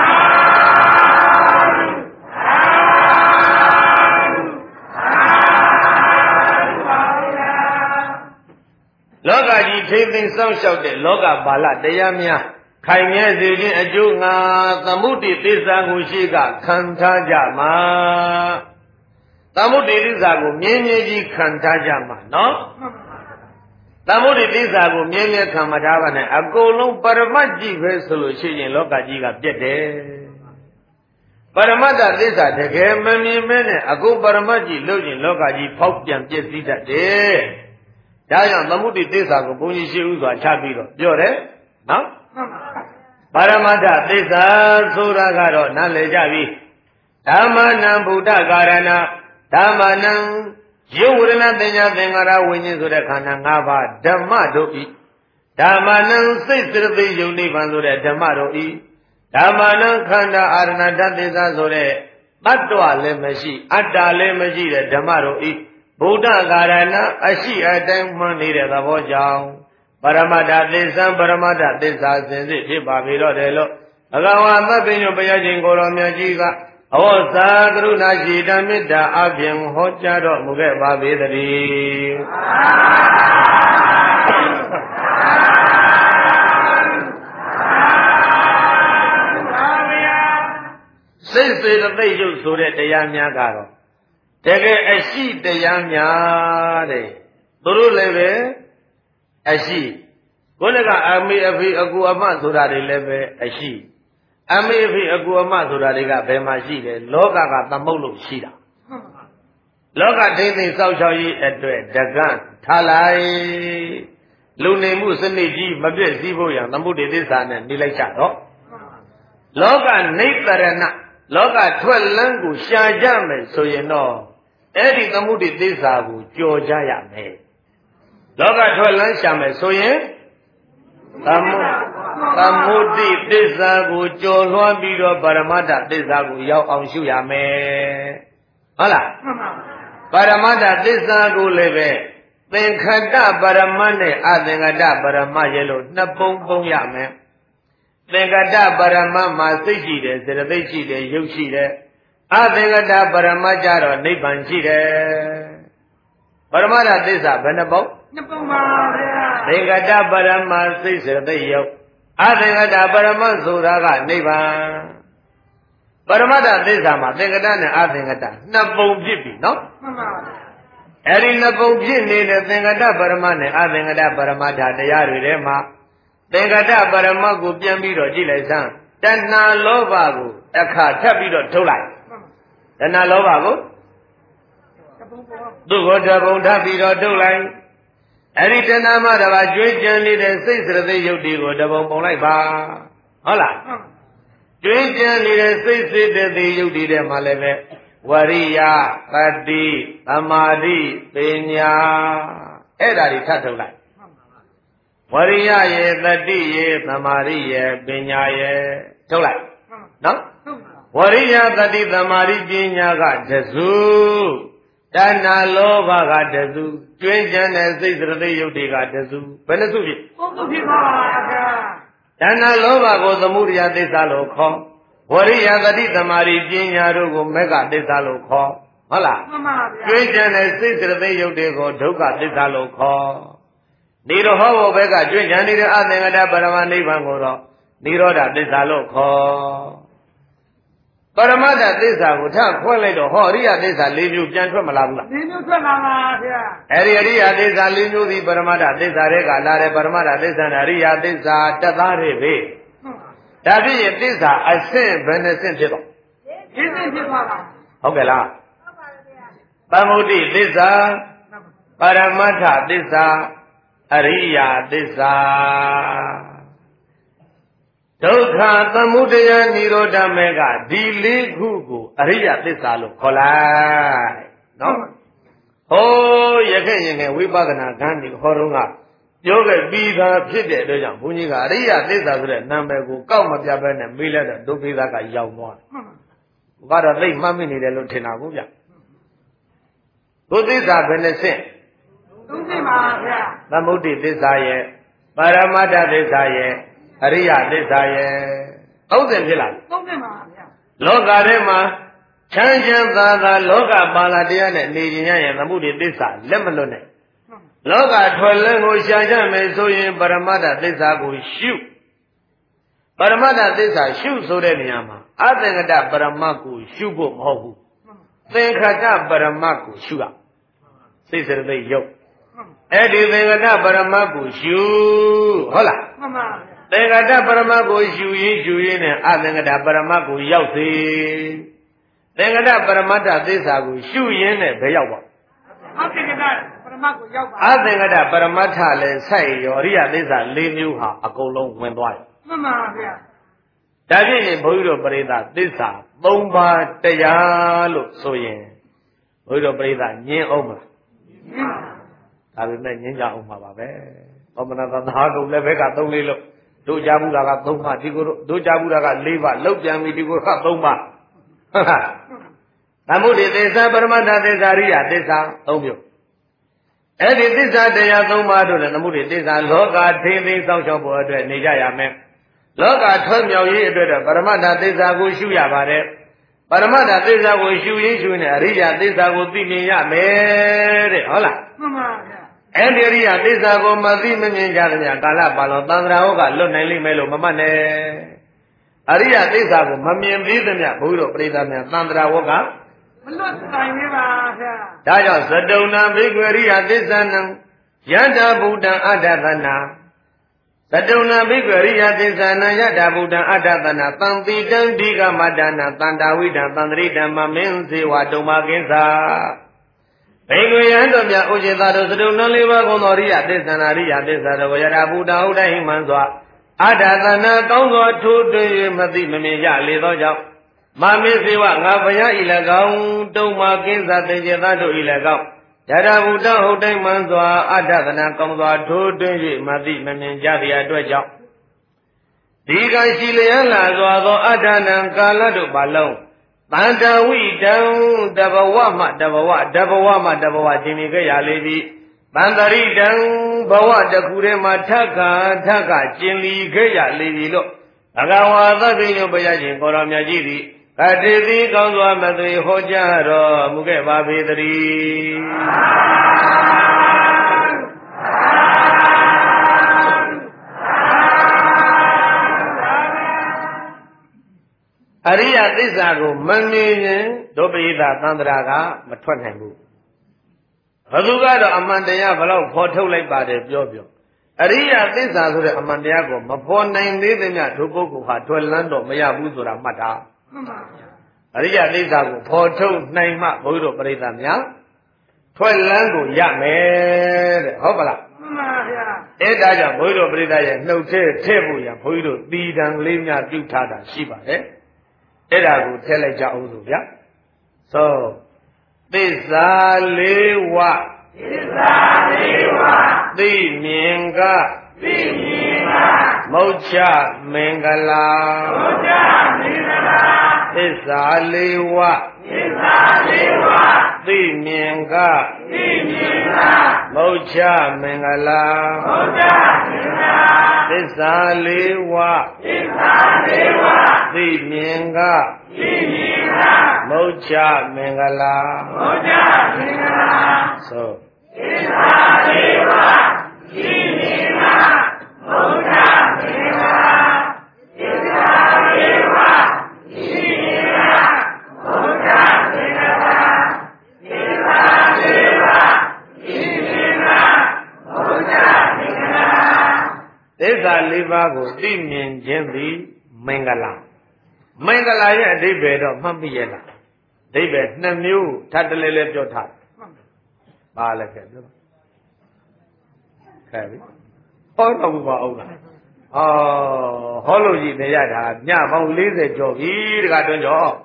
လောကကြီးထိမ့်သိမ်းစောင့်ရှောက်တဲ့လောကပါဠတရားများခိုင်မြဲစေခြင်းအကျိုးငါသမုဒိသစ္စာကိုရှိကခံထားကြမှာသမုဒိသစ္စာကိုမြဲမြဲကြီးခံထားကြမှာနော်သမုဒိသစ္စာကိုမြဲမြဲခံမထားပါနဲ့အကုန်လုံးပရမတ်ကြီးပဲဆိုလို့ရှိရင်လောကကြီးကပြတ်တယ်ပရမတ္တသစ္စာတကယ်မမြင်မဲနဲ့အကုန်ပရမတ်ကြီးလို့ရင်လောကကြီးဖောက်ပြန်ပြည့်စည်တတ်တယ်ဒါကြောင့်သမုဒိသစ္စာကိုဘုန်းကြီးရှိဥစွာချပြီးတော့ပြောတယ်နော်ပရမတ္ထသစ္စာဆိုတာကတော့နားလည်ကြပြီဓမ္မနံဗုဒ္ဓကာရဏဓမ္မနံရုပ်ဝေဒနာသင်ညာသင်္ခါရဝိညာဉ်ဆိုတဲ့ခန္ဓာ၅ပါးဓမ္မတို့ဤဓမ္မနံစိတ်စရတိယုန်နိဗ္ဗာန်ဆိုတဲ့ဓမ္မတို့ဤဓမ္မနံခန္ဓာအာရဏဓာတ်သစ္စာဆိုတဲ့တတ္တဝလည်းမရှိအတ္တလည်းမရှိတဲ့ဓမ္မတို့ဤဗုဒ္ဓကာရဏအရှိအတိုင်းမှန်နေတဲ့သဘောကြောင့်ပရမတ္ထသစ္စာပရမတ္ထသစ္စာစင်စစ်ဖြစ်ပါပြီတော့တယ်လို့ဘဂဝါသဗ္ဗညုဘုရားရှင်ကိုရောမြတ်ကြီးကအဝေါသာကရုဏာရှိတမေတ္တာအပြင်ဟောကြားတော်မူခဲ့ပါပေတည်းစိတ်စေတသိက်ရုပ်ဆိုတဲ့တရားများကတော့တကယ်အရှိတရားများတဲ့သူတို့လည်းပဲအရှိခုနကအမေအဖေအကူအမဆိုတာတွေလည်းပဲအရှိအမေအဖေအကူအမဆိုတာတွေကဘယ်မှာရှိတယ်လောကကသမုတ်လို့ရှိတာလောကထိမ့်သိမ်းစောက်ချောက်ရေးအတွက်တကန့်ထားလိုက်လူနေမှုစနစ်ကြီးမပြည့်စည်ဖို့ရန်သမုဒ္ဒေသစ္စာနဲ့နေလိုက်ကြတော့လောကနိတ္တရဏလောကထွက်လန်းကိုရှာကြမယ်ဆိုရင်တော့အဲ့ဒီသမုဒ္ဒေသစ္စာကိုကြော်ကြရမယ်လောကထွက်လန်းရှာမယ်ဆိုရင်သမုဒ္ဒေသစ္စာကိုကြော်လွှမ်းပြီးတော့ပရမတ္ထသစ္စာကိုရောက်အောင်ရှုရမယ်ဟုတ်လားပရမတ္ထသစ္စာကိုလည်းပဲသင်္ခတပရမတ်နဲ့အသင်္ခတပရမတ်ရဲ့လို့နှစ်ပုံရမယ်သင်္ခတပရမတ်မှာစိတ်ရှိတယ်စေတသိက်ရှိတယ်ရုပ်ရှိတယ်အသင်္ခတပရမတ်ကြတော့နိဗ္ဗာန်ရှိတယ်ပရမတ္ထသစ္စာဘယ်နှပုံနှစ်ပုံပါဗျာသင်္ခတပရမတ်စိတ်စေတသိက်ရုပ်အသင်္ခတပရမတ်ဆိုတာကနိဗ္ဗာန်ပရမတ္ထသစ္စာမှာသင်္ခတနဲ့အသင်္ခတနှစ်ပုံဖြစ်ပြီနော်မှန်ပါဗျာအဲ့ဒီနှစ်ပုံဖြစ်နေတဲ့သင်္ခတပရမတ်နဲ့အသင်္ခတပရမတ္ထတရားတွေထဲမှာသင်္ခတပရမတ်ကိုပြန်ပြီးတော့ကြည့်လိုက်စမ်းတဏှာလောဘကိုအခါထပ်ပြီးတော့ထုတ်လိုက်တဏှာလောဘကိုသူ့ကိုတပုံထပ်ပြီးတော့ထုတ်လိုက်အဲ့ဒီတဏှာမှာတပါကြွေးကြံနေတဲ့စိတ်စရသိယုတ်တွေကိုတပုံပုံလိုက်ပါဟုတ်လားကြွေးကြံနေတဲ့စိတ်စေတသိက်ယုတ်တွေထဲမှာလည်းပဲဝရိယတတိသမာဓိပညာအဲ့ဒါတွေထပ်ထုတ်လိုက်ဝရိယရေတတိရေသမာဓိရေပညာရေထုတ်လိုက်နော်ဝရိယတတိသမာဓိပညာကတစုတဏှာလောဘကတစုကျွင်းကျန်တဲ့စိတ်စရသိယုတ်တွေကတစုဘယ်နှစုဖြစ်ပုဂ္ဂိုလ်ဖြစ်ပါဗျာတဏှာလောဘကိုသမုဒယသစ္စာလို့ခေါ်ဝရိယတတိသမာဓိပညာတို့ကိုမေဃသစ္စာလို့ခေါ်ဟုတ်လားမှန်ပါဗျာကျွင်းကျန်တဲ့စိတ်စရသိယုတ်တွေကိုဒုက္ခသစ္စာလို့ခေါ်နိရောဓဘက်ကကျွင့်ကြံနေတဲ့အသင်္ကတပရမနိဗ္ဗာန်ကိုတော့နိရောဓသစ္စာလို့ခေါ်ပရမတ္ထသစ္စာကိုထခွဲလိုက်တော့ဟောအရိယသစ္စာ၄မျိုးပြန်ထွက်မလာဘူးလား၄မျိုးထွက်လာပါဗျာအဲ့ဒီအရိယသစ္စာ၄မျိုးဒီပရမတ္ထသစ္စာတွေကလာတယ်ပရမတ္ထသစ္စာနဲ့အရိယသစ္စာတသားတွေပဲဒါဖြစ်ရင်သစ္စာအဆင့်ဘယ်နှဆင့်ဖြစ်တော့၄ဆင့်ဖြစ်သွားပါဟုတ်ကဲ့လားဟုတ်ပါဗျာသမုဒိသစ္စာပရမတ္ထသစ္စာအရိယသစ္စာဒုက္ခသမုဒယនិရောဓမေကဒီလေးခုကိုအရိယသစ္စာလို့ခေါ်လိုက်နော်ဟိုးရခဲ့ရင်ဝိပဿနာကံဒီဟောတော့ကပြောခဲ့ပြီးသားဖြစ်တဲ့အတွက်ကြောင့်ဘုန်းကြီးကအရိယသစ္စာဆိုတဲ့နာမည်ကိုကောက်မပြဘဲနဲ့မေးလိုက်တော့ဒုက္ခိသကရောက်သွားတယ်ဘုရားတော့သိမှတ်မိနေတယ်လို့ထင်တာကိုဗျဘုသစ္စာဘယ်နှဆင့်သုံးဆင့်ပါဗျာသမုဒိသစ္စာရဲ့ပရမတ္ထသစ္စာရဲ့အရိယသစ္စာရဲ့သုံးဆင့်ဖြစ်လာသုံးဆင့်ပါဗျာလောကထဲမှာချမ်းချမ်းသာသာလောကပါဠိတရားနဲ့နေခြင်းရဲ့သမုဒိသစ္စာလက်မလွတ်နဲ့လောကထွက်လန်းကိုရှာကြမယ်ဆိုရင်ပရမတ္ထသစ္စာကိုရှုပရမတ္ထသစ္စာရှုဆိုတဲ့နေရာမှာအသင်္ကတပရမတ်ကိုရှုဖို့မဟုတ်ဘူးသင်္ခတပရမတ်ကိုရှုရစိတ်စရသိယုတ်အဲ့ဒီသင်္ကတပရမတ်ကိုရှုဟုတ်လားမှန်ပါသင်္ကတပရမတ်ကိုရှုရင်းနဲ့အသင်္ကတပရမတ်ကိုရောက်စေသင်္ကတပရမတ္ထသစ္စာကိုရှုရင်းနဲ့ဘယ်ရောက်ပါအသင်္ကတပရမတ်ကိုရောက်ပါအသင်္ကတပရမတ္ထလည်းစိုက်ရောအရိယသစ္စာ၄မျိုးဟာအကုန်လုံးဝင်သွားတယ်မှန်ပါဗျာဒါဖြင့်ဘုန်းကြီးတို့ပရိသတ်သစ္စာ၃ပါးတရားလို့ဆိုရင်ဘုန်းကြီးတို့ပရိသတ်ညင်းအောင်မလားဒါပေမဲ့ငင်းကြအောင်မှာပါပဲသောမနာသသာတို့လည်းဘက်က3 4လို့တို့ကြဘူးတာက3ပါဒီကိုတို့ကြဘူးတာက4ပါလောက်ပြန်ပြီဒီကိုက3ပါဟုတ်လားသမုဒိသစ္စာပရမတ္ထသစ္စာရိယသစ္စာ3မျိုးအဲ့ဒီသစ္စာတရား3ပါးတို့လည်းသမုဒိသစ္စာလောကထိသိစောင့်ရှောက်ဖို့အတွက်နေကြရမယ်လောကထွက်မြောက်ရေးအတွက်တော့ပရမတ္ထသစ္စာကိုရှုရပါတယ်ပရမတ္ထသစ္စာကိုရှုရင်းရှုနေအရိယသစ္စာကိုသိမြင်ရမယ်တဲ့ဟုတ်လားမှန်ပါဗျာအဲ့ဒီအရိယသစ္စာကိုမသိမမြင်ကြသမျှကာလပါလောသံဃာဟောကလွတ်နိုင်လိမ့်မယ်လို့မမှတ်နဲ့အရိယသစ္စာကိုမမြင်သေးသမျှဘုရားတို့ပရိသတ်များသံဃာဟောကမလွတ်နိုင်သေးပါဗျာဒါကြောင့်သတုံနာဘိက္ခဝရိယသစ္စာနံယတ္တဗုဒ္ဓံအတ္တသနာသတုံနာဘိက္ခဝရိယသစ္စာနံယတ္တဗုဒ္ဓံအတ္တသနာသံတိတံဒီကမတ္တနာတန္တာဝိတံသန္တရိတံမမင်းစေဝတုံမကိစ္ဆာဘိက္ခဝယံတို့မြတ်ဥจิตတို့သတုံနာ၄ပါးကုန်သောရိယသစ္စာနာရိယသစ္စာတို့ကိုယတ္တဗုဒ္ဓဟုတ်တိုင်းမှန်စွာအတ္တသနာကောင်းသောထိုးတွင်၍မသိမမြင်ကြလေသောကြောင့်မမင်းစေဝငါဘုရားဤ၎င်းတုံမကိစ္ဆာတေจิตတို့ဤ၎င်းယတ္တဗုဒ္ဓဟုတ်တိုင်းမှန်စွာအတ္တသနာကောင်းစွာထိုးတွင်၍မသိမမြင်ကြသည့်အတွက်ကြောင့်ဒီကံရှိလျက်လာစွာသောအတ္တနံကာလတို့ပါလုံးတန္တဝိတံတဘဝမှတဘဝတဘဝမှတဘဝကျင်နေကြရလေသည်တန္တရိတံဘဝတစ်ခုတည်းမှာထပ်ခါကျင်လီခဲ့ရလေပြီလို့ဘဂဝါသဗ္ဗညုဘုရားရှင်ကိုရောမြတ်ကြီးသည်ကတိတိကောင်းစွာမသွေဟောကြားတော်မူခဲ့ပါပေတည်းအရိယသစ္စာကိုမမြင်ရင်ဒုပိသသန္တရာကမထွက်နိုင်ဘူးဘသူကတော့အမှန်တရားဘလောက်ဖော်ထုတ်လိုက်ပါတယ်ပြောအရိယသစ္စာဆိုတဲ့အမှန်တရားကိုမဖော်နိုင်သေးသမျှဒုပုဂ္ဂိုလ်ဟာထွက်လန်းတော့မရဘူးဆိုတာမှတ်တာမှန်ပါဗျာအရိယသစ္စာကိုဖော်ထုတ်နိုင်မှဘုရားတို့ပြိဿများထွက်လန်းကိုရမယ်တဲ့ဟုတ်ပါလားမှန်ပါဗျာအဲ့ဒါကြောင့်ဘုရားတို့ပြိဿရဲ့နှုတ်ထဲဖို့ရဘုရားတို့တည်တံလေးများပြုထားတာရှိပါတယ်အဲ့ဒါကိုထည့်လိုက်ကြအောင်ဆိုဗျာသောသစ္စာလေးဝသစ္စာလေးဝသိမြင်ကမုတ်ချမင်္ဂလာသစ္စာလေးဝသိမြင်ကမုတ်ချမင်္ဂလာသစ္စာလေးဝသိမြင်ကမုတ်ချမင်္ဂလာသိသစ္စာလေးဝသိမြင်ကမုတ်ချမင်္ဂလာသစ္စာလေးဝသိမြင်ကမုတ်ချမင်္ဂလာသစ္စာလေးဝသိမြင်ကမုတ်ချမင်္ဂလာသစ္စာလေးပါးကိုသိမြင်ခြင်းသည်မင်္ဂလာမင်္ဂလာရဲ့အဓိပ္ပာယ်တော့မှတ်မိရဲ့လားအဓိပ္ပာယ်2မျိုးထပ်တလဲလဲပြောထားပါလဲခဲ့ပြောခဲ့ပြီဟောတော့ဘူးပါအောင်လားဟောလို့ကြီးနေရတာညပေါင်း40ကျော်ပြီတခါတွန်းကျော်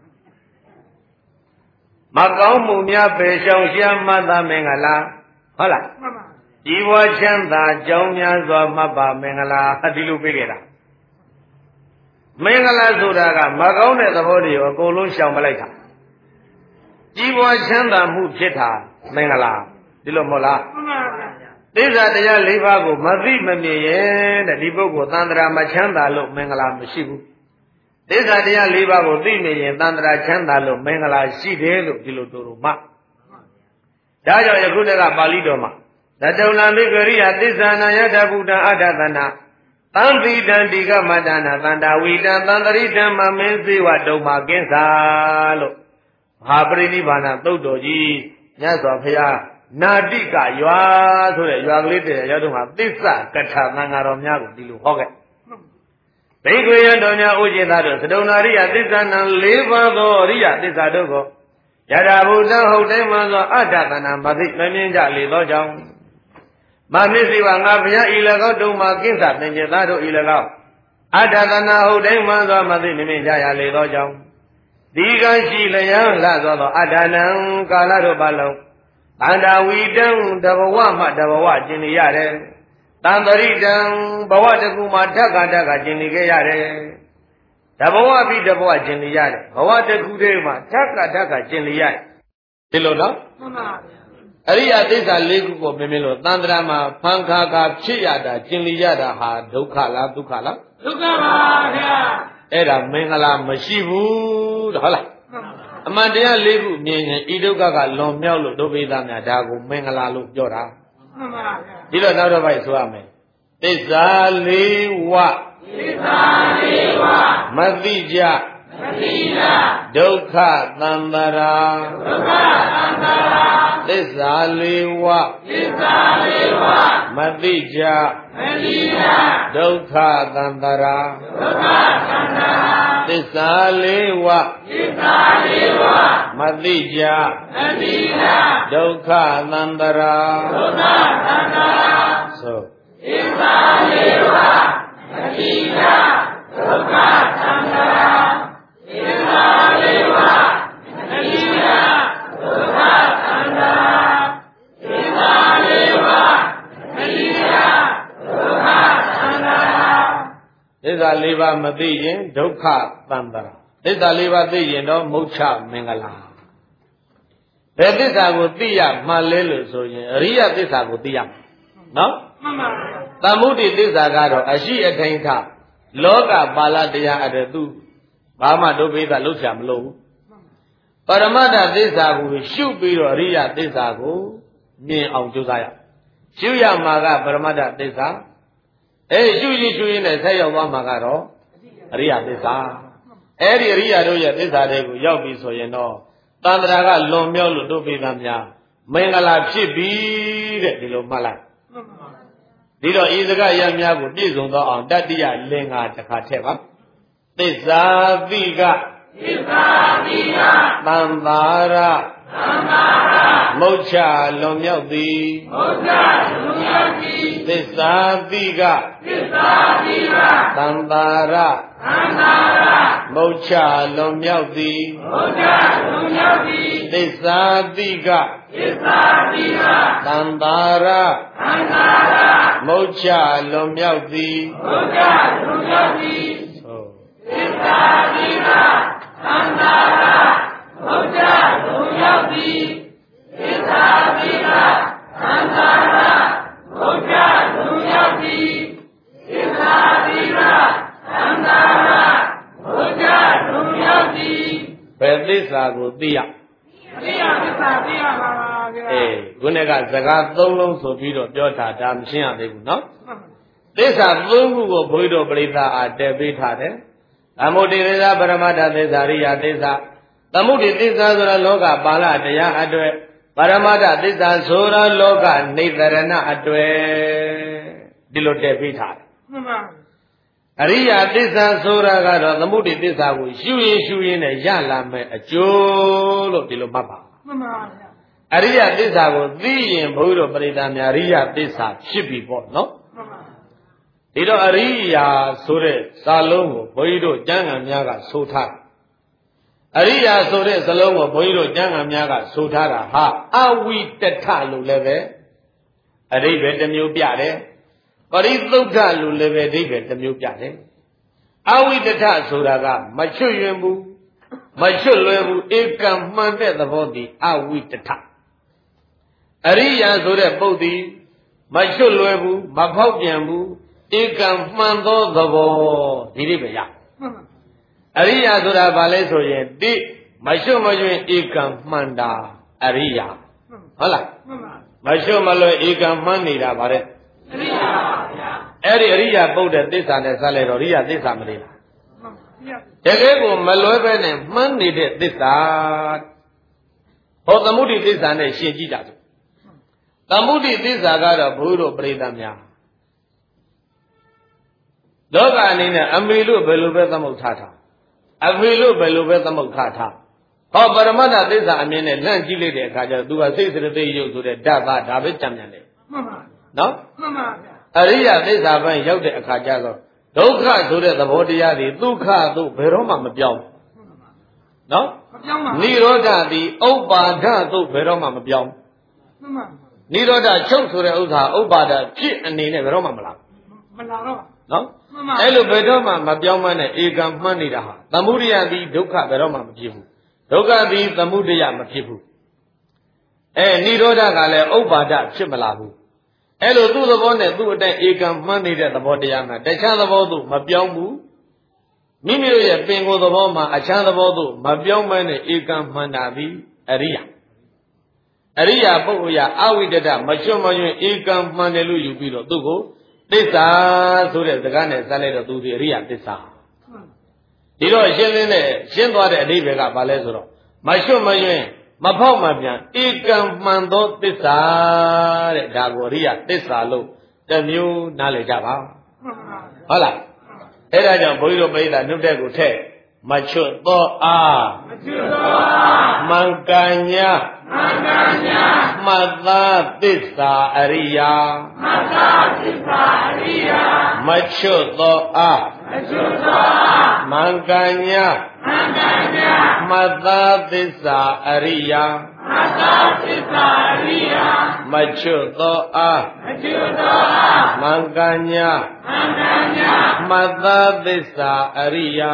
မကောင်းမှုများပေရှောင်ရှားမှတ်သမင်္ဂလာဟုတ်လားမှန်ပါဒီဝချမ်းသာကြောင်းများစွာမှတ်ပါမင်္ဂလာဒီလိုပြေးခဲ့တာမင်္ဂလာဆိုတာကမကောင်းတဲ့သဘောတွေကိုအကုန်လုံးရှောင်မလိုက်တာကြီးပွားချမ်းသာမှုဖြစ်တာမင်္ဂလာဒီလိုမဟုတ်လားမှန်ပါဗျာသစ္စာတရား၄ပါးကိုမသိမမြင်ရဲ့တဲ့ဒီပုဂ္ဂိုလ်သန္တရာမချမ်းသာလို့မင်္ဂလာမရှိဘူးသစ္စာတရား၄ပါးကိုသိမြင်ရင်သန္တရာချမ်းသာလို့မင်္ဂလာရှိတယ်လို့ဒီလိုတို့မှဒါကြောင့်ယခုတည်းကပါဠိတော်မှာသတုံလံဘိက္ခရိယသစ္စာနာယတဗုဒ္ဓအတ္တသနာသံတိတံဒီကမတ္တနာသန္တာဝိတံသန္တရိတံမမင်းစေဝတုံမကိစ္ဆာလို့မဟာပရိနိဗ္ဗာန်သုတ်တော်ကြီးမြတ်စွာဘုရားနာတိကရွာဆိုတဲ့ရွာကလေးတည်းရောက်တော့မှသစ္စာကထာသံဃာတော်များကိုဒီလိုဟောခဲ့ဘိက္ခဝေယံတော်များဥจิตတို့သတုံနာရိယသစ္စာနံ၄ပါးသောရိယသစ္စာတို့ကိုယထာဘုဒ္ဓဟုတ်တိုင်းမှသောအတ္တသနာမသိမမြင်ကြလေသောကြောင့်မမစ္စိဝငါဘုရားဤ၎င်းတုံမှာကိစ္ဆာသင်္ကြန်သားတို့ဤ၎င်းအတ္တသနာဟုတ်တိုင်းမှသောမသိမမြင်ကြရလေသောကြောင့်ဒီကရှိလျံလှသောအတ္တနံကာလတို့ပါလုံးတန္တာဝီတံတဘဝမှတဘဝကျင်နေရတယ်တန်တရိတံဘဝတစ်ခုမှာဓက္ကကျင်နေခဲ့ရတယ်တဘဝပြီးတဘဝကျင်နေရတယ်ဘဝတစ်ခုတည်းမှာဓက္ကကျင်နေရတယ်ဒီလိုနော်မှန်ပါဗျာအရိယသစ္စာ၄ခုကိုမြင်မြင်လို့သန္တရာမှာဖန်ခါခါဖြစ်ရတာကျင်လီရတာဟာဒုက္ခလားဒုက္ခလားဒုက္ခပါဗျာအဲ့ဒါမင်္ဂလာမရှိဘူးတဲ့ဟုတ်လားအမှန်တရား၄ခုမြင်ရင်ဤဒုက္ခကလွန်မြောက်လို့ဒုပိသများဒါကိုမင်္ဂလာလို့ပြောတာမှန်ပါဗျာဒီတော့နောက်တစ်ပိုက်ဆိုရမယ်သစ္စာ၄ဝသစ္စာ၄ဝမသိကြဒုက္ခသံသရာသစ္စာလေးဝမသိကြဒုက္ခသံသရာသစ္စာလေးဝမသိကြဒုက္ခသံသရာဆိုသစ္စာလေးဝမသိကြဒုက္ခသံသရာသစ္စာလေးပါးမသိရင်ဒုက္ခသံသရာသစ္စာလေးပါးသိရင်တော့မုချမင်္ဂလာဘယ်သစ္စာကိုသိရမှလဲလို့ဆိုရင်အရိယသစ္စာကိုသိရမှာနော်မှန်ပါဗျာသမုဒိသစ္စာကတော့အရှိအထိုင်ထလောကပါဠတရားအဲ့ဒါသူဘာမှဒုပိသလှုပ်ရှားမလို့ပရမတ္ထသစ္စာကိုရှုပြီးတော့အရိယသစ္စာကိုမြင်အောင်ကြိုးစားရရှုရမှာကပရမတ္ထသစ္စာရှုရင်နဲ့ဆက်ရောက်သွားမှာကတော့အရိယသစ္စာအဲ့ဒီအရိယတို့ရဲ့သစ္စာတွေကိုရောက်ပြီဆိုရင်တော့တန္တရာကလွန်မြောက်လို့ဒုပိသများမင်္ဂလာဖြစ်ပြီတဲ့ဒီလိုမှတ်လိုက်ဒီတော့ဤစကားရများကိုပြည့်စုံသောအောင်တတ္တိယလင်္ကာတစ်ခါထည့်ပါသစ္စာတိကသံသာရမုတ်ချလွန်မြောက်သည်သစ္စာတိကသံသာရမုတ်ချလွန်မြောက်သည်သစ္စာတိကသံသာရမုတ်ချလွန်မြောက်သည်သစ္စာတိကသံသာရမုတ်ချလွန်မြောက်သည်သစ္စာတိကသံသာရမုတ်ချလွန်မြောက်သည်သစ္စာတိကသံသာရမုတ်ချလွန်မြောက်သည်ဘယ်သစ္စာကိုသိရသစ္စာသိရပါဗျာခုနကစကား၃လုံးဆိုပြီးတော့ပြောတာဒါမရှင်းရသေးဘူးနော်သစ္စာ၃ခုကိုဘုရားတော်ပရိသတ်အားတည်ပေးထားတယ်သမုဒိသစ္စာပရမတ္ထသစ္စာရိယသစ္စာသမုဒိသစ္စာဆိုတာလောကပါဠတရားအတွေ့ပရမတ္ထသစ္စာဆိုတာလောကနေသရဏအတွေ့ဒီလိုတည်ပေးထားတယ်မှန်ပါအရိယသစ္စာဆိုတာကတော့သမုဒိသစ္စာကိုရှုရင်နဲ့ရလာမယ်အကျိုးလို့ဒီလိုမှတ်ပါမှန်ပါဗျာအရိယသစ္စာကိုသိရင်ဘုရားတော်ပရိသတ်များအရိယသစ္စာဖြစ်ပြီပေါ့နော်မှန်ပါဒီတော့အရိယာဆိုတဲ့စာလုံးကိုဘုန်းကြီးတို့ကျမ်းဂန်များကဆိုထားအရိယာဆိုတဲ့စလုံးကိုဘုန်းကြီးတို့ကျမ်းဂန်များကဆိုထားတာဟာအဝိတထလို့လည်းပဲအဓိပ္ပာယ်တစ်မျိုးပြတယ်ပရိသုဒ္ဓလို့လည်းပဲအဓိပ္ပာယ်တစ်မျိုးပြတယ်အဝိတထဆိုတာကမချွတ်ယွင်းဘူးမချွတ်လွယ်ဘူးဧကံမှန်တဲ့သဘောတည်းအဝိတထအရိယာဆိုတဲ့ပုဒ်တည်းမချွတ်လွယ်ဘူးမဖောက်ပြန်ဘူးဧကံမှန်သောသဘောဒီလိုပဲရအရိယာဆိုတာဘာလဲဆိုရင်တိမရှုမယွင်ဧကံမှန်တာအရိယာဟုတ်လားမရှုမလွယ်ဧကံမှန်နေတာဗါတဲ့အရိယာပါဗျာအဲ့ဒီအရိယာပုဒ်တဲ့သစ္စာနဲ့ဆက်လိုက်တော့အရိယာသစ္စာမလေးလားတကယ်ကိုမလွယ်ပဲနဲ့မှန်နေတဲ့သစ္စာဟောသမုဒိသစ္စာနဲ့ရှင်းကြည့်တာဆိုသမုဒိသစ္စာကတော့ဘုရားတို့ပရိသတ်များလောကအနေနဲ့အမေလို့ဘယ်လိုပဲသမုတ်ထားအဖေလို့ဘယ်လိုပဲသမုတ်ထားဟောပရမတ္ထသစ္စာအမြင်နဲ့လန့်ကြည့်လိုက်တဲ့အခါကျတော့သူကစိတ်စရတိယုတ်ဆိုတဲ့ဓာတ်ပါဒါပဲကြံမြန်တယ်မှန်ပါနော်မှန်ပါဗျာအရိယသစ္စာပိုင်းရောက်တဲ့အခါကျတော့ဒုက္ခဆိုတဲ့သဘောတရားတွေဒုက္ခတို့ဘယ်တော့မှမပြောင်းနော်မပြောင်းပါဘူးနိရောဓသည်ဥပ္ပါဒသို့ဘယ်တော့မှမပြောင်းနိရောဓချုပ်ဆိုတဲ့ဥစ္စာဥပါဒဖြစ်အနေနဲ့ဘယ်တော့မှမလားမလာတော့နော်အဲ့လိုဘယ်တော့မှမပြောင်းမနဲ့ဧကံမှန်းနေတာဟာသမုဒယသည်ဒုက္ခဘယ်တော့မှမဖြစ်ဘူးဒုက္ခသည်သမုဒယမဖြစ်ဘူးနိရောဓကလည်းဥပါဒဖြစ်မလာဘူးအဲ့လိုသူ့သဘောနဲ့သူ့အတိုင်းဧကံမှန်းနေတဲ့သဘောတရားမှာတခြားသဘောသို့မပြောင်းဘူးမိမိတို့ရဲ့ပင်ကိုယ်သဘောမှာအခြားသဘောသို့မပြောင်းမနဲ့ဧကံမှန်တာသည်အရိယာပုဂ္ဂိုလ်ရအဝိတ္တမချွတ်မယွင်းဧကံမှန်တယ်လို့ယူပြီးတော့သူ့ကိုသစ္စာဆိုတဲ့စကားနဲ့ဆက်လိုက်တော့သူဒီအရိယာသစ္စာဒီတော့ရှင်းလင်းတဲ့ရှင်းသွားတဲ့အဓိပ္ပာယ်ကဘာလဲဆိုတော့မချွတ်မယွင်းမဖောက်မပြန်ဧကံမှန်သောသစ္စာတဲ့ဒါကိုအရိယာသစ္စာလို့တစ်မျိုးနားလည်ကြပါဟုတ်လားအဲ့ဒါကြောင့်ဘုန်းကြီးတို့ပြိဿနှုတ်တဲ့ကိုထည့်မချွတ်သောအားမင်္ဂညာမတ္တသစ္စာအရိယာမချွတ်သောအားမင်္ဂညာမတ္တသစ္စာအရိယာမချွတ်သောအားမင်္ဂညာမတ္တသစ္စာအရိယာ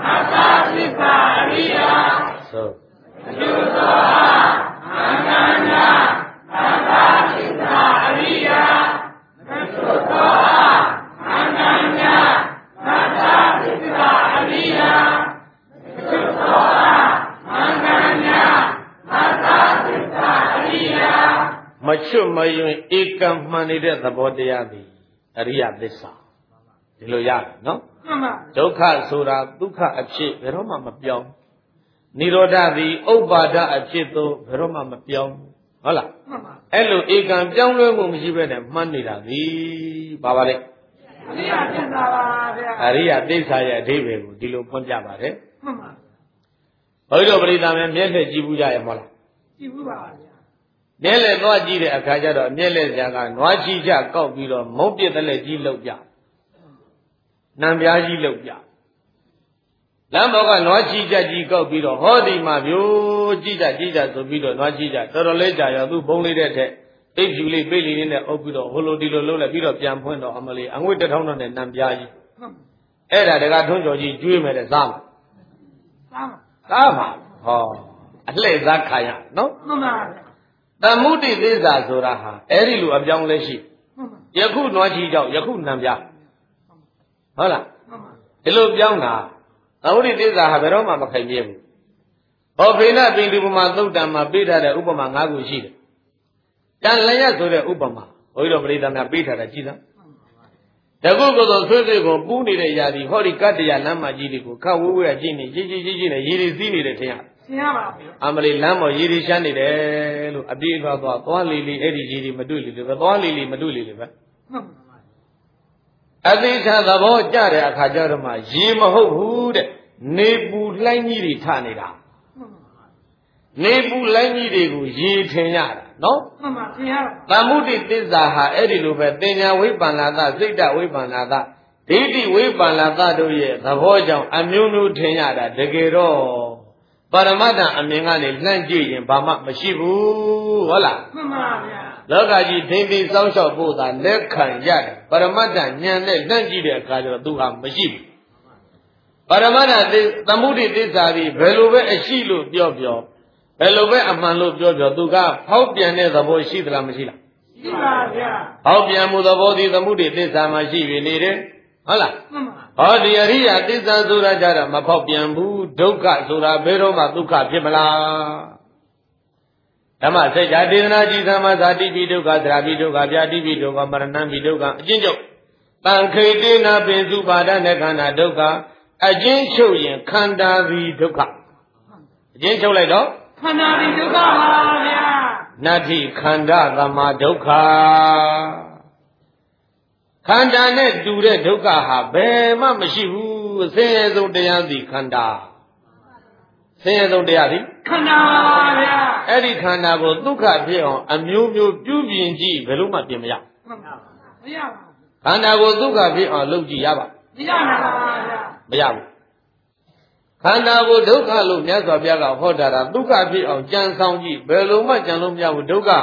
သို့မချွတ်သောအားမင်္ဂညာမတ္တသစ္စာအရိယာမချွတ်သောအားမင်္ဂညာမတ္တသစ္စာအရိယာမချွတ်သောအားမင်္ဂညာမတ္တသစ္စာအရိယာမချွတ်မယွင်းဧကံမှန်နေတဲ့သဘောတရားသည်အရိယသစ္စာဒီလိုရတယ်နော်ဒုက္ခဆိုတာဒုက္ခအဖြစ်ဘယ်တော့မှမပြောင်းနိရောဓသည်ဥပါဒအဖြစ်သို့ဘယ်တော့မှမပြောင်းဟုတ်လားအဲ့လိုဧကံပြောင်းလဲမှုမရှိဘဲနဲ့မှန်းနေတာသည်ဘာပါလဲအရိယသစ္စာပါဗျာအရိယသစ္စာရဲ့အဓိပ္ပာယ်ကိုဒီလိုဖွင့်ပြပါတယ်မှန်ပါဘုရားပရိသတ်များမျက်လက်ကြည့်ဘူးကြရဲ့မဟုတ်လားကြည့်ဘူးပါဗျာမျက်လက်သွားကြည့်တဲ့အခါကျတော့မျက်လက်ဆရာကနွားချီချကောက်ပြီးတော့မုတ်ပြက်တဲ့လက်ကြီးလောက်ပြနံပြားကြီးလောက်ပြလမ်းဘောကနွားချီချကြီးကောက်ပြီးတော့ဟောဒီမှာဗျိုးကြည့်ကြဆိုပြီးတော့နွားချီချတော်တော်လေးကြာရောသူ့ဘုံလေးတဲ့ထက်အိပ်ဖြူလေးပိတ်လေးနဲ့အုပ်ပြီးတော့ဟိုလိုဒီလိုလုပ်လိုက်ပြီးတော့ပြန်ဖွင့်တော့အမလေးအငွေ့1000တော့နဲ့နံပြားကြီးအဲ့ဒါတကထုံးကျော်ကြီးကျွေးမယ်တဲ့စားမှာဟောအလှည့်စားခါရနော်မှန်ပါဗျာသမုဒိသစ္စာဆိုတာဟာအဲ့ဒီလိုအပြောင်းလဲရှိယခုနွားချီကြောက်ယခုနံပြားဟုတ်လားဒီလိုပြောင်းတာသမုဒိသစ္စာဟာဘယ်တော့မှမခိုင်ပြည့်ဘူးဟောဖေနပိန္ဒုပမာသုတ်တံမှာပေးထားတဲ့ဥပမာ၅ခုရှိတယ်တန်လျက်ဆိုတဲ့ဥပမာဘုန်းကြီးတို့ပရိသတ်များပေးထားတာကြည့်သားတကုကုသိုလ်ဆွေးဆွေးကိုပူးနေတဲ့ຢာဒီဟောဒီကတ္တရာလမ်းမကြီးတွေကိုခတ်ဝဲဝဲကြည့်နေကြီးနဲ့ရေတွေစီးနေတဲ့ထင်ရပါဗျာအမလီလမ်းပေါ်ရေတွေရှမ်းနေတယ်လို့အပြေးသွားလီအဲ့ဒီရေတွေမတွေ့လေပဲသွားလီမတွေ့လေပဲအသိချသဘောကြတဲ့အခါကျတော့မှရေမဟုတ်ဘူးတဲ့နေပူလှိုင်းကြီးတွေထနေတာနေပူလှိုင်းကြီးတွေကိုရေထင်ရတာနော်မှန်ပါထင်ရတာသမုဒိသစ္စာဟာအဲ့ဒီလိုပဲတင်ညာဝိပ္ပန္နာသစိတ်တဝိပ္ပန္နာသဒိဋ္ဌိဝိပ္ပန္နာသတို့ရဲ့သဘောကြောင့်အမျိုးမျိုးထင်ရတာတကယ်တော့ပရမတ္ထအမြင်ကနေလှမ်းကြည့်ရင်ဘာမှမရှိဘူးဟုတ်လားမှန်ပါဗျာလောကကြီးထိမ့်သိစောင့်ရှောက်ဖို့သာလက်ခံရတယ်ပရမတ္ထဉာဏ်နဲ့လှမ်းကြည့်တဲ့အခါကျတော့သူဟာမရှိဘူးပရမတ္ထသမုဒိသစ္စာဒီဘယ်လိုပဲအရှိလို့ပြောဘယ်လိုပဲအမှန်လို့ပြောသူကဖောက်ပြန်တဲ့သဘောရှိသလားမရှိလားရှိပါဗျာဖောက်ပြန်မှုသဘောဒီသမုဒိသစ္စာမှာရှိပြီနေတယ်ဟုတ်လားမှန်ပါဟောဒီအရိယသစ္စာဆိုတာကြတော့မဖောက်ပြန်ဘူးဒုက္ခဆိုတာဘယ်တော့မှဒုက္ခဖြစ်မလားဓမ္မစကြာဒေသနာကြည်သမဇာတိပိဒုက္ခသရာပိဒုက္ခဗျာတိပိဒုက္ခမရဏံပိဒုက္ခအချင်းချုပ်တံခိတေနာပိစုပါဒနဲ့ခန္ဓာဒုက္ခအချင်းချုပ်ရင်ခန္ဓာသည်ဒုက္ခအချင်းချုပ်လိုက်တော့ခန္ဓာသည်ဒုက္ခပါဗျာနတ္ထိခန္ဓာသမဒုက္ခခန္ဓာနဲ့တူတဲ့ဒုက္ခဟာဘယ်မှမရှိဘူးအစင်းရဲဆုံးတရားသည်ခန္ဓာဆင်းရဲဆုံးတရားသည်ခန္ဓာပါဗျာအဲ့ဒီခန္ဓာကိုဒုက္ခဖြစ်အောင်အမျိုးမျိုးပြုပြင်ကြည့်ဘယ်လို့မှပြင်မရမရပါဘူးခန္ဓာကိုဒုက္ခဖြစ်အောင်လုပ်ကြည့်ရပါမရပါဘူးဗျာမရဘူးခန္ဓာကိုဒုက္ခလို့မြတ်စွာဘုရားကဟောတာဒုက္ခဖြစ်အောင်ကြံဆောင်ကြည့်ဘယ်လိုမှကြံလို့မရဘူးဒုက္ခဟာ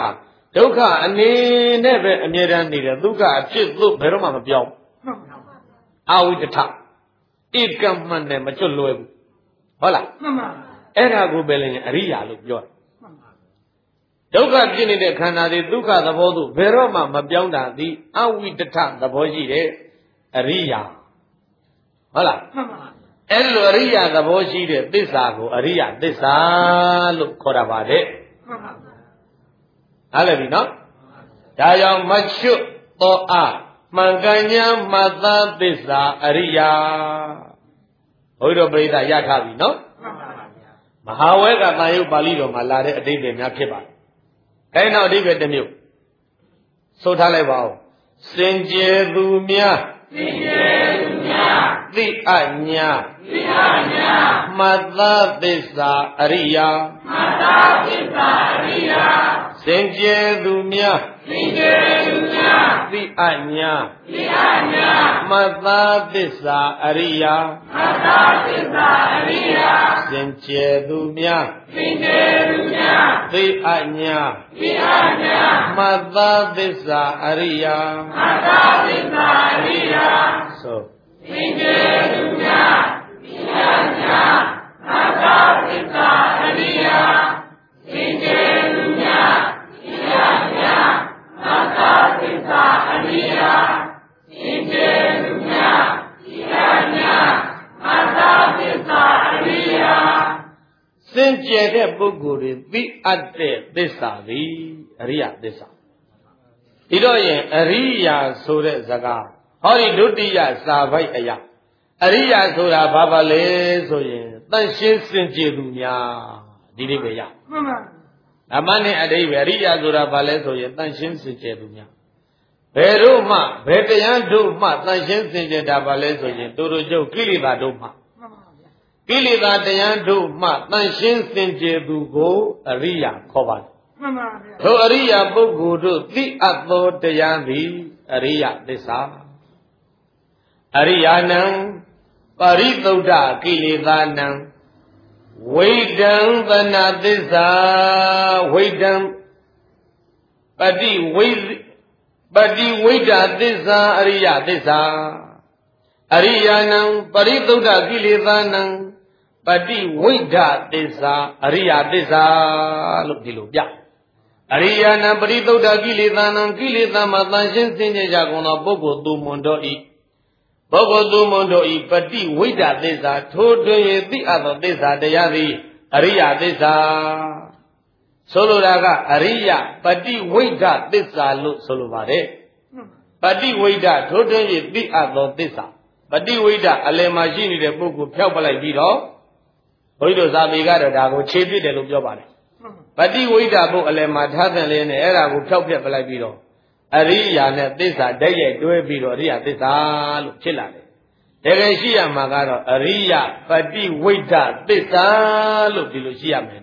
ဒုက္ခအနေနဲ့ပဲအမြဲတမ်းနေတယ်ဒုက္ခအဖြစ်သို့ဘယ်တော့မှမပြောင်းအာဝိတ္ထဧကမှန်နဲ့မချွတ်လွယ်ဘူးဟုတ်လားမှန်ပါအဲ့ဒါကိုပဲလည်းအရိယာလို့ပြောတယ်ဒုက္ခဖြစ်နေတဲ့ခန္ဓာတွေဒုက္ခသဘောသို့ဘယ်တော့မှမပြောင်းတာသည်အဝိတ္ထသဘောရှိတဲ့အရိယာဟုတ်လားမှန်ပါအဲ့လိုအရိယာသဘောရှိတဲ့သစ္စာကိုအရိယသစ္စာလို့ခေါ်တာပါတဲ့မှန်ပါဟုတ်တယ်ပြီနော်ဒါကြောင့်မချွတ်သောအားမှန်ကန်ညာမသာသစ္စာအရိယာဘုရားပရိသတ်ရထားပြီနော်မဟာဝဲကတာယုတ်ပါဠိတော်မှာလာတဲ့အဓိပ္ပာယ်များဖြစ်ပါတယ်အဲနောက်အဓိပ္ပာယ်တစ်မျိုးဆိုထားလိုက်ပါဦးစင်ကြယ်သူများစင်ကြယ်သူများသိအညာသိအညာမသာသစ္စာအရိယာမသာသစ္စာအရိယာစင်ကြယ်သူများစင်ကြယ်သူများသိအညာသိအညာမသာသစ္စာအရိယာမသာသစ္စာအရိယာစင်ကြယ်သူများစင်ကြယ်သူများသိအညာသိအညာမသာသစ္စာအရိယာမသာသစ္စာအရိယာဆိုစင်ကြယ်သူများသိအညာမသာသစ္စာအရိယာစင်ကြယ်သူများသိအညာမသာသစ္စာအရိယာစင်ကြယ်သူများသိအညာမသာသစ္စာအရိယာစင်ကြယ်တဲ့ပုဂ္ဂိုလ်တွေသိအပ်တဲ့သစ္စာသည်အရိယသစ္စာဒီတော့ရင်အရိယာဆိုတဲ့စကားဟောဒီဒုတိယစာပိုက်အရာအရိယာဆိုတာဘာပါလဲဆိုရင်တန်ရှင်းစင်ကြယ်သူများဒီလေးပဲရမှန်ပါအမှန်နဲ့အဓိပ္ပာယ်အရိယာဆိုတာဘာလဲဆိုရင်တန်ရှင်းစင်ကြယ်သူများဘယ်တို့မှဘယ်တရားတို့မှတန်ရှင်းစင်ကြယ်တာဘာလဲဆိုရင်တို့ကျုပ်ကိလေသာတို့မှကိလေသာတရားတို့မှတန်ရှင်းစင်ကြယ်သူကိုအရိယာခေါ်ပါတယ်မှန်ပါဗျာထိုအရိယာပုဂ္ဂိုလ်တို့သိအပ်သောတရားသည်အရိယသစ္စာအရိယာနံပရိသုဒ္ဓကိလေသာနံဝိဒံသနာသစ္စာဝိဒံပတိဝိဒသစ္စာအရိယသစ္စာအရိယာနံပရိသုဒ္ဓကိလေသာနံပတိဝိဒသစ္စာအရိယသစ္စာလို့ဒီလိုပြအရိယာနံပရိသုဒ္ဓကိလေသာနံကိလေသာမှာတန်ရှင်းစင်ကြယ်ကြကုန်သောပုဂ္ဂိုလ်သူမွန်တော်ဤပုဂ္ဂိုလ်သူမွန်တို့ဤပတိဝိဒသစ္စာထိုတွင်သိအပ်သောသစ္စာတရားသည်အရိယသစ္စာဆိုလိုတာကအရိယပတိဝိဒသစ္စာလို့ဆိုလိုပါတယ်ပတိဝိဒထိုတွင်သိအပ်သောသစ္စာပတိဝိဒအလယ်မှာရှိနေတဲ့ပုဂ္ဂိုလ်ဖျောက်ပလိုက်ပြီးတော့ဘုန်းကြီးတို့ဇာပေကတော့ဒါကိုခြေပြစ်တယ်လို့ပြောပါတယ်ပတိဝိဒဘုအလယ်မှာထားတဲ့လေးနဲ့အဲ့ဒါကိုဖျောက်ပြက်ပလိုက်ပြီးတော့အရိယာနဲ့သစ္စာတည့်ရဲ့တွဲပြီးတော့အရိယသစ္စာလို့ဖြစ်လာတယ်တကယ်ရှိရမှာကတော့အရိယပတိဝိဒ္ဓသစ္စာလို့ဒီလိုရှိရမယ်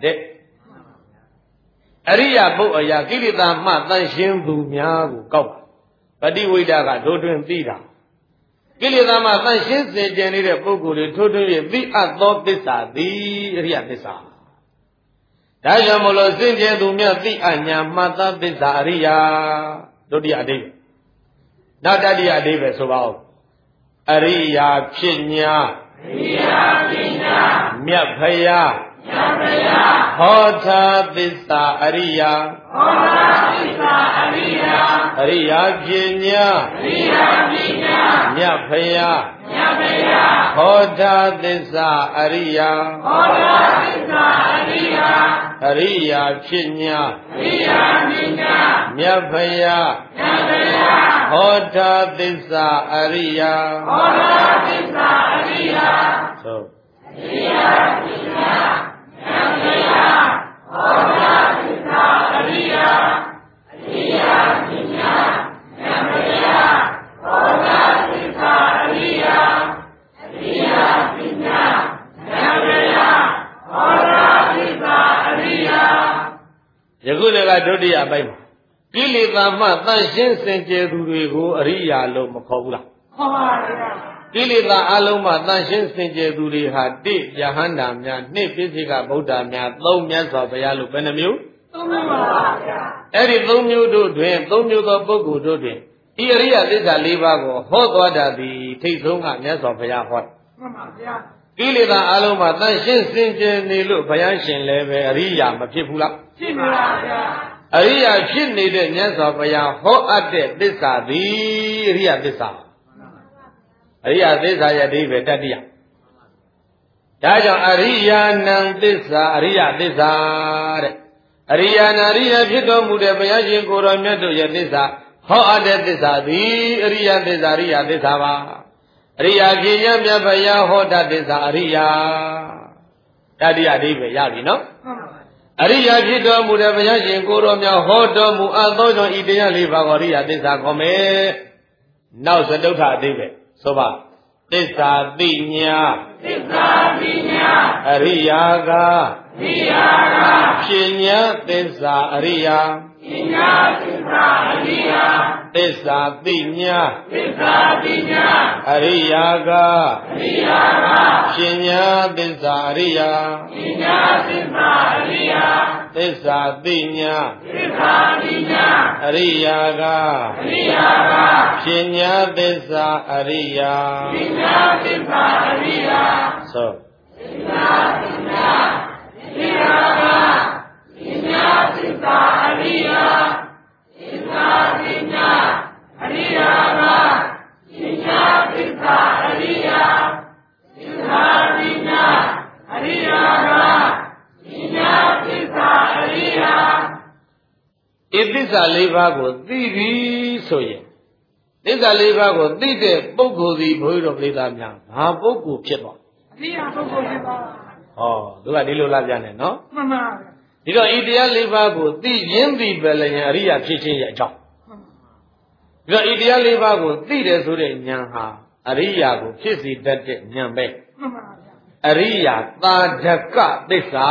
တဲ့အရိယဘုတ်အရာကိလေသာမှတန်ရှင်းသူများကိုကောက်ပါပတိဝိဒ္ဓကထိုးထွင်းသိတာကိလေသာမှတန်ရှင်းစေခြင်းနေတဲ့ပုဂ္ဂိုလ်တွေထိုးထွင်းသိအပ်သောသစ္စာသည်အရိယသစ္စာဒါကြောင့်မလို့စင်ကြယ်သူများသိအညာမှတ်သောသစ္စာအရိယာဒုတိယအဓိပ္ပာယ်နောက်တတိယအဓိပ္ပာယ်ဆိုပါဦးအရိယာဖြစ်ညာအရိယာဖြစ်ညာမြတ်ဖယားဟောတာသစ္စာအရိယာဟောတာသစ္စာအရိယာအရိယာဖြစ်ညာအရိယာဖြစ်ညာမြတ်ဖယားဟောတာသစ္စာအရိယာဟောတာသစ္စာအရိယာအရိယာဖြစ်ညာအရိယာဖြစ်ညာမြတ်ဖယားဟောတာသစ္စာအရိယာဟောတာသစ္စာအရိယာသို့အရိယာဖြစ်ညာမြတ်ဖယားဟောတာသစ္စာအရိယာအရိယာဖြစ်ညာမြတ်ဖယားဟောတာသစ္စာအရိယာအရိယာဖြစ်ညာမြတ်ဖယားဟောတာသစ္စာအရိယာယခုလည်းကဒုတိယအပိုင်းမှာကိလေသာမှတန်ရှင်းစင်ကြယ်သူတွေကိုအရိယာလို့မခေါ်ဘူးလားခေါ်ပါဗျာကိလေသာအလုံးမှတန်ရှင်းစင်ကြယ်သူတွေဟာ1ယဟန္တာများ2ပိစိကဗုဒ္ဓများ3မြတ်စွာဘုရားလို့ဘယ်နှမျိုး3 အဲ့ဒီသုံးမျိုးတို့တွင်သုံးမျိုးသောပုဂ္ဂိုလ်တို့တွင်ဤအရိယသစ္စာ၄ပါးကိုဟောသွားတတ်သည်ထိတ်ဆုံးကမြတ်စွာဘုရားဟောမှန်ပါဗျာကိလေသာအလုံးမှာတန်ရှင်းစင်ကြယ်နေလို့ဘုရားရှင်လည်းပဲအရိယာမဖြစ်ဘူးလားဖြစ်ပါဗျာအရိယာဖြစ်နေတဲ့မြတ်စွာဘုရားဟောအပ်တဲ့သစ္စာသည်အရိယသစ္စာအရိယသစ္စာရဲ့အဓိပ္ပာယ်တတ္တိယဒါကြောင့်အရိယာနံသစ္စာအရိယသစ္စာတဲ့အရိယာနာရိယဖြစ်တော်မူတဲ့ဘုရားရှင်ကိုယ်တော်မြတ်တို့ရဲ့သစ္စာဟောအပ်တဲ့သစ္စာသည်အရိယသစ္စာအရိယသစ္စာပါအရိယာဖြစ်ရမြတ်ဘုရားဟောတတ်သစ္စာအရိယာတတ္တိယအဓိပ္ပာယ်ရပြီနော်အရိယာဖြစ်တော်မူတဲ့ဘုရားရှင်ကိုယ်တော်မြတ်ဟောတော်မူအပ်သောကြောင့်ဤတရားလေးပါးကိုအရိယာသစ္စာခေါ်မယ်နောက်သတုဋ္ဌအဓိပ္ပာယ်ဆိုပါသစ္စာသိညာသစ္စာသိညာအရိယာကဖြစ်ညာသစ္စာအရိယာဖြစ်ညာသစ္စာအရိယာသစ္စာသိညာအရိယာကဖြစ်ညာသစ္စာအရိယာသစ္စာသိညာအရိယာကဖြစ်ညာသစ္စာအရိယာဆိုဤသစ္စာလေးပါးကိုသိပြီဆိုရင်သစ္စာလေးပါးကိုသိတဲ့ပုဂ္ဂိုလ်သည်ဘုန်းကြီးတို့ပြိဿများဘာပုဂ္ဂိုလ်ဖြစ်သွားအရိယာပုဂ္ဂိုလ်ဖြစ်သွားဟောသူကဒီလိုလားပြန်တယ်နော်မှန်ပါဗျာဒီတော့ဤတရားလေးပါးကိုသိရင်းသိပဲလည်းအရိယာဖြစ်ခြင်းရဲ့အကြောင်းဒီတော့ဤတရားလေးပါးကိုသိတယ်ဆိုတဲ့ဉာဏ်ဟာအရိယာကိုဖြစ်စေတတ်တဲ့ဉာဏ်ပဲမှန်ပါဗျာအရိယာသာဓကသစ္စာ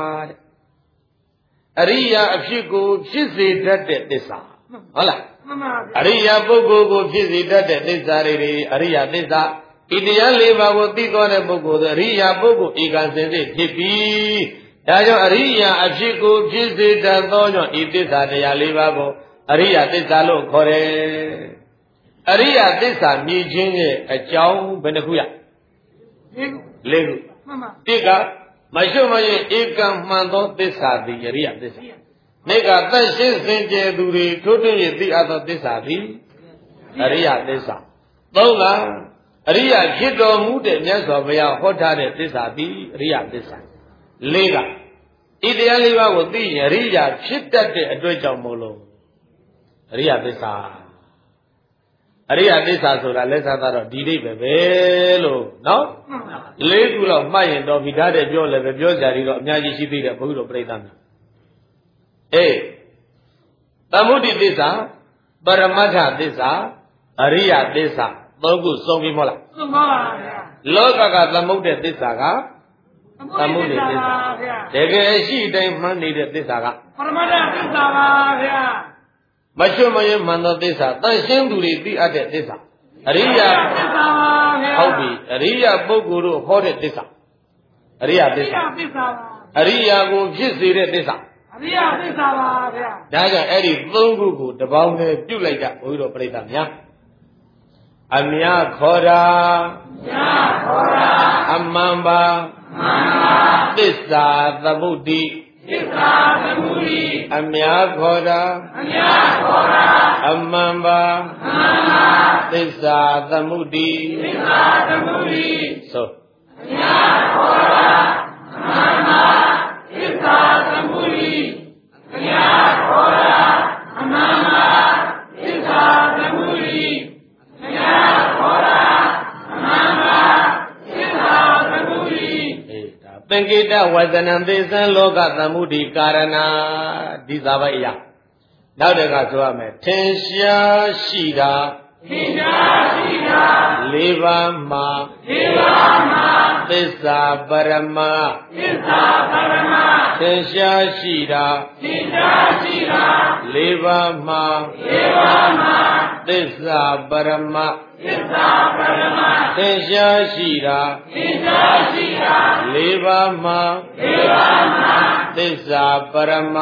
တဲ့အရိယာအဖြစ်ကိုဖြစ်စေတတ်တဲ့သစ္စာဟုတ်လားမှန်ပါဗျာအရိယာပုဂ္ဂိုလ်ကိုဖြစ်စေတတ်တဲ့သစ္စာတွေအရိယာသစ္စာဤတရားလေးပါးကိုသိသွားတဲ့ပုဂ္ဂိုလ်ဆိုအရိယာပုဂ္ဂိုလ်ဧကံစင်စစ်ဖြစ်ပြီးဒါကြောင့်အရိယာအဖြစ်ကိုဖြစ်စေတတ်သောကြောင့်ဤသစ္စာတရားလေးပါးကိုအရိယာသစ္စာလို့ခေါ်တယ်အရိယာသစ္စာမြည်ခြင်းရဲ့အကြောင်းဘယ်နှခုရလေးခုမှန်ပါတိကမရှိမရင်ဧကံမှန်သောသစ္စာသည်အရိယာသစ္စာနေကသတ်ရှင်းစင်ကြယ်သူတွေထိုးထွင်း၍သိအပ်သောသစ္စာသည်အရိယာသစ္စာသုံးကအရိယာဖြစ်တော်မူတဲ့မြတ်စွာဘုရားဟောထားတဲ့သစ္စာသည်အရိယာသစ္စာလေးကဤတရားလေးပါးကိုသိရင်အရိယာဖြစ်တတ်တဲ့အတွက်ကြောင့်မို့လို့အရိယာသစ္စာအရိယာသစ္စာဆိုတာလက်စားတော့ဒီအိဗယ်ပဲလို့နော်လေးခုလောက်မှတ်ရင်တော့မိသားတဲ့ပြောလည်းပဲပြောကြရည်တော့အများကြီးရှိသေးတယ်ဘုရားတော်ပြိဿများသမုဒိသစ္စာပရမတ္ထသစ္စာအရိယသစ္စာသုံးခုစုံပြီမဟုတ်လားစုံပါပါဗျာလောကကသမုဒ္ဒသစ္စာကသမုဒိသစ္စာတကယ်ရှိတိုင်းမှန်းနေတဲ့သစ္စာကပရမတ္ထသစ္စာပါဗျာမချွတ်မရမှန်သောသစ္စာတန်ရှင်းသူတွေသိအပ်တဲ့သစ္စာအရိယသစ္စာပါဗျာဟုတ်ပြီအရိယပုဂ္ဂိုလ်တို့ဟောတဲ့သစ္စာအရိယသစ္စာအရိယကိုဖြစ်စေတဲ့သစ္စာအရိယသစ္စာပါဗျာဒါကြောင့်အဲ့ဒီသုံးခုကိုတပေါင်းနဲ့ပြုတ်လိုက်တာဘုရားတော်ပြိဿများအမြခေါ်တာအမှန်ပါသစ္စာသမုဒိအမြခေါ်တာအမှန်ပါသစ္စာသမုဒိဆိုအမြခေါ်တာအမှန်ပါသစ္စာသမုဒိအမြခေါ်တာအမှန်ပါသစ္စာသမုဒိသင်္ကေတဝဇနံသေသံလောကသမုဒိကာရဏဒီသာပိုက်အရာနောက်တကဆိုရမယ်ထင်ရှားရှိတာလေးပါးမှာသစ္စာပရမထင်ရှားရှိတာလေးပါးမှာသသစ္စာပရမသင်ရှားရှိတာ၄ပါးမှာသစ္စာပရမ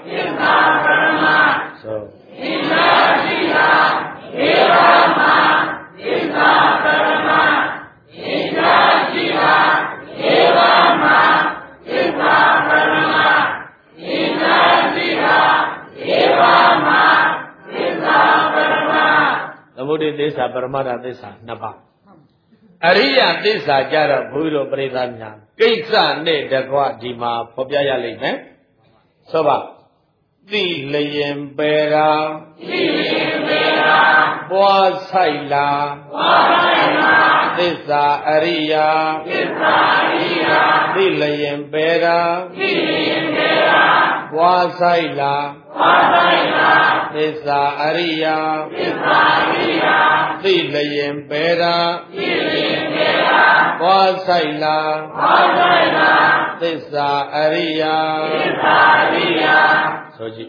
ဆိုသစ္စာရှိတာ၄ပါးမှာသစ္စာပရမသစ္စာရှိတာ၄ပါးမှာသစ္စာပရမသစ္စာရှိတာ၄ပါးမှာသစ္စာပရမသမုဒိသစ္စာပရမတ္ထသစ္စာ2ပါးအရိယသစ္စာကြတော့ဘုရားတို့ပြိဿများကိစ္စနဲ့တကွဒီမှာဖော်ပြရလိမ့်မယ်ဆိုပါသိလျင်ပေရာပွားဆိုင်လာသစ္စာအရိယသိလျင်ပေရာပွားဆိုင်လာသစ္စာအရိယသိလျင်ပေရာပွားဆိုင်လာသစ္စာအရိယဆိုကြည့်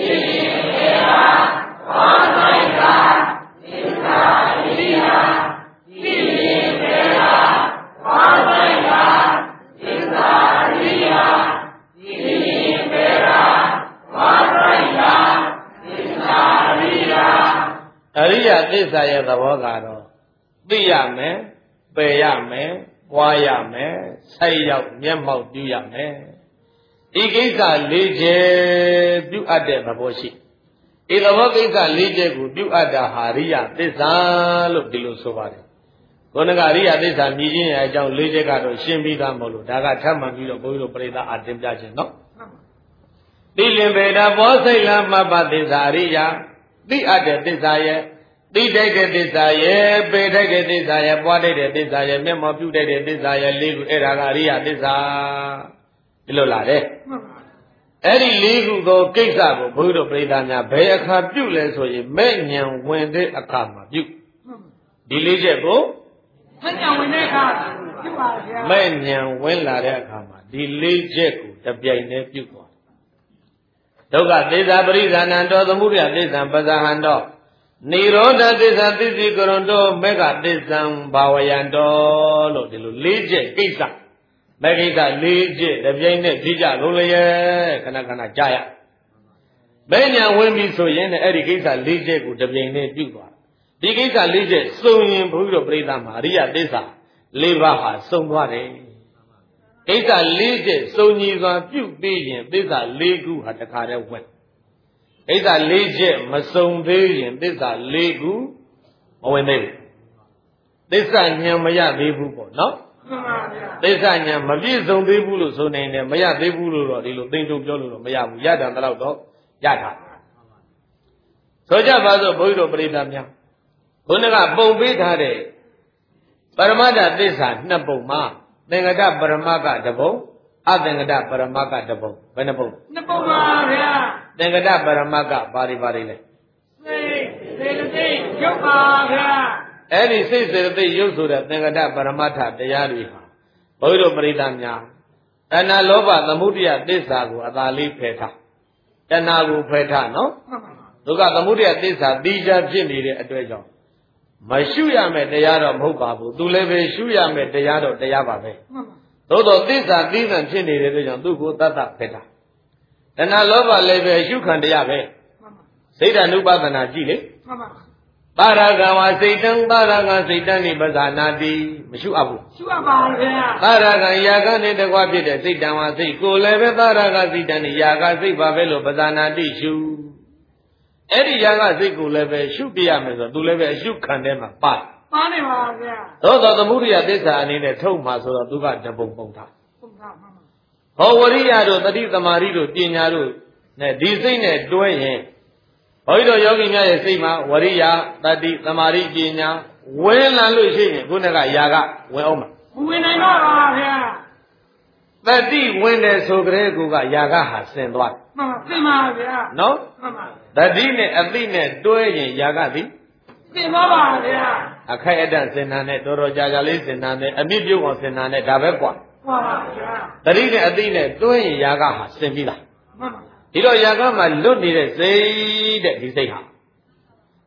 အရိယသစ္စာရဲ့သဘောကတော့သိရမယ်ပယ်ရမယ်ပွားရမယ်ဆိုင်ရောက်မျက်မှောက်ပြုရမယ်ဒီကိစ္စ၄ချက်ပြုအပ်တဲ့သဘောရှိဒီသဘောကိစ္စ၄ချက်ကိုပြုအပ်တာဟာရိယသစ္စာလို့ဒီလိုဆိုပါတယ်ခေါင်းကရိယသစ္စာမြည်ခြင်းရဲ့အကြောင်း၄ချက်ကတော့ရှင်းပြီးသားမဟုတ်လို့ဒါကထပ်မှပြီးတော့ဘုန်းကြီးတို့ပြိဿအတင်ပြခြင်းနော်သိလင်ဗေဒဘောစိတ်လမပ္ပသစ္စာရိယသိအပ်တဲ့သစ္စာရဲ့သိတိုက်တဲ့သစ္စာရဲ့ပေတိုက်တဲ့သစ္စာရဲ့ပွားတိုက်တဲ့သစ္စာရဲ့မျက်မှောက်ပြုတိုက်တဲ့သစ္စာရဲ့၄ခုအဲ့ဒါကအရိယသစ္စာဒီလိုလာတယ်အဲ့ဒီ၄ခုသောကိစ္စကိုဘုရားတို့ပြိဿများဘယ်အခါပြုလဲဆိုရင်မဲ့ဉဏ်ဝင်တဲ့အခါမှာပြုဒီ၄ချက်ကိုမဲ့ဉဏ်ဝင်တဲ့အခါပြုပါဗျာမဲ့ဉဏ်ဝင်လာတဲ့အခါမှာဒီ၄ချက်ကိုတပြိုင်တည်းပြုသွားဒုက္ခသစ္စာပရိသဏံတောသမုဒယသစ္စာပဇာဟံတောနိရောဓသစ္စာသစ္စိကရွန်တောမေဃသစ္စာဘာဝယံတောလို့ဒီလို၄ချက်ကိစ္စမေကိစ္စ၄ချက်တပြိုင်တည်းဖြစ်ကြလို့လေခဏခဏကြားရဘယ်ညာဝင်ပြီဆိုရင်အဲ့ဒီကိစ္စ၄ချက်ကိုတပြိုင်တည်းပြုသွားဒီကိစ္စ၄ချက်စုံရင်ဘုရားတို့ပြိဿမှာအရိယသစ္စာ၄ပါးဟာစုံသွားတယ်ကိစ္စ၄ချက်စုံညီစွာပြုပြီးရင်သစ္စာ၄ခုဟာတခါတည်းဝင်ကိစ္စ၄ချက်မစုံသေးရင်သစ္စာ၄ခုမဝင်သေးဘူးသစ္စာဉာဏ်မရသေးဘူးပေါ့နော်သစ္စာဉာဏ်မပြည့်စုံသေးဘူးလို့ဆိုနေတယ်မရသေးဘူးလို့တော့ဒီလိုသိတုံပြောလို့တော့မရဘူးရတာတော့ရတာဆိုကြပါစို့ဘုန်းကြီးတို့ပရိသတ်များဘုန်းကပုံပေးထားတဲ့ပရမတ္ထသစ္စာ2ပုံမှာသင်္ကတပရမကတပုံအသင်္ကတပရမကတပုံဘယ်နှပုံ2ပုံပါဗျာသင်္ကတပရမကဘာတွေလဲစေတသိက်ရုပ်ပါဗျာအဲ့ဒီစိတ်စေတသိက်ရုပ်ဆိုတဲ့သင်္ကတပရမတ္ထတရားတွေဟာဘုန်းကြီးတို့ပရိသတ်များတဏှာလောဘသမုဒယသစ္စာကိုအသာလေးဖယ်ထားတဏှာကိုဖယ်ထားနော်ဒုက္ခသမုဒယသစ္စာတိကျဖြစ်နေတဲ့အတွက်ကြောင့်မရှုရမယ်တရားတော့မဟုတ်ပါဘူးသူလည်းပဲရှုရမယ်တရားတော့တရားပါပဲသို့တော့သစ္စာသီးသန့်ဖြစ်နေတဲ့အတွက်ကြောင့်သူ့ကိုတတ်တတ်ဖယ်တာတဏှာလောဘလည်းပဲရှုခံတရားပဲစိတ်ဓာနုပဒနာကြည့်လေပါရဂံဝစိတ်တံပါရဂံစိတ်တံနိပဇာနာတိမရှုအပ်ဘူးရှုအပ်ပါဗျာပါရဂံယာကနဲ့တကွဖြစ်တဲ့စိတ်တံဝစိတ်ကိုလည်းပဲပါရဂံစိတ်တံနိယာကစိတ်ပါပဲလို့ပဇာနာတိရှုအဲ့ဒီယာကစိတ်ကိုလည်းပဲရှုပြရမယ်ဆိုတော့သူလည်းပဲအရှုခံထဲမှာပါနေပါဗျာသို့တော်သမုဒိယသစ္စာအနေနဲ့ထုတ်မှာဆိုတော့သူကတပုံပုံထားဟောဝရိယတို့တတိသမารိတို့ပညာတို့နဲ့ဒီစိတ်နဲ့တွဲရင်ဘုန်းကြီးတို့ယောဂီများရဲ့စိတ်မှာဝရိယတတိသမารိပညာဝင်လာလို့ရှိရင်ခုနကယာကဝင်အောင်မှာမဝင်နိုင်တော့ပါဗျာတတိဝင်တယ်ဆိုကြတဲ့ကူကယာကဟာဆင်သွားမှန်ပါသိပါဗျာနော်မှန်ပါတတိနဲ့အတိနဲ့တွဲရင်ယာကသည်သိပါပါဗျာအခိုက်အတန့်စင်နာနဲ့တော်တော်ကြာကြာလေးစင်နာနဲ့အမြင့်ပြုတ်အောင်စင်နာနဲ့ဒါပဲကွာမှန်ပါဗျာတတိနဲ့အတိနဲ့တွဲရင်ယာကဟာဆင်ပြီးလားမှန်ပါဒီတော့ယာကမှာလွတ်နေတဲ့စိတ်တဲ့ဒီစိတ်ဟာ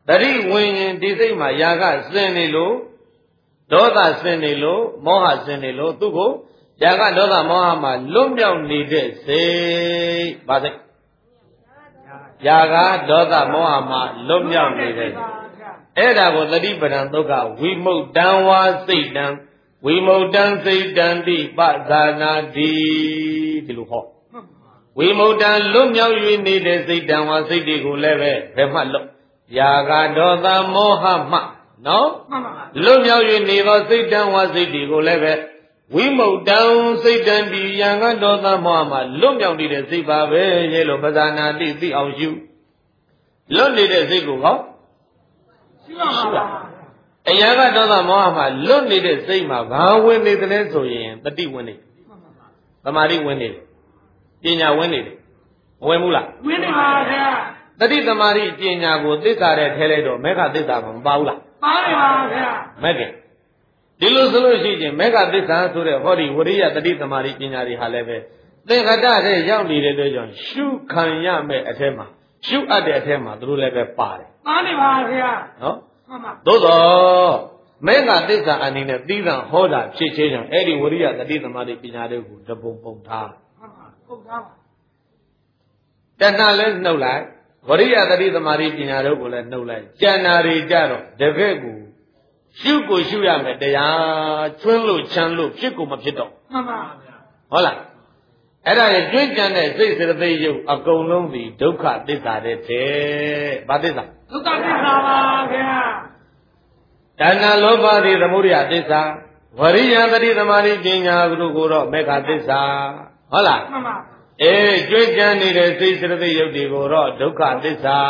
တတိဝိညာဉ်ဒီစိတ်မှာຢာကစင်နေလို့ဒေါသစင်နေလို့မောဟစင်နေလို့သူ့ကိုຢာကဒေါသမောဟမှာလွတ်မြောက်နေတဲ့စိတ်ဗာစိတ်ຢာကဒေါသမောဟမှာလွတ်မြောက်နေတဲ့အဲ့ဒါကိုတတိပဒံဒုက္ခဝိမု တံဝါစိတ်တံဝိမု တံစိတ်တံတိပဇာနာတိဒီလိုဟောဝိမု တံလွတ်မြောက်၍နေတဲ့စိတ်တံဝါစိတ်တွေကိုလည်းပဲဘယ်မှလွတ်ຢာကဒေါသမောဟမှနော်လွတ်မြောက်၍နေသောစိတ်တံဝါစိတ်တွေကိုလည်းပဲဝိမု တံစိတ်တံဒီယံကဒေါသမောဟမှလွတ်မြောက်နေတဲ့စိတ်ပါပဲရဲ့လို့ပဇာနာတိသိအောင်ယူလွတ်နေတဲ့စိတ်ကိုဟောရှိပါအယံကဒေါသမောဟမှလွတ်နေတဲ့စိတ်မှာဘာဝင်နေသလဲဆိုရင်တတိဝင်နေသမာဓိဝင်နေပညာဝင်နေတယ်မဝင်ဘူးလားဝင်နေပါဗျာတတိသမာဓိပညာကိုသစ္စာတဲ့ထဲလိုက်တော့မေဃသစ္စာကမပါဘူးလားပါတယ်ပါဗျာမဲ့ကဲဒီလိုဆိုလို့ရှိရင်မေဃသစ္စာဆိုတဲ့ဟောဒီဝရိယတတိသမာဓိပညာတွေဟာလည်းပဲသင်္ခတတဲ့ရောက်နေတဲ့အတွက်ကြောင့်ရှုခံရမယ့်အထက်မှာရှုအပ်တဲ့အထက်မှာသူတို့လည်းပဲပါတယ်ပါတယ်ပါဗျာနော်သို့တော့မေဃသစ္စာအနေနဲ့သီးသန့်ဟောတာဖြစ်ချင်းကြောင့်အဲ့ဒီဝရိယတတိသမာဓိပညာတွေကိုတပုံပုံထားပုံထားပါတဏှာလည်းနှုတ်လိုက်ဝရိယတတိသမာဓိပညာတို့ကိုလည်းနှုတ်လိုက်ကျန်တာတွေကြတော့တကယ့်ကိုရှုရမယ်တရားချွန်းလို့ချမ်းလို့ဖြစ်ကိုမဖြစ်တော့မှန်ပါဗျာဟုတ်လားအဲ့ဒါရဲ့ကျွင့်ကြံတဲ့စိတ်စေတသိက်ရုပ်အကုန်လုံးဒီဒုက္ခသစ္စာတဲ့ဘာသစ္စာဒုက္ခသစ္စာပါဗျာတဏှာလောဘသည်သမုဒယသစ္စာဝရိယတတိသမာဓိပညာတို့ကိုတော့မေဃသစ္စာဟုတ်လားမှန်ပါကျွင့်ကြံနေတဲ့စိတ်စေတသိက်ရုပ်တွေကိုတော့ဒုက္ခသစ္စာ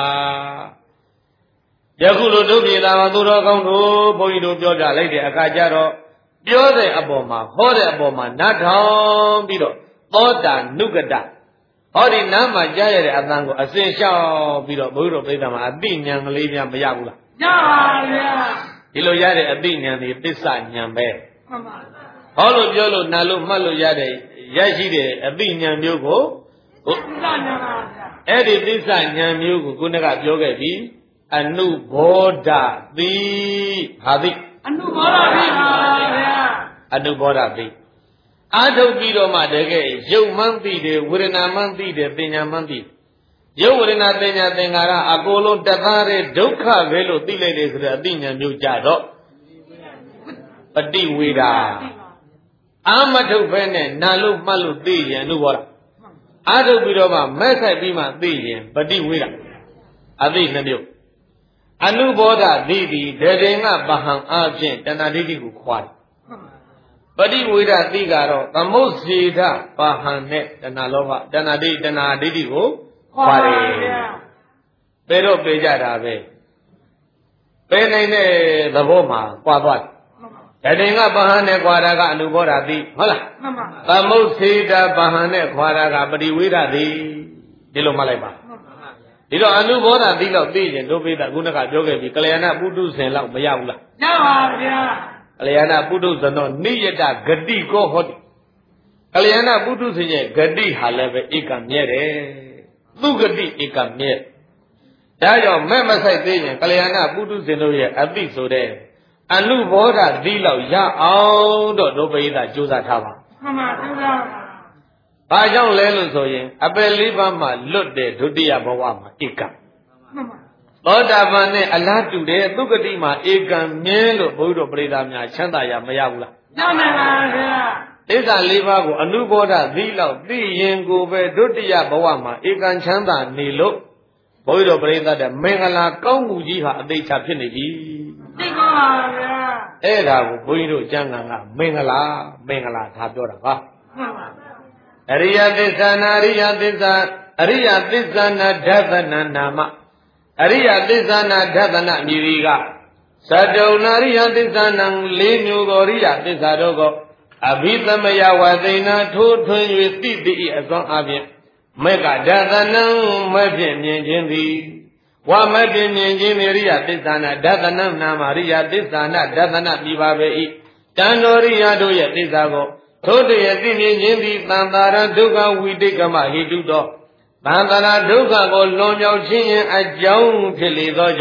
ယခုလိုဒုက္ခိတာမှာသူတော်ကောင်းတို့ဘုန်းကြီးတို့ပြောကြလိုက်တဲ့အခါကျတော့ပြောတဲ့အပေါ်မှာဟောတဲ့အပေါ်မှာနားထောင်ပြီးတော့သောတာနုကတဟောဒီနားမှာကြားရတဲ့အသံကိုအစဉ်လျှောက်ပြီးတော့ဘုရားတို့ပြိတ္တာမှာအသိဉာဏ်ကလေးများမရဘူးလားရပါဗျာဒီလိုရတဲ့အသိဉာဏ်ဒီသစ္စာဉာဏ်ပဲမှန်ပါဟောလို့ပြောလို့နားလို့မှတ်လို့ရတဲ့ရရှိတဲ့အသိဉာဏ်မျိုးကိုသစ္စာဉာဏ်ပါဗျာအဲ့ဒီသစ္စာဉာဏ်မျိုးကိုခုနကပြောခဲ့ပြီအနုဘောဓတိဟာတိအနုဘောဓတိပါဗျာအနုဘောဓတိအာထုတ်ပြီးတော့မှတကယ်ရုပ်မှန်းသိတယ်ဝေဒနာမှန်းသိတယ်ပညာမှန်းသိရုပ်ဝေဒနာပညာသင်္ခါရအကုန်လုံးတသားတဲ့ဒုက္ခပဲလို့သိလိုက်တယ်ဆိုတဲ့အသိဉာဏ်မျိုးကြတော့ပฏิဝေဒအာမထုတ်ပဲနဲ့နာလို့မှတ်လို့သိရင်အနုဘောဓအာထုတ်ပြီးတော့မှမဲ့ဆိုင်ပြီးမှသိရင်ပฏิဝေဒအသိနှမျိုးအနုဘောဓတိတိဒေဒေငပဟံအဖြင့်တဏှာဒိဋ္ဌိကိုခွာတယ်ပฏิဝေဒတိကတော့သမုတ်စေဓပဟံနဲ့တဏှာလောဘတဏှာဒိဋ္ဌိကိုခွာတယ်ပေတော့ပေကြတာပဲပေနိုင်တဲ့သဘောမှာခွာသွားတယ်ဒေဒေငပဟံနဲ့ခွာတာကအနုဘောဓတိဟုတ်လားသမုတ်စေဓပဟံနဲ့ခွာတာကပฏิဝေဒတိဒီလိုမှတ်လိုက်ပါဒီတော့အနုဘောဓတိလောက်သိရင်ဒုပိသခုနကပြောခဲ့ပြီကလျာဏပုထုဇဉ်လောက်မရဘူးလားရပါဗျာကလျာဏပုထုဇဉ်တော့နိယတဂတိကောဟောတိကလျာဏပုထုဇဉ်ရဲ့ဂတိဟာလည်းပဲဧကမြဲတယ်သူဂတိဧကမြဲဒါကြောင့်မဲ့မဆိုင်သေးရင်ကလျာဏပုထုဇဉ်တို့ရဲ့အတိဆိုတဲ့အနုဘောဓတိလောက်ရအောင်တော့ဒုပိသကြိုးစားထားပါမှန်ပါကြိုးစားဘာကြောင့်လဲလို့ဆိုရင်အပယ်လေးပါးမှလွတ်တဲ့ဒုတိယဘဝမှာဧကသောတာပန်နဲ့အလားတူတယ်သုဂတိမှာဧကံမြဲလို့ဘုရားတို့ပရိသတ်များချမ်းသာရမရဘူးလားရနိုင်ပါဗျာသစ္စာလေးပါးကိုအနုဘောဓသီလောက်သိရင်ကိုပဲဒုတိယဘဝမှာဧကံချမ်းသာနေလို့ဘုရားတို့ပရိသတ်တဲ့မင်္ဂလာကောင်းမှုကြီးဟာအသေးချာဖြစ်နေပြီသိပါပါဗျာအဲ့ဒါကိုဘုန်းကြီးတို့ကျမ်းဂန်ကမင်္ဂလာဒါပြောတာပါမှန်ပါအရိယသစ္စာနာအရိယသစ္စာနာဓသနာနာမအရိယသစ္စာနာဓသနာမြည်ဒီကသတ္တုနာရိယသစ္စာနာလေးမျိုးကိုရိယသစ္စာတို့ကိုအဘိသမယဝသိနာထိုးထွင်း၍တိတိ၏အစွမ်းအဖြင့်မေကဓသနံမဲ့ဖြင့်မြင်ခြင်းသည်ဝမဲ့ဖြင့်မြင်ခြင်းရိယသစ္စာနာဓသနံနာမရိယသစ္စာနာဓသနာမြည်ပါပေ၏တန်တော်ရိယတို့ရဲ့သစ္စာကိုထို့တည်းသိမြင်ခြင်းသည်သံသာရဒုက္ခဝိတိတ်ကမဟိတုသောသံသာရဒုက္ခကိုလွန်မြောက်ခြင်းရင်အကြောင်းဖြစ်လေသောကြောင့်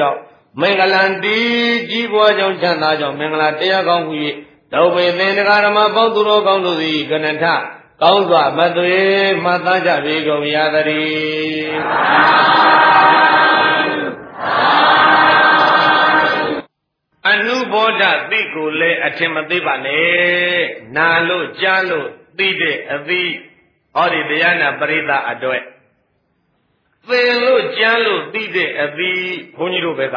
မင်္ဂလံတီကြီးပွားကြောင့်ချမ်းသာကြောင့်မင်္ဂလာတရားကောင်းဟု၍တောပေသင်္ဃာရမပေါင်းသူတော်ကောင်းတို့သည်ကနထကောင်းစွာမသွေမှတ်သားကြပေကုန်ရသတည်းအနုဘောဓသိကိုလည်းအထင်မသေးပါနဲ့နာလို့ကြားလို့သိတဲ့အသိဟောဒီတရားနာပရိသတ်အတွက်သင်လို့ကြားလို့သိတဲ့အသိဘုန်းကြီးတို့ဘက်က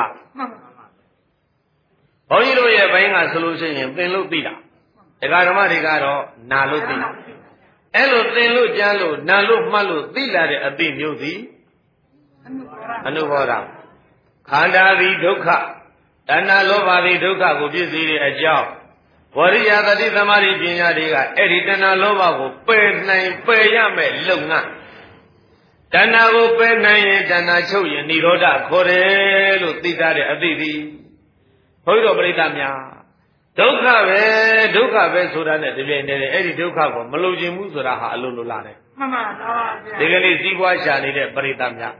ဘုန်းကြီးတို့ရဲ့ဘိုင်းကဆိုလို့ရှိရင်သင်လို့သိတာတရားဓမ္မတွေကတော့နာလို့သိအဲ့လိုသင်လို့ကြားလို့နာလို့မှတ်လို့သိလာတဲ့အသိမျိုးသည်အနုဘောဓခန္ဓာသည်ဒုက္ခတဏှာလောဘသည်ဒုက္ခကိုပြည့်စည်တဲ့အကြောင်းဝရိယသတိသမာဓိပညာတွေကအဲ့ဒီတဏှာလောဘကိုပယ်နိုင်ပယ်ရမယ်လုပ်ငန်းတဏှာကိုပယ်နိုင်ရင်တဏှာချုပ်ရင်និရောဓခေါ်တယ်လို့သိထားတဲ့အသိသည်ဘုန်းကြီးတို့ပြိဿများဒုက္ခပဲဆိုတာနဲ့တပြိုင်တည်းအဲ့ဒီဒုက္ခကိုမလိုချင်ဘူးဆိုတာဟာအလိုလိုလာတယ်မှန်ပါပါဗျာဒီကနေ့စီးပွားရှာနေတဲ့ပြိဿများ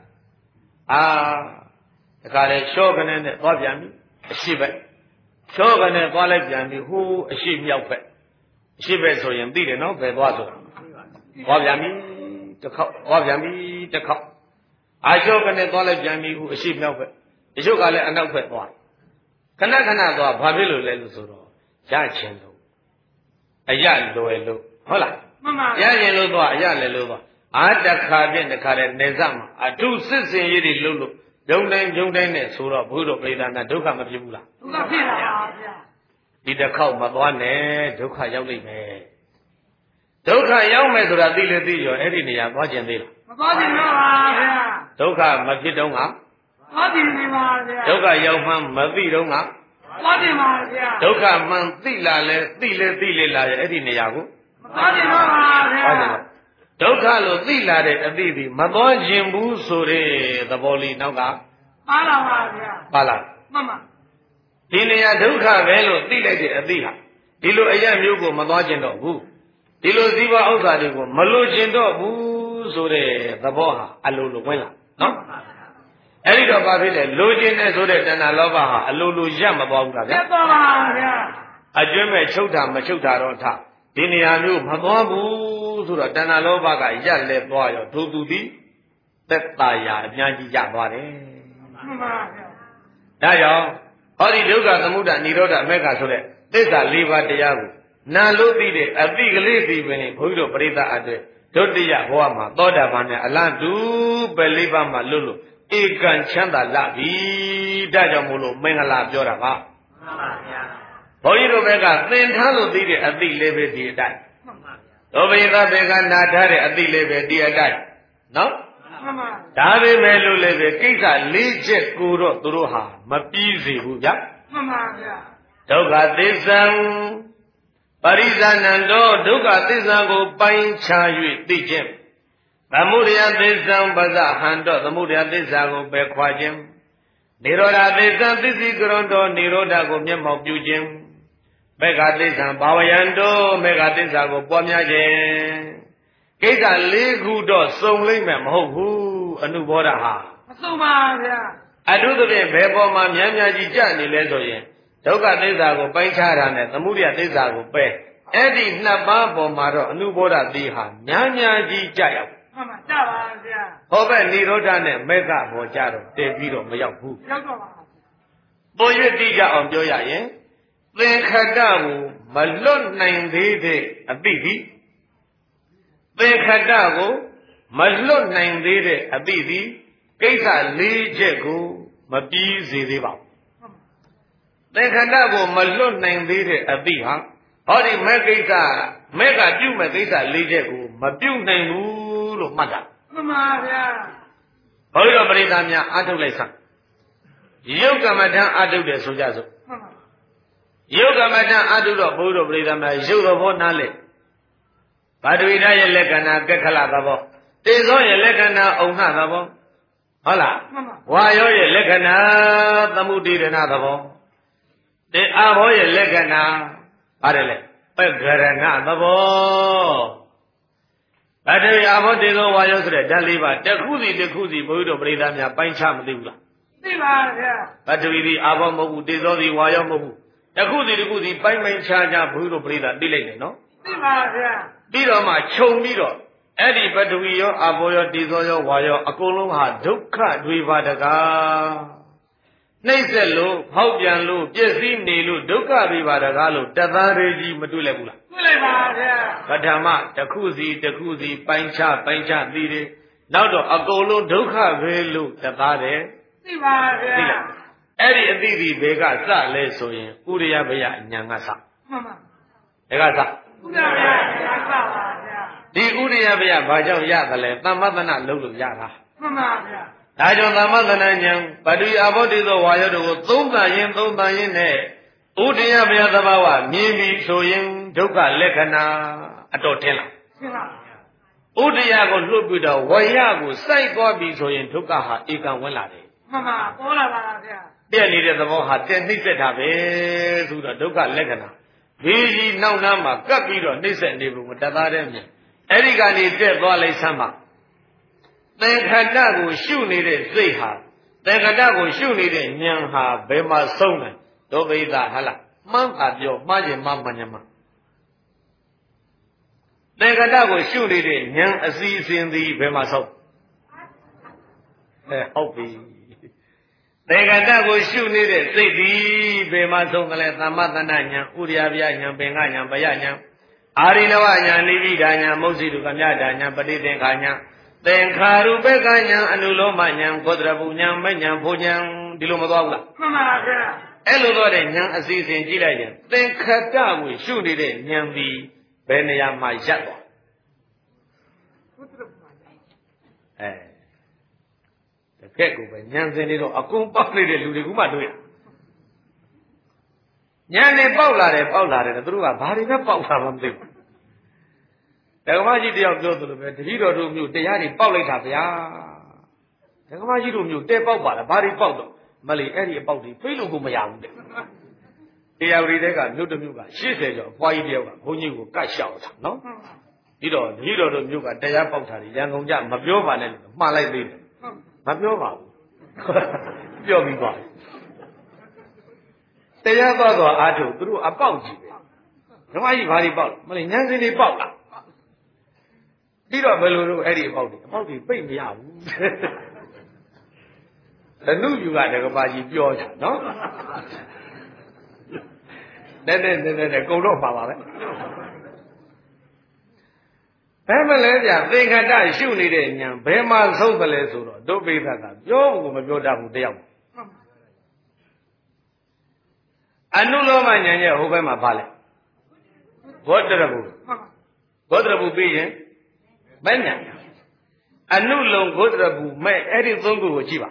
တခါလေရှော့ကနေနဲ့သွားပြန်ပြီအရှိပဲရှော့ကနေသွားလိုက်ပြန်ပြီဟိုးအရှိမြောက်ပဲအရှိပဲဆိုရင်သိတယ်နော်ဘယ်သွားဆိုတာသွားပြန်ပြီတစ်ခေါက်သွားပြန်ပြီတစ်ခေါက်ရှော့ကနေသွားလိုက်ပြန်ပြီဟိုအရှိမြောက်ပဲတချို့ကလည်းအနောက်ဘက်သွားခဏသွားဘာဖြစ်လို့လဲလို့ဆိုတော့ရချင်လို့အရလွယ်လို့ဟုတ်လားမှန်ပါရချင်လို့သွားအရလည်းလို့သွားတခါပြင့်တခါတဲ့နေစမှာအထုစစ်စင်ရေးတွေလုပ်လို့ဂျုံတိုင်းနဲ့ဆိုတော့ဘုရားပြိဿနာဒုက္ခမဖြစ်ဘူးလားဒုက္ခဖြစ်ပါဗျာဒီတစ်ခေါက်မသွားနဲ့ဒုက္ခရောက်လိမ့်မယ်ဒုက္ခရောက်မယ်ဆိုတာသိလေသိရောအဲ့ဒီနေရာသွားကျင်သေးလားမသွားကျင်တော့ပါဗျာဒုက္ခမဖြစ်တော့ကသွားကျင်နေပါဗျာဒုက္ခရောက်မှမသိတော့ကသွားကျင်ပါဗျာဒုက္ခမှန်သိလာလဲသိလေလာရဲ့အဲ့ဒီနေရာကိုမသွားကျင်တော့ပါဗျာဒုက္ခလို့သိလာတဲ့အသိဒီမသွားခြင်းဘူးဆိုတဲ့သဘောလေးနောက်ကပါလာပါဗျာပါလာမှန်ပါဒီနေရာဒုက္ခပဲလို့သိလိုက်တဲ့အသိဟာဒီလိုအရာမျိုးကိုမသွားခြင်းတော့ဘူးဒီလိုဇီဝဥစ္စာတွေကိုမလိုခြင်းတော့ဘူးဆိုတဲ့သဘောဟာအလိုလိုဝင်လာနော်အဲ့ဒီတော့ဘာဖြစ်လဲလိုခြင်းနဲ့ဆိုတဲ့တဏှာလောဘဟာအလိုလိုရပ်မသွားဘူးလားဗျာရပ်သွားပါဗျာအကျွမ်းမဲ့ချုပ်တာမချုပ်တာတော့ထဒီနေရာမျိုးမသွားဘူးဆိုတော့တဏှာလောဘကရက်လဲသွားရောဒုသူသည်သက်သာရာအများကြီးရသွားတယ်မှန်ပါဗျာဒါကြောင့်ဟောဒီဒုက္ခသမုဒ္ဒနိရောဓအမေက္ခဆိုတဲ့သစ္စာ၄ပါးတရားကိုနာလို့သိတဲ့အသိကလေးသိပင်ဘုန်းကြီးတို့ပရိသတ်အတွက်ဒုတိယဘဝမှာသောတာပန်နဲ့အလန့်တူပဲ၄ပါးမှာလွတ်လို့ဧကံချမ်းသာလာပြီဒါကြောင့်မို့လို့မင်္ဂလာပြောတာပါမှန်ပါဗျာဘုန်းကြီးတို့ဘက်ကသင်ထားလို့သိတဲ့အသိလေးပဲဒီအတိုင်းမှန်ပါဗျာဒုဗေဒဘေကနာထားတဲ့အသိလေးပဲဒီအတိုင်းနော်မှန်ပါဒါပေမဲ့လို့လည်းပဲကိစ္စ၄ချက်ကိုတော့သူတို့ဟာမပြီးစေဘူးဗျာမှန်ပါဗျာဒုက္ခသစ္စာပရိဇာနံတောဒုက္ခသစ္စာကိုပိုင်းခြား၍သိခြင်းသမုဒယသစ္စာပဇဟံတောသမုဒယသစ္စာကိုပယ်ခွာခြင်းနိရောဓသစ္စာသစ္စိကရွန်တောနိရောဓကိုမျက်မှောက်ပြုခြင်းမေဃသစ္စာဘာဝယံတောမေဃသစ္စာကိုပွားများခြင်းကိစ္စ၄ခုတော့စုံလိမ့်မယ်မဟုတ်ဘူးအနုဘောဓဟာမစုံပါဗျာအတုသဖြင့်ဘယ်ပေါ်မှာများများကြီးကြနေလဲဆိုရင်ဒုက္ခသစ္စာကိုပိုင်းခြားတာနဲ့သမုဒယသစ္စာကိုပယ်အဲ့ဒီနှစ်ပါးပေါ်မှာတော့အနုဘောဓတိဟာများများကြီးကြရောက်မှန်ပါကြပါဗျာဟောပဲနိရောဓနဲ့မေဃဘောကြတော့တည်ပြီးတော့မရောက်ဘူးရောက်တော့ပါပေါ်ရတိကြအောင်ပြောရရင်သင်္ခတကိုမလွတ်နိုင်သေးတဲ့အသိသည်သင်္ခတကိုမလွတ်နိုင်သေးတဲ့အသိသည်ကိစ္စ၄ချက်ကိုမပြီးစေသေးပါဘူးသင်္ခတကိုမလွတ်နိုင်သေးတဲ့အသိဟာဟောဒီမဲ့ကိစ္စမဲ့ကပြုမဲ့ကိစ္စ၄ချက်ကိုမပြုနိုင်ဘူးလို့မှတ်တာမှန်ပါဗျာဘုရားပရိသတ်များအာထုတ်လိုက်စမ်းယုတ်ကမ္မထံအာထုတ်တယ်ဆိုကြစို့မှန်ပါယုတ်ကမ္မထံအာထုတ်တော့ဘုရားပရိသတ်များယုတ်ဘောနားလေဘာဒွေရရဲ့လက္ခဏာကက္ခလသဘောတေဇောရဲ့လက္ခဏာအုံနှသဘောဟုတ်လားဝါယောရဲ့လက္ခဏာသမုဒိရဏသဘောတေအာဘောရဲ့လက္ခဏာပါတယ်လေပက္ခရဏသဘောအတေအာဘောတေဇောဝါယောဆိုတဲ့ဓာတ်၄ပါးတစ်ခုစီဘုရားတို့ပရိသတ်များပိုင်းခြားမသိဘူးလားသိပါဗျာပထဝီဒီအာဘောမဟုတ်ဘူးတေဇောဒီဝါယောမဟုတ်ဘူးတခုစီပိုင်းပိုင်းခြားခြားဘုရားတို့ပြိဿသိလိုက်တယ်နော်သိပါဗျာပြီးတော့မှခြုံပြီးတော့အဲ့ဒီပထဝီရောအာဘောရောတေဇောရောဝါရောအကုန်လုံးဟာဒုက္ခတွေပါတကားနှိမ့်ဆက်လို့ဖောက်ပြန်လို့ပြည့်စည်နေလို့ဒုက္ခတွေပါတကားလို့တသားရည်ကြီးမတွေ့လိုက်ဘူးလားတွေ့လိုက်ပါဗျာပထမတစ်ခုစီပိုင်းခြားသိတယ်နောက်တော့အကုန်လုံးဒုက္ခပဲလို့တသားတယ်သိပါဗျာသိလားအဲ့ဒီအသိဒီဘယ်ကစလဲဆိုရင်ဥရိယဘယဉာဏ်ကစမှန်ပါဒါကစဥရိယဘယဉာဏ်ကစပါဗျာဒီဥရိယဘယဘာကြောင့်ရတယ်လဲသမ္မသနာလုံးလို့ရတာမှန်ပါဗျာဒါကြောင့်သမ္မသနာဉာဏ်ပတ္တိအဘောတိသောဝါယောတို့ကိုသုံးသရင်နဲ့ဥဒိယဘယသဘာဝမြင်ပြီးဆိုရင်ဒုက္ခလက္ခဏာအတော်ထင်လားထင်ပါဥဒိယကိုလွတ်ပြီးတော့ဝယကိုစိုက်သွားပြီဆိုရင်ဒုက္ခဟာဧကံဝင်လာတယ်မှန်ပါပေါ်လာပါဗျာပြည့်နေတဲ့သဘောဟာတည်နှိမ့်ဆက်တာပဲဆိုတော့ဒုက္ခလက္ခဏာဘေးကြီးနောက်နားမှာကပ်ပြီးတော့နှိမ့်ဆက်နေဘူးမတသားတဲ့မြင်အဲ့ဒီကနေတက်သွားလိုက်စမ်းပါသင်္ခတ္တကိုရှုနေတဲ့စိတ်ဟာသင်္ခတ္တကိုရှုနေတဲ့ဉာဏ်ဟာဘယ်မှာဆုံးလဲဒုဗိဒဟလားမှန်းတာပြောမှားခြင်းမှန်ညမသင်္ခတ္တကိုရှုနေတဲ့ဉာဏ်အစီအစဉ်သည်ဘယ်မှာဆုံးဟုတ်ပြီသင်္ခတ္တကိုရှုနေတဲ့စိတ်သည်ဘယ်မှာဆုံးကလေးသမ္မတနာဉာဏ်ဥရိယဗျာဉာဏ်ပင်ကဉာဏ်ဗယဉာဏ်အာရိနဝဉာဏ်နိဗ္ဗိဒာဉာဏ်မုတ်စီတုကမြတာဉာဏ်ပဋိသင်္ခာဉာဏ်သင်္ခါရုပ္ပကဉာဏ်အနုလောမဉာဏ်ကောတရပုဉာဏ်မဉာဏ်ဘုဉာဏ်ဒီလိုမသွားဘူးလားမှန်ပါဗျာအဲ့လိုတော့တဲ့ဉာဏ်အစီအစဉ်ကြည့်လိုက်ရင်သင်္ခတ္တကိုရှုနေတဲ့ဉာဏ်သည်ဘယ်နေရာမှာရပ်သွားတကယ့်ကိုပဲဉာဏ်စဉ်တွေတော့အကုန်ပေါက်နေတဲ့လူတွေကမှတွေ့ရဉာဏ်နဲ့ပေါက်လာတယ်သူတို့ကဘာတွေပဲပေါက်တာမှမသိဘူးဒကမကြီးတယောက်ပြောသလိုပဲတတိတော်တို့မျိုးတရားတွေပေါက်လိုက်တာဗျာဒကမကြီးတို့မျိုးတဲပေါက်ပါလားဘာတွေပေါက်တော့မလီအဲ့ဒီအပေါက်တွေဖိလို့ကိုမရဘူးတဲ့တရားဝရီတဲ့ကမြို့တစ်မြို့က80ကျော်အဖွားကြီးတယောက်ကဘုန်းကြီးကိုကတ်လျှောက်တာနော်ပြီးတော့တတိတော်တို့မျိုးကတရားပေါက်တာတွေရန်ကုန်ကြမပြောပါနဲ့လို့မှားလိုက်သေးတယ်မပြောပါဘူးပြောပြီးပါတရားသွားအားထုတ်သူတို့အပေါက်ကြီးပဲဓမ္မကြီးဘာတွေပေါက်မလီဉာဏ်စင်တွေပေါက်လားပြီးတော့ဘယ်လိုလုပ်အဲ့ဒီအပေါက်တွေပိတ်မရဘူးဓနုယူကတကဘာကြီးပြောတာနော်နဲ့ကုန်တော့ပါပဲဘယ်မလဲဗျသင်္ခတ္တရှုနေတဲ့ဉာဏ်ဘယ်မှာဆုံးသလဲဆိုတော့ဒုပိသကပြောဖို့မပြောတတ်ဘူးတယောက်အနုလောမဉာဏ်ရဲ့ဟိုဘက်မှာပါလဲဘောတရဘူးပြီးရင်မဲ့ညာအနုလုံဂုတရဘူးမဲ့အဲ့ဒီသုံးခုကိုကြည့်ပါ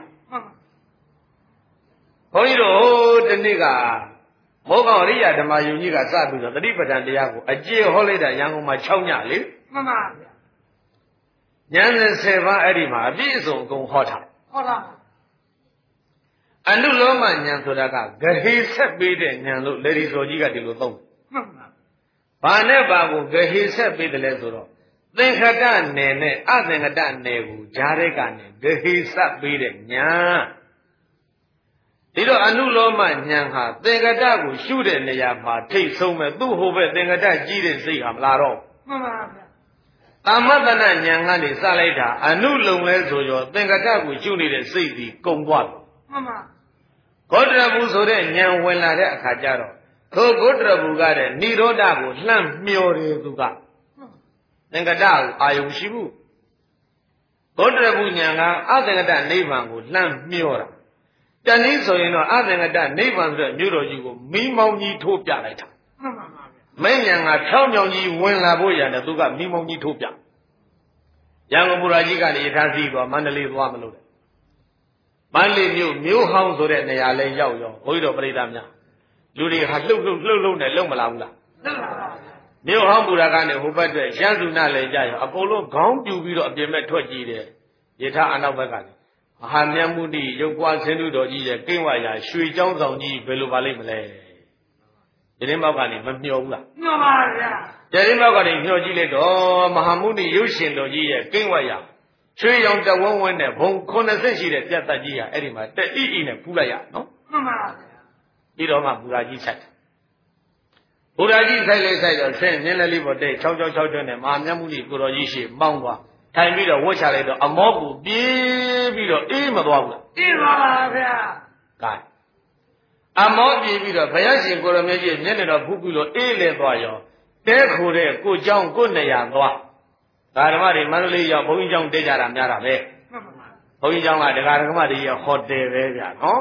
ဘုန်းကြီးတို့တနေ့ကမောကောင်အရိယဓမ္မယုံကြီးကစပြီးတော့တတိပဋ္ဌာန်တရားကိုအကျေဟောလိုက်တာရန်ကုန်မှာ6ညလေမှန်ပါဗျာဉာဏ်10ပါးအဲ့ဒီမှာအပြည့်အစုံအကုန်ဟောထားဟုတ်လားအနုလောမဉာဏ်ဆိုတာကဂဟေဆက်ပေးတဲ့ဉာဏ်လို့လေဒီစောကြီးကဒီလိုသုံးမှန်ပါဘာနဲ့ဘာကိုဂဟေဆက်ပေးတယ်လဲဆိုတော့သင်္ခတနယ်နဲ့အသင်္ခတနယ်ကိုဂျာတဲ့ကနေဂဟေဆက်ပေးတဲ့ဉာဏ်ဒီတော့အနုလောမဉာဏ်ဟာသင်္ခတကိုရှုတဲ့နေရာမှာထိတ်ဆုံးမဲ့သူ့ဟိုဘက်သင်္ခတကြီးတဲ့စိတ်ဟာမလာတော့မှန်ပါဗျာသမ္မတနာဉာဏ်ကနေစလိုက်တာအနုလုံလဲဆိုရောသင်္ခတကိုရှုနေတဲ့စိတ်ဒီကုံသွားတယ်မှန်ပါဂေါတရဘူးဆိုတဲ့ဉာဏ်ဝင်လာတဲ့အခါကျတော့ထိုဂေါတရဘူးကတဲ့និရောဓကိုလှမ်းမျောတယ်သူကသင်္ကတကိုအာယုံရှိဘူးဂေါတရဘူးဉာဏ်ကအသင်္ကတနိဗ္ဗာန်ကိုလှမ်းမျောတာတနည်းဆိုရင်တော့အသင်္ကတနိဗ္ဗာန်ဆိုတဲ့မြို့တော်ကြီးကိုမိမောင်းကြီးထိုးပြလိုက်တာမှန်ပါပါမဉဏ်ကဖြောင်းမြောင်ကြီးဝင်လာဖို့ရတယ်သူကမိမောင်းကြီးထိုးပြရန်ကုန်မူရာကြီးကနေရထားစီးသွားမန္တလေးသွားမလို့တဲ့မန္တလေးမြို့ဟောင်းဆိုတဲ့နေရာလဲရောက်ရောဘုန်းကြီးတော်ပြိဿများလူတွေဟာလှုပ်နဲ့လုံမလာဘူးလားမြို့ဟောင်းမူရာကနေဟိုဘက်အတွက်ရန်သူနာလဲကြရောအကုန်လုံးခေါင်းပြူပြီးတော့အပြင်မဲ့ထွက်ကြည့်တယ်ရထားအနောက်ဘက်ကနေမဟာမြတ်မုတိရုပ်ပွားဆင်းတုတော်ကြီးရဲ့ကိဝါရာရွှေเจ้าဆောင်ကြီးဘယ်လိုပါလိမ့်မလဲတရင်မောက်ကနေမမျှော်ဘူးလားမျှော်ပါဗျာတရင်မောက်ကနေမျှော်ကြည့်လိုက်တော့မဟာမုတိရုပ်ရှင်တော်ကြီးရဲ့ကိဝါရာချွေရောင်တဝန်းဝန်းနဲ့ဘုံ80ရှိတဲ့ပြတ်သက်ကြီးဟာအဲ့ဒီမှာတက်အိနဲ့ဖူးလိုက်ရနော်မှန်ပါဗျာပြီးတော့မှဘူရာကြီးဆိုင်ဘူရာကြီးဆိုင်လေဆိုင်တော့ဆင်းမြင်းလည်းလေးပေါ်တဲ့666တွန်းနဲ့မဟာမြတ်မုကြီးကိုတော်ကြီးရှိမောင်းသွားထိုင်ပြီးတော့ဝတ်ချလိုက်တော့အမောကူပြေးပြီးတော့အေးမသွားဘူးလားအေးပါပါဗျာကဲအမောပြေးပြီးတော့ဘုရားရှင်ကိုရမေကြီးမျက်နှာတော်ဖူးပြီးလို့အေးလေသွားရောတဲခိုတဲ့ကိုเจ้าကိုနေရသွားဒါဓမ္မတွေမန္တလေးရောက်ဘုန်းကြီးเจ้าတဲကြတာများတာပဲဘုန်းကြီးเจ้าကဒကာဒကမတွေရဟိုတယ်ပဲဗျာနော်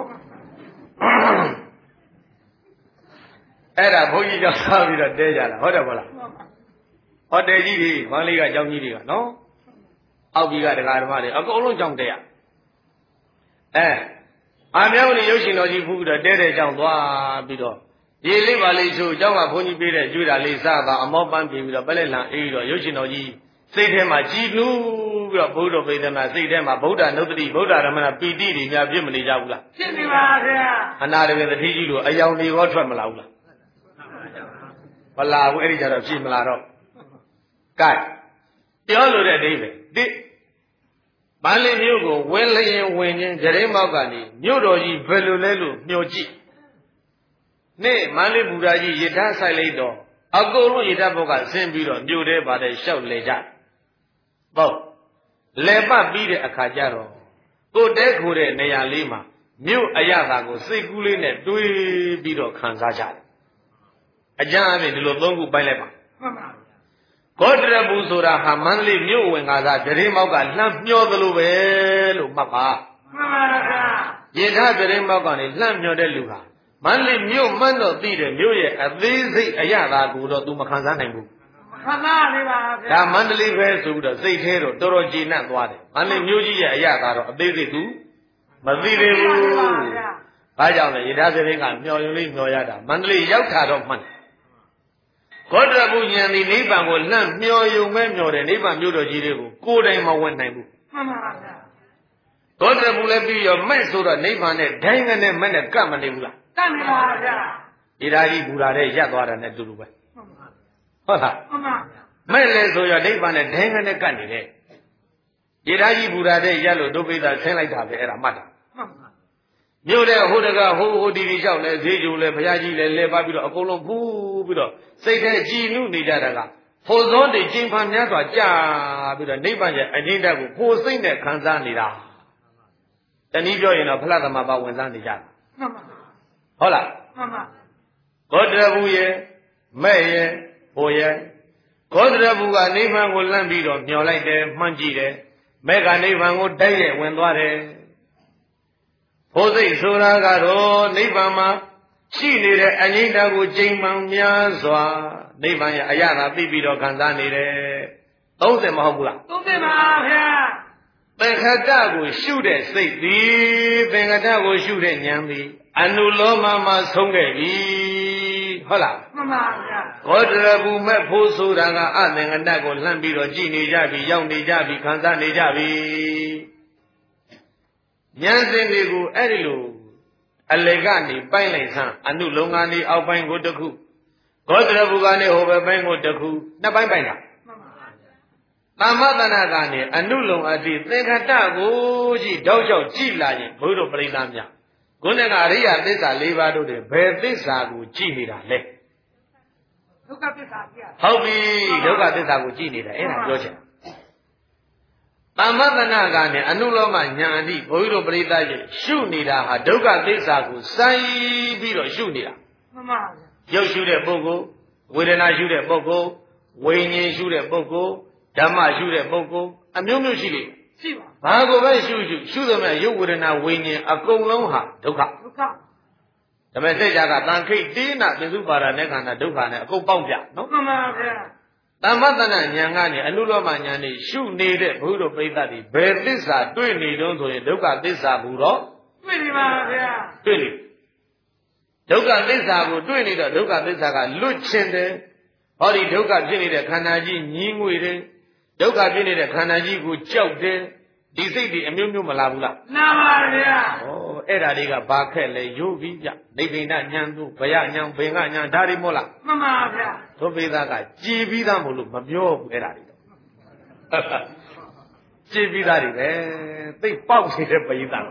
အဲ့ဒါဘုန်းကြီးကြောင့်စားပြီးတော့တဲကြတာဟုတ်တယ်မဟုတ်လားဟိုတယ်ကြီးတွေမန္တလေးကကျောင်းကြီးတွေကနော်အောက်ကြီးကဒကာဓမ္မတွေအကုန်လုံးကျောင်းတဲရအာမြောင်းနေရုပ်ရှင်တော်ကြီးဖူးပြီးတော့တဲတဲ့ကျောင်းသွားပြီးတော့ရေလေးပါလေးချိုးကျောင်းကဘုန်းကြီးပေးတဲ့ကျွေးတာလေးစားတာအမောပန်းပြီးတော့ပလက်လံအေးတော့ရုပ်ရှင်တော်ကြီးစိတ်ထဲမှာကြည်နူးပြီးတော့ဘုရားပိဋကမှာစိတ်ထဲမှာဗုဒ္ဓနုတ္တိဗုဒ္ဓရမဏပီတိတွေများဖြစ်မနေကြဘူးလားဖြစ်နေပါဗျာအနာတကယ်တတိကြီးလို့အယောင်တွေရောထွက်မလာဘူးလားမလာဘူးအဲ့ဒီကြတော့ဖြစ်မလာတော့ကဲပြောလို့တဲ့အဓိပ္ပာယ်တိမန္တလေးမြို့ကိုဝင်လျင်ဝင်ချင်းကြရင်မောက်ကနေမြို့တော်ကြီးဘယ်လိုလဲလို့မျှော်ကြည့်နေ့မန္တလေးဘူရာကြီးရထားဆိုင်လိုက်တော့အကုန်လုံးရထားဘုတ်ကဆင်းပြီးတော့မြို့ထဲပါတယ်ရှောက်လေကြပေါ့လေပတ်ပြီးတဲ့အခါကျတော့ကိုတဲခိုတဲ့နေရာလေးမှာမြို့အရသာကိုစိတ်ကူးလေးနဲ့တွေးပြီးတော့ခံစားကြတယ်အကြမ်းအပြင်ဒီလိုသုံးခုပိုင်းလိုက်ပါမှန်ပါဂေါတရဘူးဆိုတာဟာမန္တလေးမြို့ဝင်ကစားကြရင်မောက်ကလှမ်းမျောသလိုပဲလို့မှတ်ပါမှန်ပါဗျာရထားကြရင်မောက်ကနေလှမ်းမျောတဲ့လူဟာမန္တလေးမြို့မှန်းတော့သိတယ်မြို့ရဲ့အသေးစိတ်အရသာကိုတော့ तू မခံစားနိုင်ဘူးခံစားနေပါဗျာဒါမန္တလေးပဲဆိုပြီးတော့စိတ်ထဲတော့တော်တော်ကျေနပ်သွားတယ်မန္တလေးမြို့ကြီးရဲ့အရသာတော့အသေးစိတ် तू မသိသေးဘူးဘာကြောင့်လဲရထားကြရင်ကမျောရင်လေးမျောရတာမန္တလေးရောက်တာတော့မှန်ဂေါတရဘူးဉာဏ်ဒီနိဗ္ဗာန်ကိုလှမ်းမျောယုံမဲ့မျောတယ်နိဗ္ဗာန်မြို့တော်ကြီးတွေကိုကိုယ်တိုင်မဝင်နိုင်ဘူးမှန်ပါဗျာဂေါတရဘူးလည်းပြီးရောမဲ့ဆိုတော့နိဗ္ဗာန်နဲ့ဒိုင်းကနေမဲ့နဲ့ကပ်မနေဘူးလားကပ်နေပါဗျာဒီဓာကြီးဘူလာတဲ့ရက်သွားတာနဲ့တူတူပဲဟုတ်လားမှန်ပါမဲ့လေဆိုရနိဗ္ဗာန်နဲ့ဒိုင်းကနေကပ်နေတယ်ဒီဓာကြီးဘူလာတဲ့ရက်လို့ဒုပိသဆင်းလိုက်တာပဲအဲ့ဒါမှတ်တာမှန်ပါမြို့တဲ့ဟိုတကဟိုဒီလျှောက်လဲဈေးကျုံလဲဘုရားကြီးလဲလဲပါပြီးတော့အကုန်လုံးဖူးပြီးတော့စိတ်ထဲကြည်နုနေကြတာကဖို့စောတွေကျင်းဖန်များစွာကြာပြီးတော့နိဗ္ဗာန်ရဲ့အကျဉ်းတက်ကိုကိုယ်စိတ်နဲ့ခံစားနေတာတနည်းပြောရင်တော့ဖလားသမဘာဝင်စားနေကြတာမှန်ပါဟုတ်လားမှန်ပါဂေါတရဘူးရဲ့မဲ့ရဲ့ဟိုရဲ့ဂေါတရဘူးကနိဗ္ဗာန်ကိုလန့်ပြီးတော့မျောလိုက်တယ်မှန်းကြည့်တယ်မဲ့ကနိဗ္ဗာန်ကိုတိုက်ရဲ့ဝင်သွားတယ်ဖို့စိတ်ဆိုတာကတော့နိဗ္ဗာန်မှာရှိနေတဲ့အငြိမ့်တာကိုကျိန်မှန်များစွာနိဗ္ဗာန်ရဲ့အရသာသိပြီးတော့ခံစားနေတယ်30မဟုတ်ဘူးလား 30ပါဗျာသင်္ခတကိုရှုတဲ့စိတ်သည်သင်္ခတကိုရှုတဲ့ဉာဏ်သည်အနုလောမမှာဆုံးခဲ့ပြီဟုတ်လားမှန်ပါဗျာဂေါတရဘူးမဲ့ဖို့ဆိုတာကအသင်္ခတကိုလှမ်းပြီးတော့ကြည်နေကြပြီရောက်နေကြပြီခံစားနေကြပြီဉာဏ်စဉ်တွေကိုအဲ့ဒီလိုအလေကနေပိုင်းလိုက်ဆန်းအနုလုံကနေအောက်ပိုင်းကိုတစ်ခုဂေါတရဘူးကနေဟိုဘက်ပိုင်းကိုတစ်ခုနှစ်ပိုင်းပိုင်းတာသမ္မတနာကနေအနုလုံအတိသင်္ခတကိုကြည့်တောက်လျှောက်ကြည့်လာရင်ဘုရားပရိသတ်များခုနကအရိယသစ္စာ၄ပါးတို့တွေဘယ်သစ္စာကိုကြည့်နေတာလဲဒုက္ခသစ္စာကြည့်ရဟုတ်ပြီဒုက္ခသစ္စာကိုကြည့်နေတာအဲ့ဒါပြောချင်သမ္မတနာကနေအနုလောမညာအတိဘုရားပရိသတ်ရဲ့ရှုနေတာဟာဒုက္ခသစ္စာကိုစိုင်းပြီးတော့ရှုနေတာမှန်ပါဗျာရုပ်ရှုတဲ့ပုဂ္ဂိုလ်ဝေဒနာရှုတဲ့ပုဂ္ဂိုလ်ဝိညာဉ်ရှုတဲ့ပုဂ္ဂိုလ်ဓမ္မရှုတဲ့ပုဂ္ဂိုလ်အမျိုးမျိုးရှိလိမ့်မယ်ရှိပါဘာကိုပဲရှုသမျှရုပ်ဝေဒနာဝိညာဉ်အကုန်လုံးဟာဒုက္ခဒုက္ခဓမ္မစကြာကတန်ခိတ်တေနာသင်္စုပါဒနဲ့ခန္ဓာဒုက္ခနဲ့အကုန်ပေါက်ပြနော်မှန်ပါဗျာသမ္မတနာဉာဏ်ကနေအနုလောမဉာဏ်နဲ့ရှုနေတဲ့ဘုရားပရိသတ်တွေဘယ်သစ္စာတွေ့နေတုံးဆိုရင်ဒုက္ခသစ္စာဘူးတော့တွေ့နေပါဗျာတွေ့နေဒုက္ခသစ္စာကိုတွေ့နေတော့ဒုက္ခသစ္စာကလွတ်ချင်တယ်ဟောဒီဒုက္ခဖြစ်နေတဲ့ခန္ဓာကြီးညင်းငွေတယ်ဒုက္ခဖြစ်နေတဲ့ခန္ဓာကြီးကိုကြောက်တယ်ဒီစိတ်တွေအမျိုးမျိုးမလာဘူးလားလာပါဗျာဩအဲ့ဒါတွေကဘာခက်လဲယုတ်ပြီးပြနိဗ္ဗိဏဉာဏ်တို့ဘယဉာဏ်ဘင်္ဂဉာဏ်ဒါတွေမို့လားမှန်ပါဗျာသုပိသကကြည်ပြီးသားမို့လို့မပြောဘူးအဲ့ဒါတွေရှင်းပြီးသားတွေပဲသိပေါက်နေတဲ့ပရိသတ်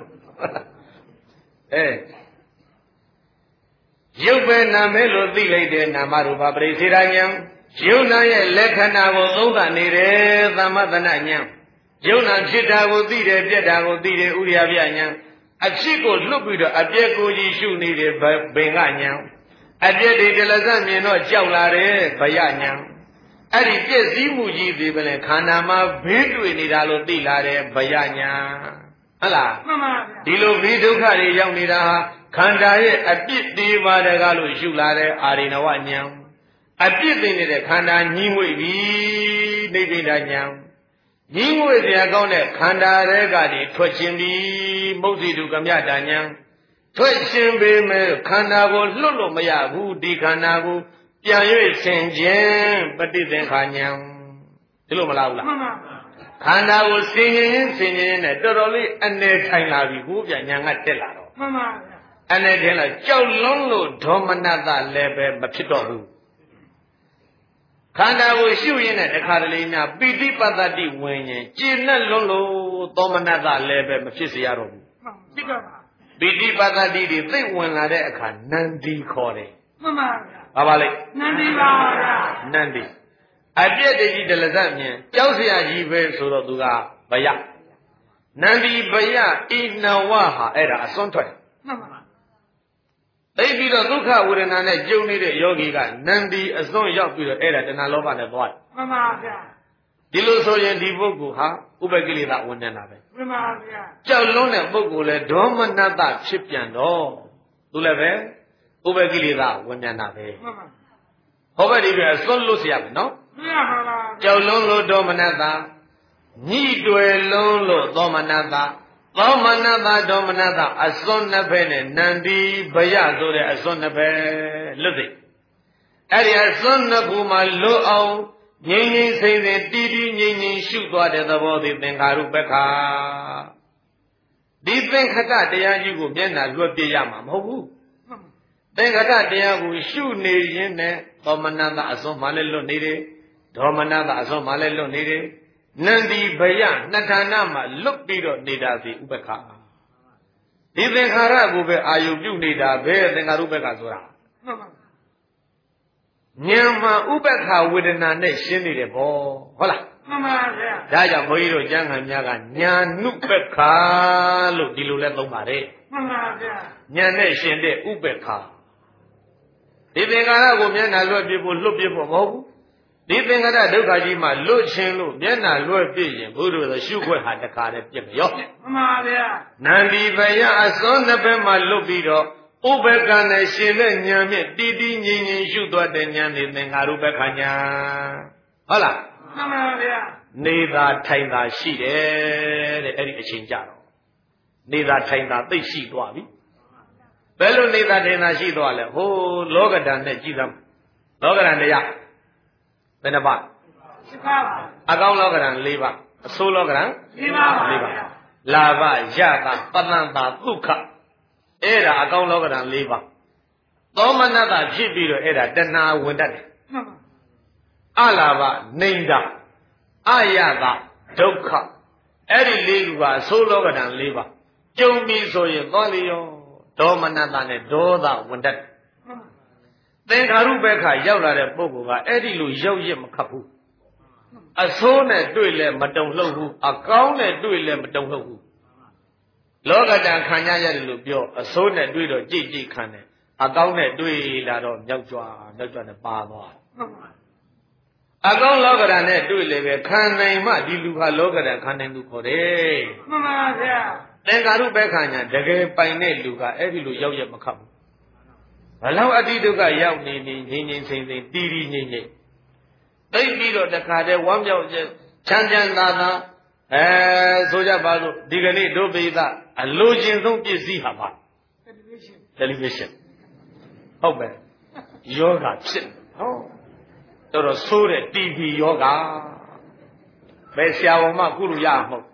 ရုပ်ပဲနာမဲလို့သိလိုက်တဲ့နာမရူပပရိစ္ဆေဒဉာဏ်ယုံနာရဲ့လက္ခဏာကိုသုံးသပ်နေတယ်သမ္မတနာဉာဏ်ယုံနာဖြစ်တာကိုသိတယ်ပြက်တာကိုသိတယ်ဥရိယပြဉာဏ်အဖြစ်ကိုလွတ်ပြီးတော့အပြက်ကိုကြီးရှုနေတယ်ဘင်္ဂဉာဏ်အပြက်တွေတလဆမြင်တော့ကြောက်လာတယ်ဘယဉာဏ်အဲ့ဒီပြည့်စည်မှုကြီးဒီပဲလေခန္ဓာမှာဘေးတွေ့နေတာလို့သိလာတယ်ဘယဉာဏ်ဟုတ်လားမှန်ပါဗျာဒီလိုဘေးဒုက္ခတွေရောက်နေတာဟာခန္ဓာရဲ့အပြစ်တွေပါတကားလို့ရှုလာတဲ့အာရိနဝဉာဏ်အပြစ်သိနေတဲ့ခန္ဓာညှိငွေ့ပြီနိဗ္ဗိဒဉာဏ်ညှိငွေ့เสียကောင်းတဲ့ခန္ဓာတွေကနေထွက်ခြင်းပြီမုတ်စီတုကမြတာဉာဏ်ထွက်ခြင်းပေမဲ့ခန္ဓာကိုလွတ်လို့မရဘူးဒီခန္ဓာကိုပြန်၍ဆင်ခြင်းပฏิသင်္ခာဉာဏ်ဒီလိုမလားဘူးလားမှန်ပါခန္ဓာကိုဆင်ခြင်းနဲ့တော်တော်လေးအနေထိုင်လာပြီကိုပြန်ဉာဏ်ကတက်လာတော့မှန်ပါအနေထိုင်လာကြောက်လွန်းလို့ဒေါမနတလည်းပဲမဖြစ်တော့ဘူးခန္ဓာကိုရှုရင်းနဲ့တခါတလေများပိဋိပတ္တိဝင်ရင်ကျင့်နဲ့လွန်းလို့သောမနတလည်းပဲမဖြစ်စေရတော့ဘူးဖြစ်တော့ပါပိဋိပတ္တိတွေသိဝင်လာတဲ့အခါနန္ဒီခေါ်တယ်မှန်ပါဗျာဘာပါလဲနန္ဒီပါဗျာနန္ဒီအပြည့်တကြီးတလဇတ်မြင်ကြောက်เสียကြီးပဲဆိုတော့သူကဘယနန္ဒီဘယဣနဝဟာအဲ့ဒါအစွန်းထွက်မှန်ပါသိပြီးတော့ဒုက္ခဝေဒနာနဲ့ကြုံနေတဲ့ယောဂီကနန္ဒီအစွန်းရောက်ပြီးတော့အဲ့ဒါတဏှာလောဘနဲ့သွားတယ်မှန်ပါဗျာဒီလိုဆိုရင်ဒီပုဂ္ဂိုလ်ဟာဥပ္ပကိလေသာဝင်နေတာပဲမှန်ပါဗျာကြောက်လွန်းတဲ့ပုဂ္ဂိုလ်လဲဒေါမနတဖြစ်ပြန်တော့သူလည်းပဲဥပ္ပကိလေသာဝင်နေတာပဲမှန်ပါဟောပဲဒီပြအစွန်းလို့เสียမယ်နော်မှန်ပါဗျာကြောက်လွန်းလို့ဒေါမနတညှိတွယ်လွန်းလို့ဒေါမနတသောမနတဒေါမနတအစွန်းနှစ်ဖက်နဲ့နန္ဒီဘယဆိုတဲ့အစွန်းနှစ်ဖက်လွတ်သိအဲ့ဒီအစွန်းနှစ်ခုမှာလွတ်အောင်ငြိမ်ငြိမ်စိမ့်စိမ့်တီးတီးငြိမ်ငြိမ်ရှုသွားတဲ့သဘောသည်သင်္ခါရုပ္ပခာဒီသင်္ခတတရားကြီးကိုမျက်နှာလွတ်ပြရမှာမဟုတ်ဘူးသင်္ခတတရားကိုရှုနေရင်းနဲ့သောမနတအစွန်းမှလည်းလွတ်နေတယ်ဒေါမနတအစွန်းမှလည်းလွတ်နေတယ်နန္ဒီဘယနှစ်ဌာနမှာလွတ်ပြီးတော့နေတာစီဥပ္ပခာဒီသင်္ခါရကိုပဲအာယုပြုနေတာပဲသင်္ခါရုပ္ပခာဆိုတာမှန်ပါဉာဏ်မှာဥပ္ပခာဝေဒနာနဲ့ရှင်းနေတယ်ပေါ့ဟုတ်လားမှန်ပါဗျာဒါကြောင့်ဘုန်းကြီးတို့ကျမ်းဂန်များကဉာဏ်နုပ္ပခာလို့ဒီလိုလဲသုံးပါတယ်မှန်ပါဗျာဉာဏ်နဲ့ရှင်းတဲ့ဥပ္ပခာဒီသင်္ခါရကိုမျက်နှာလွတ်ပြဖို့လွတ်ပြဖို့မဟုတ်ဘူးဒီသင်္ခါရဒုက္ခကြီးမှာလွတ်ခြင်းလို့မျက်နှာလွတ်ပြရင်ဘုရားဆိုရှုခွက်ဟာတခါတည်းပြည့်မရောမှန်ပါဗျာနန္ဒီဘယအစွန်းနှစ်ဘက်မှာလွတ်ပြီးတော့ဥပ္ပကနဲ့ရှင်တဲ့ဉာဏ်ဖြင့်တည်တည်ငြိမ်ငြိမ်ရှုသွားတဲ့ဉာဏ်ဒီသင်္ခါရုပ္ပခာဉာဏ်ဟုတ်လားမှန်ပါဗျာနေသာထိုင်သာရှိတယ်တဲ့အဲ့ဒီအချိန်ကြတော့နေသာထိုင်သာသိရှိသွားပြီဘယ်လိုနေသာထိုင်သာရှိသွားလဲဟိုလောကဓာတ်နဲ့ကြည်သမ်းလောကဓာတ်တရားဘယ်နှပါ7ပါးအကောင်းလောကဓာတ်4ပါးအဆိုးလောကဓာတ်4ပါးလာဘယတာပတ္တန်တာဒုက္ခအဲ့ဒါအကောင်းလောကဓာတ်4ပါးသောမနတဖြစ်ပြီးတော့အဲ့ဒါတဏှာဝင်တတ်တယ်အလာဘနိန္ဒအယတာဒုက္ခအဲ့ဒီ၄ခုကအဆိုးလောကဓာတ်4ပါးကြုံပြီဆိုရင်သွားလျောဒေါမနတနဲ့ဒေါသဝင်တတ်တယ်သင်္ခါရုပ္ပခါရောက်လာတဲ့ပုဂ္ဂိုလ်ကအဲ့ဒီလိုရောက်ရမခတ်ဘူးအဆိုးနဲ့တွေ့လဲမတုံလှုပ်ဘူးအကောင်းနဲ့တွေ့လဲမတုံလှုပ်ဘူးလောကဓာတ်ခံရရတယ်လို့ပြောအဆိုးနဲ့တွေ့တော့ကြိတ်ကြိတ်ခံတယ်အကောင်းနဲ့တွေ့လာတော့မြောက်ကြွနဲ့ပါသွားအကောင်းလောကဓာတ်နဲ့တွေ့လေပဲခံနိုင်မှဒီလူဟာလောကဓာတ်ခံနိုင်သူခေါ်တယ်မှန်ပါဗျာသင်္ခါရုပ္ပခါညာတကယ်ပိုင်တဲ့လူကအဲ့ဒီလိုရောက်ရမခတ်ဘူးဘလောက်အတိဒုက္ခရောက်နေနေငြိမ်ငြိမ်စိမ့်စိမ့်တီးတီးငြိမ်ငြိမ်သိပြီးတော့တခါတည်းဝမ်းမြောက်ချမ်းချမ်းသာသာဆိုကြပါစို့ဒီကနေ့ဒုပိသအလိုချင်ဆုံးပစ္စည်းဟာပါတယ်လီဗီရှင်းဟုတ်ပဲယောဂဖြစ်ဟုတ်တော်ဆိုးတဲ့ TV ယောဂဘယ်ဆရာဝန်မှကုလို့ရမှာမဟုတ်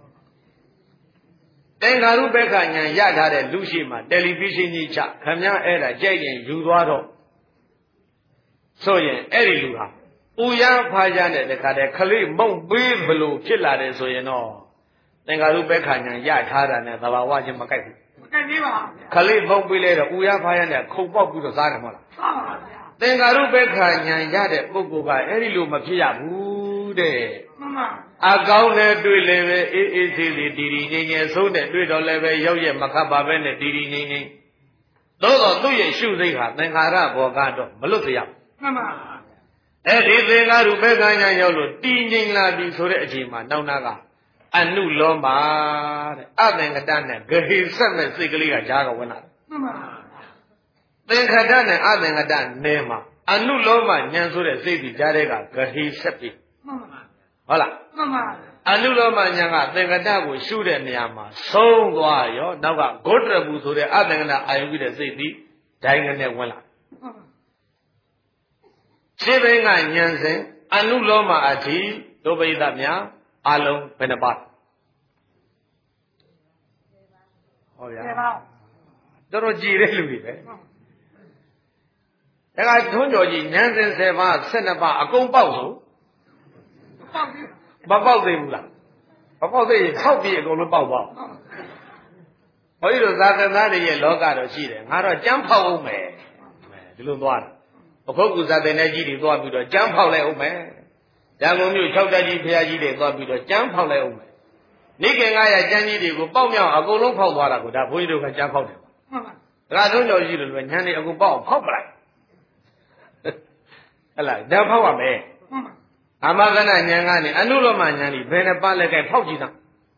သင်္ခါရုပ္ပခဉာဏ်ရထားတဲ့လူရှိမှတယ်လီဗီရှင်းကြီးချခမည်းအဲ့ဒါကြိုက်ရင်ယူသွားတော့ဆိုရင်အဲ့ဒီလူဟာ Uya Pajane, the Kadekali, Mount Below, Chilla, so you know. Then Garubekan, Yatara, and the watching Makai. Kali Mount Below, Uya Pajane, Kobo to Zanama. Then Garubekan, Yade, Bubuga, Erilu Makia, Bude. A gauner do live easily, Diri, so that we don't live a Yoya Macaba, Diri. Those are 2 years shoes they have, then Arab or Gado, Malusia. Everything I do better than Yolo, teaching la di Surejima, Naunaga, and new Loma, Adengatan, Gahis, and Sigli, a Jaga winner. Then Kadana, Adengadan, Nema, and new Loma, Yansure, City, Jarega, Gahis, Seppi. Hola. And new Loma, Yanga, then Gada will shoot at Yama, so why, now go to the Busu, the Adengana, I will say, dying in their winner. Sibing and Yansen, Anu Loma Ati, Dobe Damia, Alum, Penabat. Oh, yeah. Don't you I told you, Yansen Seva, Senaba, a compouso. Babao de Mula. Babao de Hopi, a go to Baba. Oh, you know that a loga or she, not a jump home, man. You know what? Focus at the energy to go up to the jump out like man. Jango knew Chowdaji Piaji they go up to the jump out like man. Nick and I, Janny, they go pound out, I go long for water, but that way you can jump out. I don't know you when Janny go pound, pop like. I like that power man. Amagana Yangani, Anuloma Yanni, Benapa like a Pogina.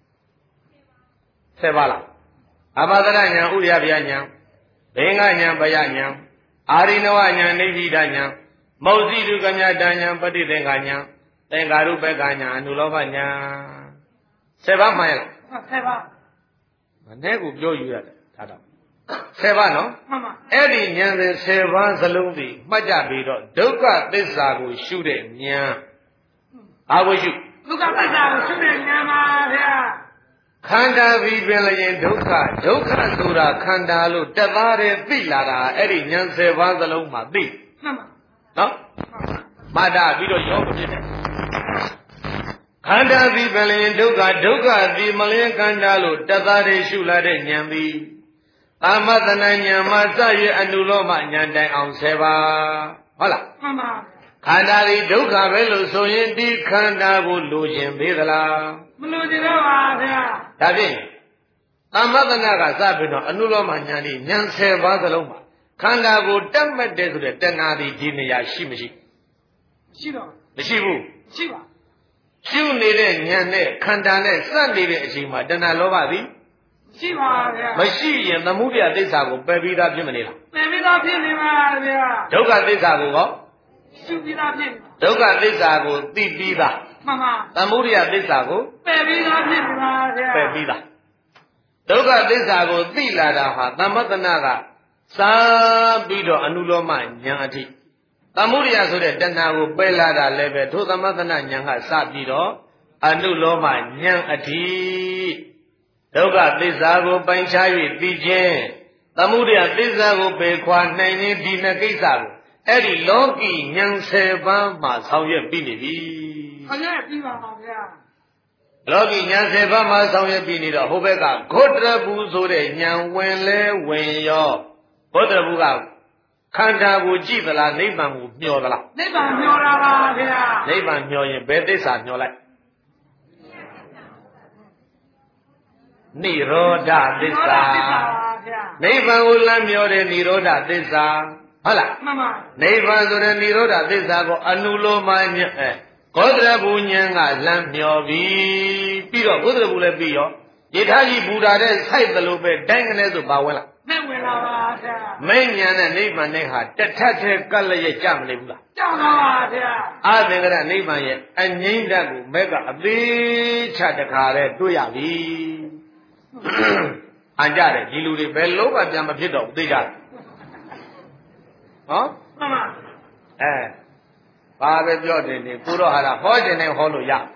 Sevala. Amagana Uyabianya, Benga Bayanya. Arinoanya, Navy Danya, Mosi Duganya Danya, Pati Denganya, Tengaru Beganya, Nulovanya. Seva Mile. Seva. Negu blow you at Tata. Seva no? Eddie Yan Seva Salumi, Majabido, Doka Desago, shoot it, Nya. How was you? Look at that, shoot it, Yama. Kanda Vibelayan Doka, Doka Sura, Kandalu, Tavare, Pilara, Eddie Yanse Vazaloma, B. No? Mada, Vido Yoga. Kanda Vibelayan Doka, Doka, Vimalian Kandalu, Tavare, Shula, Yambi. Amadana, Masaya, and Nuloma, Yanda, on Seva. Hola. Kandali Doka Velo, so indeed Kanda would lose in Vidala. Tabi, Amadanaga Sabino, Anuloma Nyani, Nyanse Bazaloma, Kanda would damn it to the Tenadi Dinia Shimishi. The Shivu. Shivu needed Nyane, Kandane, Sun needed Shima, Danalovavi. Mashi and the movie at this I will baby that Jimmy. Doka this I will. Doka this I will, Tibida. Tamuria Disago, Pebida. Doga Disago, Dilada, Namatanaga, Sabido, Anuloma, Yangati. Tamuria so that Danago, Belada, Leve, to the Matana, Yanga, Sabido, Anuloma, Yangati. Doga Disago, Panchavi, Dijen. Tamuria Disago, Bequan, Nine, Dina Gisago. Eddie Loki, Yang Seba, Masauya Binibi. Logi Yanseva Masauya Binida, Hobeka, Kodrabu Zore, Yan Wenle, Wenyo, Kodrabuga, Kanda Wujibala, Neban Miola. Neban Miola, Bedesa Miola. Niroda Disa. Neban Ulam Yore, Niroda Disa. Hala. Neban Zore, Niroda Disa, Anuloma. Kodrabu Nyanga, Lamiovi, Piro, Kodrabule Pio, Yitaji Buddha, Sai the Lobe, Danganes of Bawela. Manyan and Neman Neha, Tatate Kalaya Jam Libla. I think that Neman yet, and Nindagu, Mega, a big Chatakare, Duyavi. Anjare, Giludi Bello, and Yamapito, Diga. Huh? Eh. Baba Jordan, Puro had a hodge and hollow yam.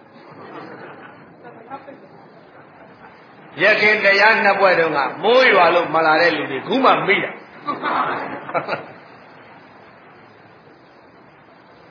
Yakin the Yana Buedonga, Moyalo Malarelli, Guma Mida. Toga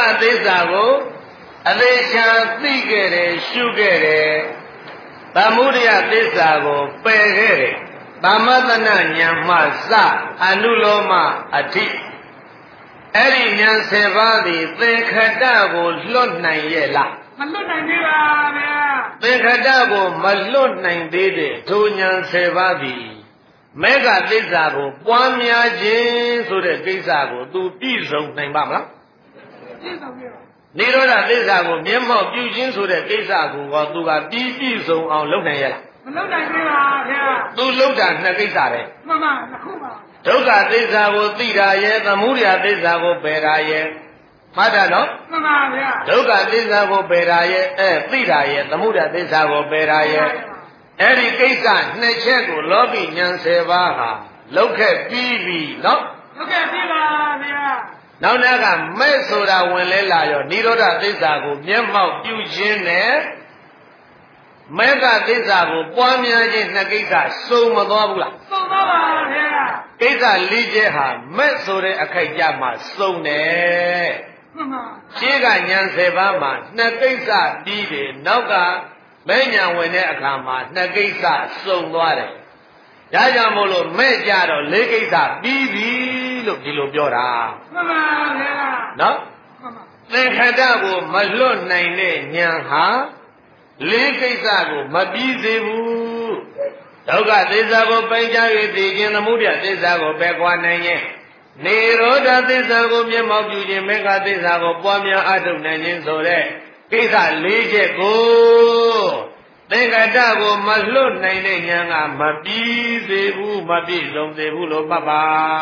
သစ္စာကိုအသေးချာသိခဲ့တယ်ရှုခဲ့တယ်သမုဒယသစ္စာကိုပယ်ခဲ့တယ်သမသနာဉာဏ်မှစအနုလောမအထိအဲ့ဒီဉာဏ်7ပါးသည်သင်္ခတကိုလွတ်နိုင်ရဲ့လားမလွတ်နိုင်သေးပါဗျာသင်္ခတကိုမလွတ်နိုင်သေးတဲ့ထိုဉာဏ်7ပါးသည်မေဃသစ္စာကိုပွားများခြင်းဆိုတဲ့ကိစ္စကို तू ပြည့်စုံနိုင်ပါမလားပြည့်စုံပြီပါနိရောဓသစ္စာကိုမျက်မှောက်ပြုခြင်းဆိုတဲ့ကိစ္စကို तू ကပြည့်စုံအောင်လုပ်နိုင်ရဲ့လားမလုပ်နိုင်သေးပါဗျာ तू လုပ်တာ2ကိစ္စပဲမှန်ပါတစ်ခုပါဒုက္ခသစ္စာကိုသိတာရဲ့သမုဒယသစ္စာကိုပယ်တာရဲ့မှတ်တာနော်မှန်ပါဗျာဒုက္ခသစ္စာကိုပယ်တာရဲ့သိတာရဲ့သမုဒယသစ္စာကိုပယ်တာရဲ့အဲ့ဒီကိစ္စ2ချက်ကိုလောကီဉာဏ်7ပါးဟာလောက်ခဲ့ပြီးပြီနော်လောက်ခဲ့ပြီပါဗျာနောက်နောက်ကမဲ့ဆိုတာဝင်လဲလာရောနိရောဓသစ္စာကိုမျက်မှောက်ပြုခြင်းနဲ့မေဃသစ္စာကိုပွားများခြင်း2ကိစ္စစုံမသွားဘူးလားစုံသွားပါဗျာကိစ္စ4ချက်ဟာမဲ့ဆိုတဲ့အခိုက်ကြမှာစုံတယ်မှန်ပါရှင်းကဉာဏ်7ပါးမှာ2ကိစ္စပြီးတယ်နောက်ကမဲ့ဉာဏ်ဝင်တဲ့အခါမှာ2ကိစ္စစုံသွားတယ်ဒါကြောင့်မို့လို့မဲ့ကြတော့4ကိစ္စပြီးပြီလို့ဒီလိုပြောတာမှန်ပါဗျာနော်မှန်ပါသင်္ခတကိုမလွတ်နိုင်တဲ့ဉာဏ်ဟာ4ကိစ္စကိုမပြီးစေဘူးဒုက္ခသစ္စာကိုပိုင်ကြ၍သိခြင်းသမုဒယသစ္စာကိုပယ်ခွာနိုင်ခြင်းနိရောဓသစ္စာကိုမျက်မှောက်ပြုခြင်းမေဃသစ္စာကိုပွားများအထုတ်နိုင်ခြင်းဆိုတဲ့ကိစ္စ4ချက်ကိုသင်္ခတကိုမလွတ်နိုင်တဲ့ဉာဏ်ကမပြီးသေးဘူးမပြည့်စုံသေးဘူးလို့မှတ်ပါ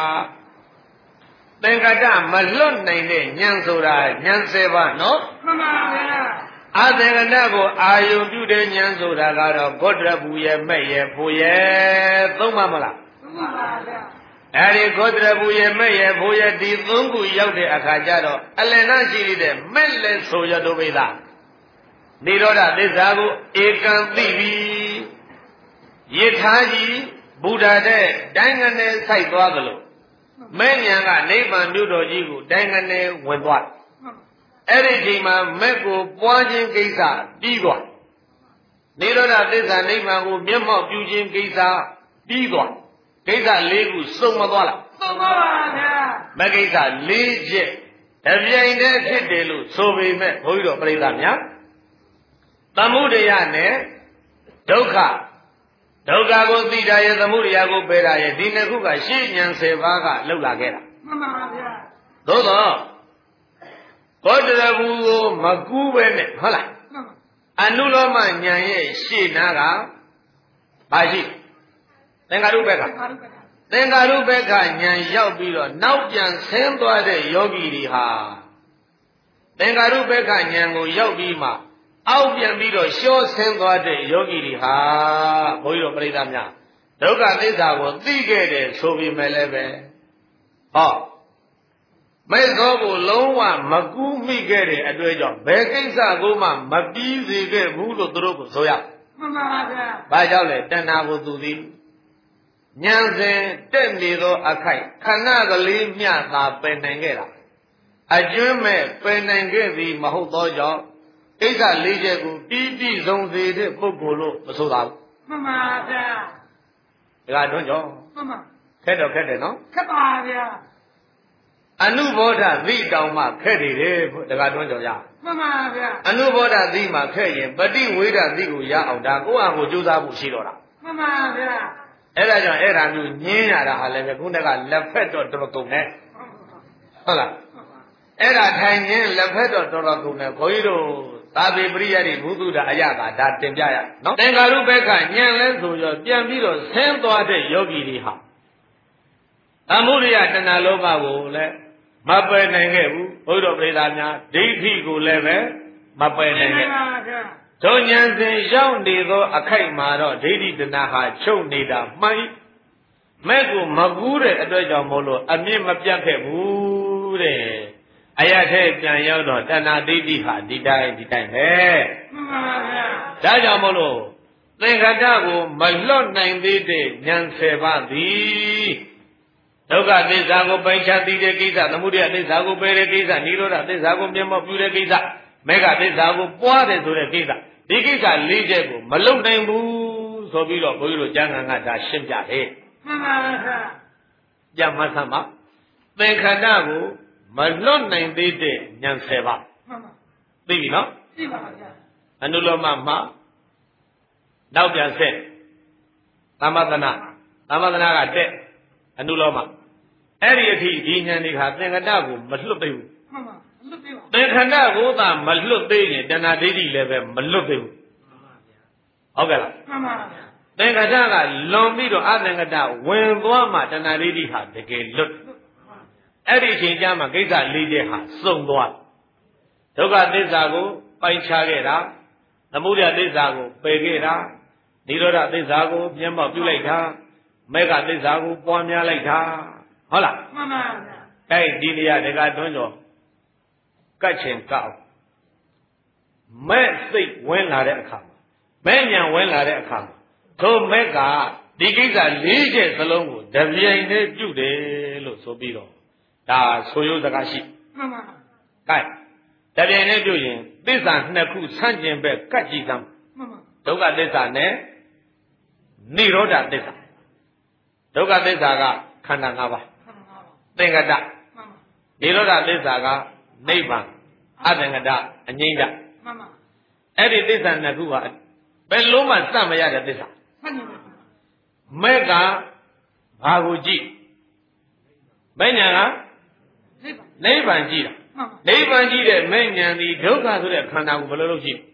သင်္ခတမလွတ်နိုင်တဲ့ဉာဏ်ဆိုတာဉာဏ်7ပါးနော်မှန်ပါဗျာအသင်္ခတကိုအာယုပြုတဲ့ဉာဏ်ဆိုတာကတော့ဂေါတရဘူးရဲ့မဲ့ရဲ့ဖို့ရဲ့သုံးပါမလားသုံးပါဗျာအဲဒီဂေါတရဘူးရဲ့မဲ့ရဲ့ဖို့ရဲ့ဒီ3ခုရောက်တဲ့အခါကျတော့အလယ်နာရှိတဲ့မဲ့လက်ဆိုရတို့ပိသနိရောဓသစ္စာကိုဧကံသိပြီယထာကြီးဘုရားတဲ့တိုင်းကနေစိုက်သွားသလိုမဲ့ဉာဏ်ကနိဗ္ဗာန်မြို့တော်ကြီးကိုတိုင်းကနေဝင်သွားအဲ့ဒီချိန်မှာမဲ့ကိုပွားခြင်းကိစ္စပြီးသွားနိရောဓသစ္စာနိဗ္ဗာန်ကိုမျက်မှောက်ပြုခြင်းကိစ္စပြီးသွားကိစ္စ4ခုစုံမသွားလားစုံပါပါဗျာမဲ့ကိစ္စ4ချက်အပြိုင်တည်းဖြစ်တယ်လို့ဆိုပေမဲ့ဘုန်းကြီးတော်ပြိဿများသမုဒယနဲ့ဒုက္ခကိုသိတာရဲ့သမုဒယကိုပယ်တာရဲ့ဒီ2ခုကရှင်းဉာဏ်7ပါးကလှုပ်လာခဲ့တာမှန်ပါဗျာသို့တော့ဘောဓရဘူးကိုမကူးပဲနဲ့ဟုတ်လားအနုလောမဉာဏ်ရဲ့ရှေ့နာကဘာရှိသင်္ခါရုပ္ပခသင်္ခါရုပ္ပခဉာဏ်ရောက်ပြီးတော့နောက်ပြန်ဆင်းသွားတဲ့ယောဂီတွေဟာသင်္ခါရုပ္ပခဉာဏ်ကိုရောက်ပြီးမှအောက်ပြန်ပြီးတော့ရှောဆင်းသွားတဲ့ယောဂီတွေဟာဘုန်းကြီးတို့ပြိဿများဒုက္ခသစ္စာကိုသိခဲ့တယ်ဆိုပေမဲ့လည်းပဲဟောမဲ့သောကိုလုံးဝမကူးမိခဲ့တဲ့အတွက်ကြောင့်ဘယ်ကိစ္စကိုမှမပြီးစေခဲ့ဘူးလို့သူတို့ကဆိုရမှန်ပါဗျာဘာကြောင့်လဲတဏှာကိုသူသည်ဉာဏ်စဉ်တက်နေသောအခိုက်ခဏကလေးမျှသာပယ်နိုင်ခဲ့တာအကျွမ်းမဲ့ပယ်နိုင်ခဲ့သည်မဟုတ်သောကြောင့်ကိစ္စ4ချက်ကိုပြည့်စုံစေတဲ့ပုဂ္ဂိုလ်လို့မဆိုတာဘူးမှန်ပါဗျာဒါကတွန်းကြောမှန်ပါခက်တော့ခက်တယ်နော်ခက်ပါဗျာအနုဘောဓသိတောင်မှခက်နေတယ်ဒါကတွန်းကြောရမှန်ပါဗျာအနုဘောဓသိမှခက်ရင်ပฏิဝေဒသိကိုရအောင်ဒါကိုယ့်အကိုကြိုးစားဖို့ရှိတော့တာမှန်ပါဗျာအဲ့ဒါကြောင့်အဲ့ဒါမျိုးညင်းရတာဟာလည်းခုနကလက်ဖက်တော့တော်ကုန်နဲ့ဟုတ်လားအဲ့ဒါထိုင်ခြင်းလက်ဖက်တော့တော်ကုန်နဲ့ဘုန်းကြီးတို့သာဝေပရိယတိဘုသူဒအယကဒါတင်ပြရနော်သင်္ကာရုပ္ပခဉာဏ်လဲဆိုရောပြန်ပြီးတော့ဆင်းသွားတဲ့ယောဂီတွေဟာသမုဒယတဏှာလောဘကိုလည်းမပယ်နိုင်ခဲ့ဘူးဘုရားပရိသတ်များဒိဋ္ဌိကိုလည်းပဲမပယ်နိုင်ခဲ့ဒုဉာဏ်စဉ်ရောက်နေသောအခိုက်မှာတော့ဒိဋ္ဌိတဏှာဟာချုပ်နေတာမှန်မဲ့ကိုမကူးတဲ့အတွက်ကြောင့်မို့လို့အမြင့်မပြတ်ခဲ့ဘူးတဲ့အရာထဲပြန်ရောက်တော့တဏှာဒိဋ္ဌိဟာဒီတိုင်းပဲမှန်ပါဗျာဒါကြောင့်မို့လို့သင်္ခါရကိုမလွတ်နိုင်သေးတဲ့ဉာဏ်7ပါးသည်ဒုက္ခသစ္စာကိုပိုင်းခြားသိတဲ့ကိစ္စသမုဒယသစ္စာကိုပယ်တဲ့ကိစ္စនិရောဓသစ္စာကိုမျက်မှောက်ပြုတဲ့ကိစ္စမေဃသစ္စာကိုပွားတယ်ဆိုတဲ့ကိစ္စဒီကိစ္စ၄ချက်ကိုမလုံနိုင်ဘူးဆိုပြီးတော့ဘုန်းကြီးတို့ကျမ်းဂန်ကဒါရှင်းပြတယ်မှန်ပါဗျာကြမှတ်သမှာသင်္ခန္ဓကိုမလွတ်နိုင်သေးတဲ့ဉာဏ်10ပါးမှန်ပါသိပြီနော်သိပါဗျာအနုလောမမှာနောက်ပြန်ဆက်သမသနာကတဲ့အနုလောမအဲ့ဒီအထိဒီဉာဏ်တွေဟာသင်္ခန္ဓကိုမလွတ်သေးဘူးမှန်ပါမလွတ်သေးပါဘူးသင်္ခန္ဓကိုသာမလွတ်သေးရင်တဏှာဒိဋ္ဌိလည်းပဲမလွတ်သေးဘူးမှန်ပါဗျာဟုတ်ကဲ့လားမှန်ပါဗျာသင်္ခန္ဓကလွန်ပြီးတော့အသင်္ခန္ဓဝင်သွားမှတဏှာဒိဋ္ဌိဟာတကယ်လွတ်အဲ့ဒီအချိန်ကျမှကိစ္စ၄ချက်ဟာစုံသွားဒုက္ခသစ္စာကိုပိုင်းခြားခဲ့တာသမုဒယသစ္စာကိုပယ်ခဲ့တာនិရောဓသစ္စာကိုမျက်မှောက်ပြုလိုက်တာမေဃသစ္စာကိုပွားများလိုက်တာဟုတ်လားမှန်ပါဗျာအဲ့ဒီနေရာတကတွန်းကျော်ကတ်ချင်ကောက်မဲ့စိတ်ဝင်လာတဲ့အခါမဲ့ညာဝင်လာတဲ့အခါသို့မဲ့ကဒီကိစ္စ၄ချက်စလုံးကိုတပြိုင်တည်းပြုတယ်လို့ဆိုပြီးတော့ဒါဆိုရိုးစကားရှိမှန်ပါကဲတပြိုင်တည်းပြုရင်သစ္စာနှစ်ခုဆန့်ကျင်ဘက်ကတ်ကြည့်သမ်းမှန်ပါဒုက္ခသစ္စာနဲ့និရောဓသစ္စာဒုက္ခသစ္စာကခန္ဓာ၅ပါးသင်္ကတនិရောဓသစ္စာကနိဗ္ဗာန်အသင်္ကတအငြိမ့်တမှန်ပါအဲ့ဒီသစ္စာနှစ်ခုကဘယ်လုံးမှစမရတဲ့သစ္စာမဲ့ကဘာကိုကြည့်မဲ့ညာကနိဗ္ဗာန်ကြည့်တာနိဗ္ဗာန်ကြည့်တဲ့မဲ့ညာဒီဒုက္ခဆိုတဲ့ခန္ဓာကိုဘယ်လိုလုပ်ကြည့်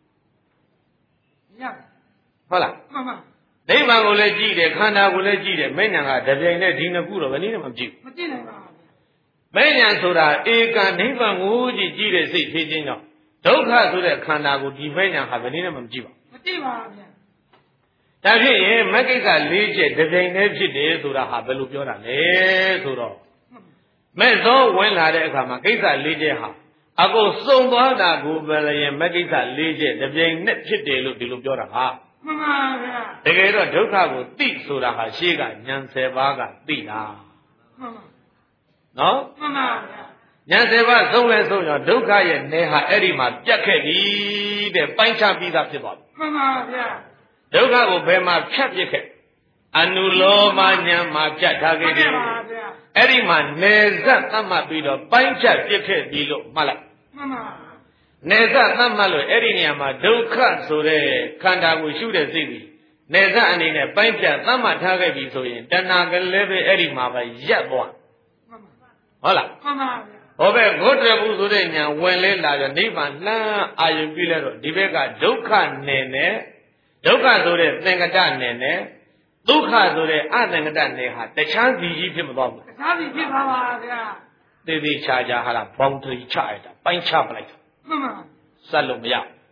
ရဟုတ်လားမှန်ပါနိဗ္ဗာန်ကိုလည်းကြည့်တယ်ခန္ဓာကိုလည်းကြည့်တယ်မဲ့ညာကတပြိုင်နဲ့ဒီနှစ်ခုတော့ဘယ်နည်းနဲ့မှမကြည့်ဘူးမကြည့်နိုင်ပါဘူးမဲ့ညာဆိုတာဧကနိဗ္ဗာန်ကိုကြည့်တဲ့စိတ်ဖြစ်ခြင်းကြောင့်ဒုက္ခဆိုတဲ့ခန္ဓာကိုဒီမဲ့ညာဟာဘယ်နည်းနဲ့မှမကြည့်ပါဘူးမကြည့်ပါဘူးဗျာဒါဖြစ်ရင်မကိစ္စ၄ချက်တပြိုင်တည်းဖြစ်တယ်ဆိုတာဟာဘယ်လိုပြောတာလဲဆိုတော့မဲ့သောဝင်လာတဲ့အခါမှာကိစ္စ၄ချက်ဟာအကုန်စုံသွားတာကိုပဲရင်မကိစ္စ၄ချက်တပြိုင်နဲ့ဖြစ်တယ်လို့ဒီလိုပြောတာဟာမှန်ပါဗျာတကယ်တော့ဒုက္ခကိုသိဆိုတာဟာရှေ့ကဉာဏ်10ပါးကသိတာမှန်ပါနော်မှန်ပါဗျာဉာဏ်10ပါးဆုံးလဲဆုံးရောဒုက္ခရဲ့နယ်ဟာအဲ့ဒီမှာပြတ်ခဲ့ပြီတဲ့ပိုင်းခြားပြီးသားဖြစ်သွားပြီမှန်ပါဗျာဒုက္ခကိုဘယ်မှာဖြတ်ပြစ်ခဲ့အနုလောမဉာဏ်မှာပြတ်ထားခဲ့တယ်အဲ့ဒီမှာနယ်ဇတ်သတ်မှတ်ပြီးတော့ပိုင်းခြားပြစ်ခဲ့ပြီလို့မှတ်လိုက်မှန်ပါနယ်ဇတ်သတ်မှတ်လို့အဲ့ဒီနေရာမှာဒုက္ခဆိုတဲ့ခန္ဓာကိုရှုတဲ့စိတ်ကြီးနယ်ဇတ်အနေနဲ့ပိုင်းဖြတ်သတ်မှတ်ထားခဲ့ပြီဆိုရင်တဏှာကလေးပဲအဲ့ဒီမှာပဲရက်သွားဟုတ်လားမှန်ပါဟောပဲဂုတ္တပုဆိုတဲ့ညာဝင်လဲလာပြီးနိဗ္ဗာန်လှမ်းအာရုံပြုလဲတော့ဒီဘက်ကဒုက္ခနယ်နဲ့ဒုက္ခဆိုတဲ့သင်္ကတနယ်နဲ့ဒုက္ခဆိုတဲ့အသင်္ကတနယ်ဟာတခြားစီကြီးဖြစ်မသွားဘူးတခြားစီဖြစ်ပါပါဗျာသေသေးချာချာဟာလားဘောင်ထရီချရတာပိုင်းချပလိုက်တာမှန်ပါစက်လို့မရ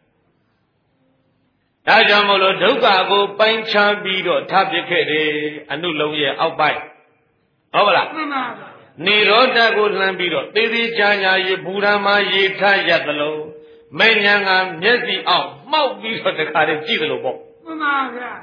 ဒါကြောင့်မို့လို့ဒုက္ခကိုပိုင်းခြားပြီးတော့ထားပြခဲ့တယ်အနုလုံးရဲ့အောက်ပိုင်းဟုတ်ပါလားမှန်ပါနိရောဓကိုလှမ်းပြီးတော့သေသေးချာချာရေဘူရမရေထားရသလိုမဲ့ညာကမျက်စိအောက်မှောက်ပြီးတော့တခါတည်းကြည့်သလိုပေါ့မှန်ပါဗျာ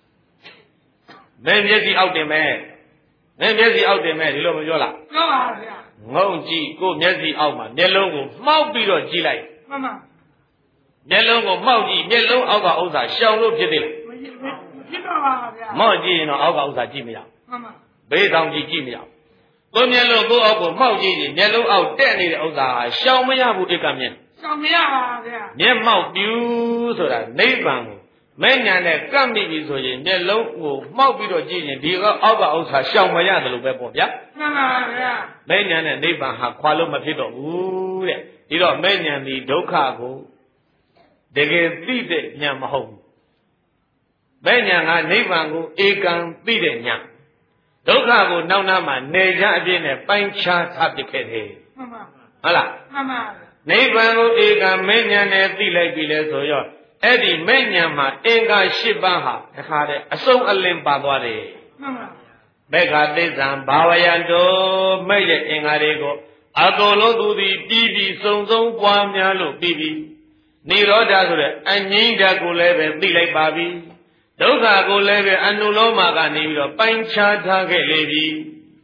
မဲ့မျက်စိအောက်တင်မဲ့မဲ့မျက်စိအောက်တင်မဲ့ဒီလိုမပြောလားပြောပါဗျာငုံကြည့်ကိုမျက်စိအောက်မှာမျက်လုံးကိုမှောက်ပြီးတော့ကြည့်လိုက်မှန်ပါမျက်လုံးကိုမှောက်ကြည့်မျက်လုံးအောက်ကဥစ္စာရှောင်လို့ဖြစ်သေးလားဖြစ်တော့ပါဗျာမော့ကြည့်ရင်တော့အောက်ကဥစ္စာကြည့်မရမှန်ပါဘေးဆောင်ကြည့်မရကိုမျက်လုံးကိုအောက်ကိုမှောက်ကြည့်ရင်မျက်လုံးအောက်တက်နေတဲ့ဥစ္စာဟာရှောင်မရဘူးဧကမြင်ရှောင်မရပါဗျာမျက်မှောက်ပြူဆိုတာနိဗ္ဗာန်ကိုမဲ့ညာနဲ့ကပ်မိပြီဆိုရင်မျက်လုံးကိုမှောက်ပြီးတော့ကြည့်ရင်ဒီအောက်ကဥစ္စာရှောင်မရတယ်လို့ပဲပေါ့ဗျာမှန်ပါဗျာမဲ့ညာနဲ့နိဗ္ဗာန်ဟာခွာလို့မဖြစ်တော့ဘူးတဲ့ဒီတော့မဲ့ညာဒီဒုက္ခကိုတကယ်သိတဲ့ဉာဏ်မဟုတ်ဘူးမဲ့ညာကနိဗ္ဗာန်ကိုဧကံသိတဲ့ဉာဏ်ဒုက္ခကိုနောက်နာမှာနေကြအပြည့်နဲ့ပိုင်းခြားထားပစ်ခဲ့တယ်မှန်ပါဟုတ်လားမှန်ပါနိဗ္ဗာန်ကိုဧကံမဲ့ညာနဲ့သိလိုက်ပြီလဲဆိုရောအဲ့ဒီမဲ့ညာမှာအင်္ဂါ၈ပါးဟာတခါတည်းအစုံအလင်ပါသွားတယ်မှန်ပါမေဃသစ္စာဘာဝယံတောမဲ့ရဲ့အင်္ဂါတွေကိုအကုန်လုံးသူသည်ပြီးစုံပွားများလို့ပြီးနိရောဓဆိုတဲ့အငြိမ့်ဓာတ်ကိုလည်းပဲသိလိုက်ပါပြီဒုက္ခကိုလည်းပဲအနုလောမကနေပြီးတော့ပိုင်းခြားထားခဲ့လေပြီ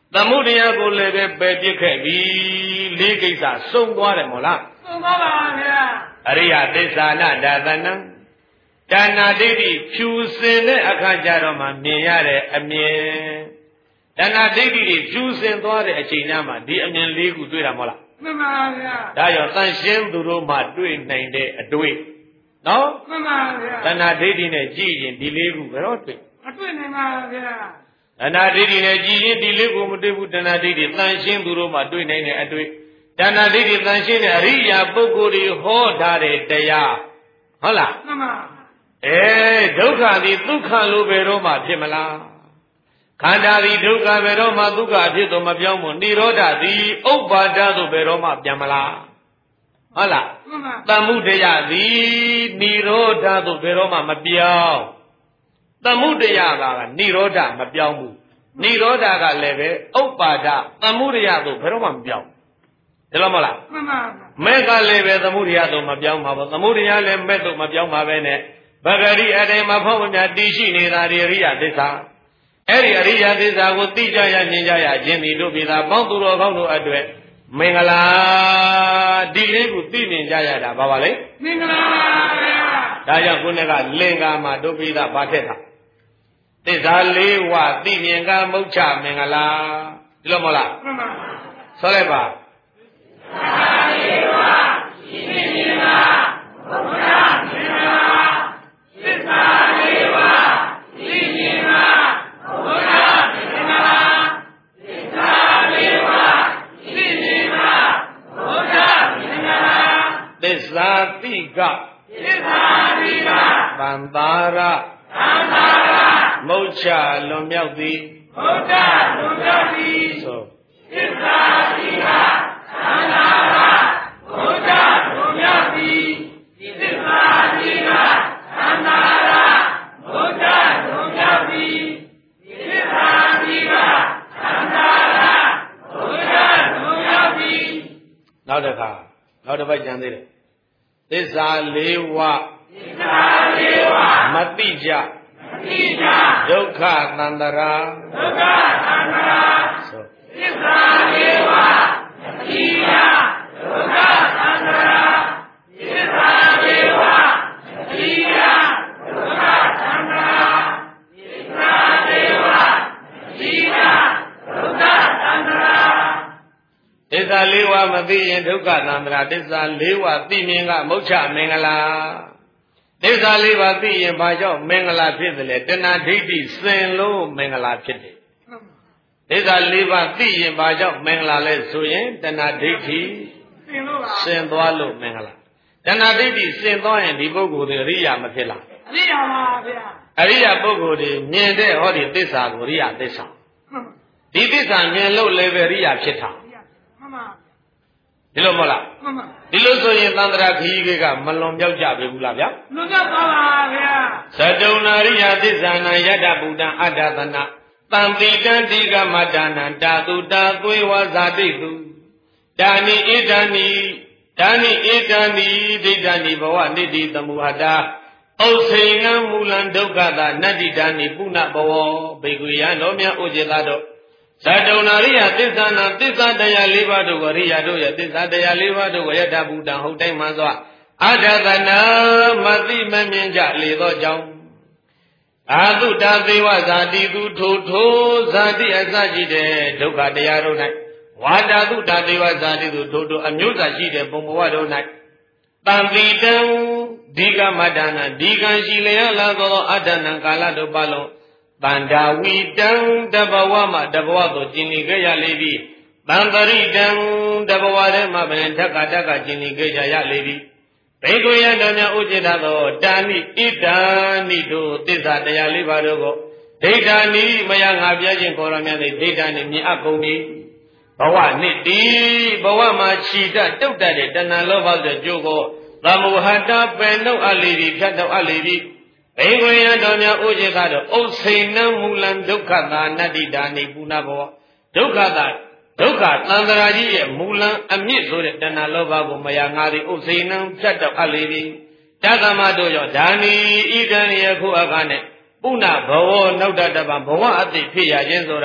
သမုဒယကိုလည်းပဲပယ်ပြစ်ခဲ့ပြီလေးကိစ္စစုံသွားတယ်မို့လားစုံသွားပါဗျာအရိယသစ္စာနာဒါသနံဒါနာဒိဋ္ဌိဖြူစင်တဲ့အခါကျတော့မှမြင်ရတဲ့အမြင်ဒါနာဒိဋ္ဌိတွေဖြူစင်သွားတဲ့အချိန်ညမှာဒီအမြင်လေးခုတွေ့တာမဟုတ်လားမှန်ပါဗျာဒါကြောင့်တန်ရှင်းသူတို့မှတွေ့နိုင်တဲ့အတွေ့နော်မှန်ပါဗျာဒါနာဒိဋ္ဌိနဲ့ကြည့်ရင်ဒီလေးခုဘယ်တော့တွေ့မတွေ့နိုင်ပါဗျာဒါနာဒိဋ္ဌိနဲ့ကြည်ရင်ဒီလေးကိုမတွေ့ဘူးဒါနာဒိဋ္ဌိတန်ရှင်းသူတို့မှတွေ့နိုင်တဲ့အတွေ့ဒါနာဒိဋ္ဌိတန်ရှင်းတဲ့အရိယာပုဂ္ဂိုလ်တွေဟောထားတဲ့တရားဟုတ်လားမှန်ပါဒုက္ခသည်ဒုက္ခလို့ဘယ်တော့မှဖြစ်မလားခန္ဓာသည်ဒုက္ခဘယ်တော့မှဒုက္ခဖြစ်တော့မပြောင်းဘူးនិရောဓသည်ဥပ္ပါဒသို့ဘယ်တော့မှပြန်မလားဟုတ်လားမှန်ပါသမုဒယသည်និရောဓသို့ဘယ်တော့မှမပြောင်းသမုဒယကនិရောဓမပြောင်းဘူးនិရောဓကလည်းပဲဥပ္ပါဒသမုဒယသို့ဘယ်တော့မှမပြောင်းဒါလို့မဟုတ်လားမှန်ပါမဲ့ကလည်းပဲသမုဒယသို့မပြောင်းပါဘူးသမုဒယလည်းမဲ့သို့မပြောင်းပါပဲနဲ့ဗဂရိအတိုင်းမဖောက်မမြတည်ရှိနေတာဒီအရိယသစ္စာအဲ့ဒီအရိယသစ္စာကိုသိကြရမြင်ကြရခြင်းဒီတို့ပြည်သာပေါင်းသူတော်ကောင်းတို့အတွက်မင်္ဂလာဒီလေးကိုသိမြင်ကြရတာဘာပါလဲမင်္ဂလာပါဗျာဒါကြောင့်ခုနကလင်္ကာမှာတို့ပြည်သာဗာထက်တာသစ္စာလေးဝသိမြင်ကမုတ်ချမင်္ဂလာဒီလိုမဟုတ်လားမှန်ပါဆိုလိုက်ပါသစ္စာလေးဝသိမြင်ကမုတ်ချမင်္ဂလာသစ္စာလေးဝသိမြင်ကဘုရားမင်္ဂလာသစ္စာလေးဝသိမြင်ကဘုရားမင်္ဂလာသစ္စာတိကသစ္စာတိကသံသာရသံသာရမုတ်ချလွန်မြောက်သည်မုတ်ချလွန်မြောက်သည်ဆိုသစ္စာတိကသံသာရမုတ်ချလွန်မြောက်သည်သစ္စာတိကသံသာရမုတ်ချလွန်မြောက်သည်သစ္စာတိကသံသာရမုတ်ချလွန်မြောက်သည်နောက်တစ်ခါနောက်တစ်ပတ်ကြံသေးတယ်သစ္စာလေးဝသစ္စာလေးဝမတိကြဒုက္ခသန္တရာဒုက္ခသန္တရာသစ္စာလေးဝမတိကြဒုက္ခသန္တရာသစ္စာလေးဝမတိကြဒုက္ခသန္တရာသစ္စာလေးဝမတိကြဒုက္ခသန္တရာသစ္စာလေးဝမသိရင်ဒုက္ခသန္တရာသစ္စာလေးဝသိမြင်ကမုတ်ချမင်္ဂလာသစ္စာလေးပါးသိရင်ဘာကြောင့်မင်္ဂလာဖြစ်တယ်လဲတဏှာဒိဋ္ဌိစင်လို့မင်္ဂလာဖြစ်တယ်သစ္စာလေးပါးသိရင်ဘာကြောင့်မင်္ဂလာလဲဆိုရင်တဏှာဒိဋ္ဌိစင်သွားလို့မင်္ဂလာတဏှာဒိဋ္ဌိစင်သွားရင်ဒီပုဂ္ဂိုလ်တွေအရိယာမဖြစ်လားအရိယာပါဗျာအရိယာပုဂ္ဂိုလ်တွေမြင်တဲ့ဟောဒီသစ္စာကိုအရိယာသစ္စာဒီသစ္စာမြင်လို့လည်းပဲအရိယာဖြစ်တာမှန်ပါဒီလိုမဟုတ်လားမှန်ပါဒီလိုဆိုရင်သန္တရာခီးကမလွန်မြောက်ကြပြီဘူးလားဗျာလွန်မြောက်ပါပါဗျာသတုံနာရိယသစ္စာနာယတ္တဗုဒ္ဓံအတ္တသနာတံတိတံတိကမတ္တနာတာတုတာသွေဝဇာတိတုဒါနိဣဒာနိဒါနိဣဒာနိဒိဋ္ဌာနိဘဝနိတိသမုဟတာဩစိဏံမူလံဒုက္ခတာနတ္တိဒါနိပုဏ္ဏဘဝဘေကွေယတော်မြတ်ဥจิตတော်သတုံနာရိယသစ္စာနာသစ္စာတရား၄ပါးတို့ကိုရိယတို့ရဲ့သစ္စာတရား၄ပါးတို့ကိုယတ္တဗုဒ္ဓံဟုတ်တိုင်းမှစွာအတ္တသနာမသိမမြင်ကြလေသောကြောင့်အာတုတာသေဝဇာတိသူထိုဇာတိအစရှိတဲ့ဒုက္ခတရားတို့၌ဝါတာတုတာသေဝဇာတိသူထိုအမျိုးသားရှိတဲ့ဘုံဘဝတို့၌တံတိတံဒီကမတ္တနာဒီကံရှိလျက်လာသောအတ္တနံကာလတို့ပါလုံးတန္တာဝိတံတဘဝမှာတဘဝသို့ကျင်လည်ခဲ့ရလေပြီတံပရိတံတဘဝထဲမှာပင်ဓက္ကတက္ကကျင်လည်ခဲ့ကြရလေပြီဘေကုယတော်များဥจิตသောတာနိဣဒာနိတို့သစ္စာတရား၄ပါးတို့ကိုဒိဋ္ဌာနိမယငါပြခြင်းခေါ်ရမြတ်သည်ဒိဋ္ဌာနိမြင်အပ်ကုန်ပြီဘဝနှစ်တိဘဝမှာခြိတတုတ်တတ်တဲ့တဏှာလောဘဆိုကြိုးကိုသမုဟတပင်နှုတ်အလေဒီဖြတ်တော့အလေဒီဘေကွေယတော်များဥจิตတော်ဥစိဏံမူလံဒုက္ခတာနတ္တိဒါနိပုဏ္ဏဘောဒုက္ခတာဒုက္ခသန္တရာကြီးရဲ့မူလံအမြင့်ဆိုတဲ့တဏှာလောဘကိုမယငါသည်ဥစိဏံဖြတ်တော့အလေဒီတသမတို့ရောဒါနိဣဒံယခုအခါနဲ့ပုဏ္ဏဘဝနောက်တတပဘဝအတိဖြစ်ရခြင်းဆိုတာ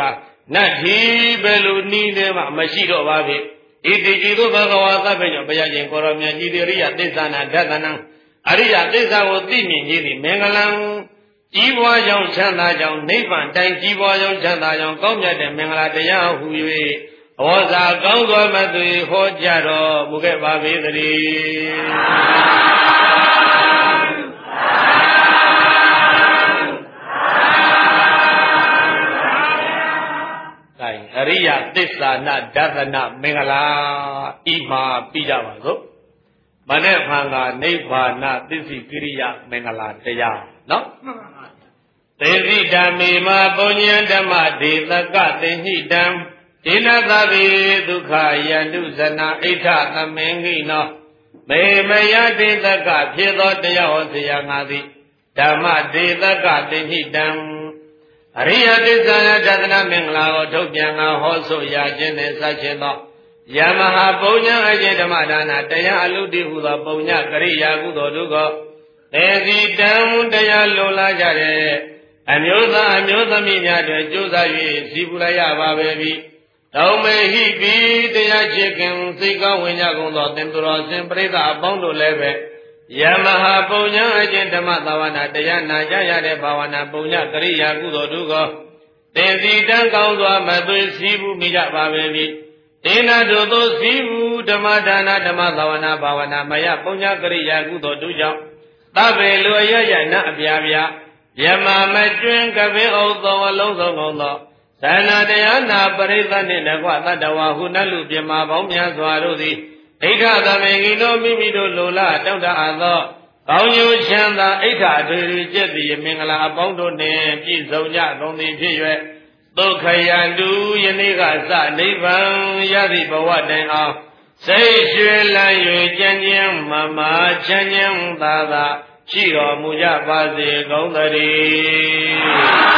နတ်ဒီဘယ်လိုနီးနေမှမရှိတော့ပါပြီဣတိဤသို့ဘဂဝါသဗ္ဗညောဘုရားရှင်ကိုရောမြတ်ကြီးတိရိယသစ္စာနာဒသနံအရိယသစ္စာကိုသိမြင်ခြင်းသည်မင်္ဂလံကြီးပွားကြောင်းချမ်းသာကြောင်းနိဗ္ဗာန်တိုင်းကြီးပွားကြောင်းချမ်းသာကြောင်းကောင်းမြတ်တဲ့မင်္ဂလာတရားဟူ၍ဩဇာကောင်းစွာမသွေဟောကြားတော်မူခဲ့ပါပေသတည်းအရိယသစ္စာနာဒသနမင်္ဂလာဤမှာပြီးကြပါစို့မနေ့ဖန်ကနိဗ္ဗာနသစ္စိကိရိယမင်္ဂလာတရားနော်သေတိဓမ္မေမပုညံဓမ္မဒေသကသေဟိတံဒေနသဗ္ဗေဒုက္ခယန္တုဇနာဣဋ္ဌသမင်္ဂိနောမေမယဒေသကဖြစ်သောတရားဟောစရာငါသည်ဓမ္မဒေသကသေဟိတံအရိယသစ္စာဒသနာမင်္ဂလာကိုထုတ်ပြန်ငါဟောဆိုရခြင်းနဲ့စခြင်းသောယမဟာပုညံအကျင့်ဓမ္မဒါနတရားအလုတိဟုသောပုညကရိယာကုသိုလ်တို့ကိုသေစီတံတရားလုံလာကြတဲ့အမျိုးသားအမျိုးသမီးများတွေကြိုးစား၍စီပူလိုက်ရပါပဲပြီတောင်းမေဟိပိတရားချစ်ခင်စိတ်ကောင်းဝင်ကြကုန်သောသင်္သူတော်စင်ပရိသအပေါင်းတို့လည်းပဲယမဟာပုညံအကျင့်ဓမ္မသာဝနာတရားနာကြရတဲ့ဘာဝနာပုညကရိယာကုသိုလ်တို့ကိုသင်စီတံကောင်းစွာမသွေစီးပူမိကြပါပဲပြီဒေနာတို့သောစီးပူဓမ္မဒါနဓမ္မသာဝနာဘာဝနာမယပုညကရိယာကုသိုလ်တို့ကြောင့်သဗ္ဗေလူအရရနအပြာပြယမမကျွင်းကပင်ဩသောအလုံးစုံကုန်သောသန္နာတရားနာပရိသတ်နှင့်တကွတတ္တဝါဟုနတ်လူပြမပေါင်းများစွာတို့သည်ဣဋ္ဌသမင်္ဂိနောမိမိတို့လိုလားတောင့်တအပ်သောကောင်းကျိုးချမ်းသာဣဋ္ဌအထွေထွေကျက်သည်မင်္ဂလာအပေါင်းတို့နှင့်ပြည့်စုံကြကုန်သည်ဖြစ်၍ဒုက္ခယန္တုယနေ့ကစနိဗ္ဗာန်ရသည့်ဘဝတိုင်အောင်စိတ်ရွှေလန်း၍ကြံ့ကြံ့မမချမ်းချမ်းသာသာရှိတော်မူကြပါစေကုန်သတည်း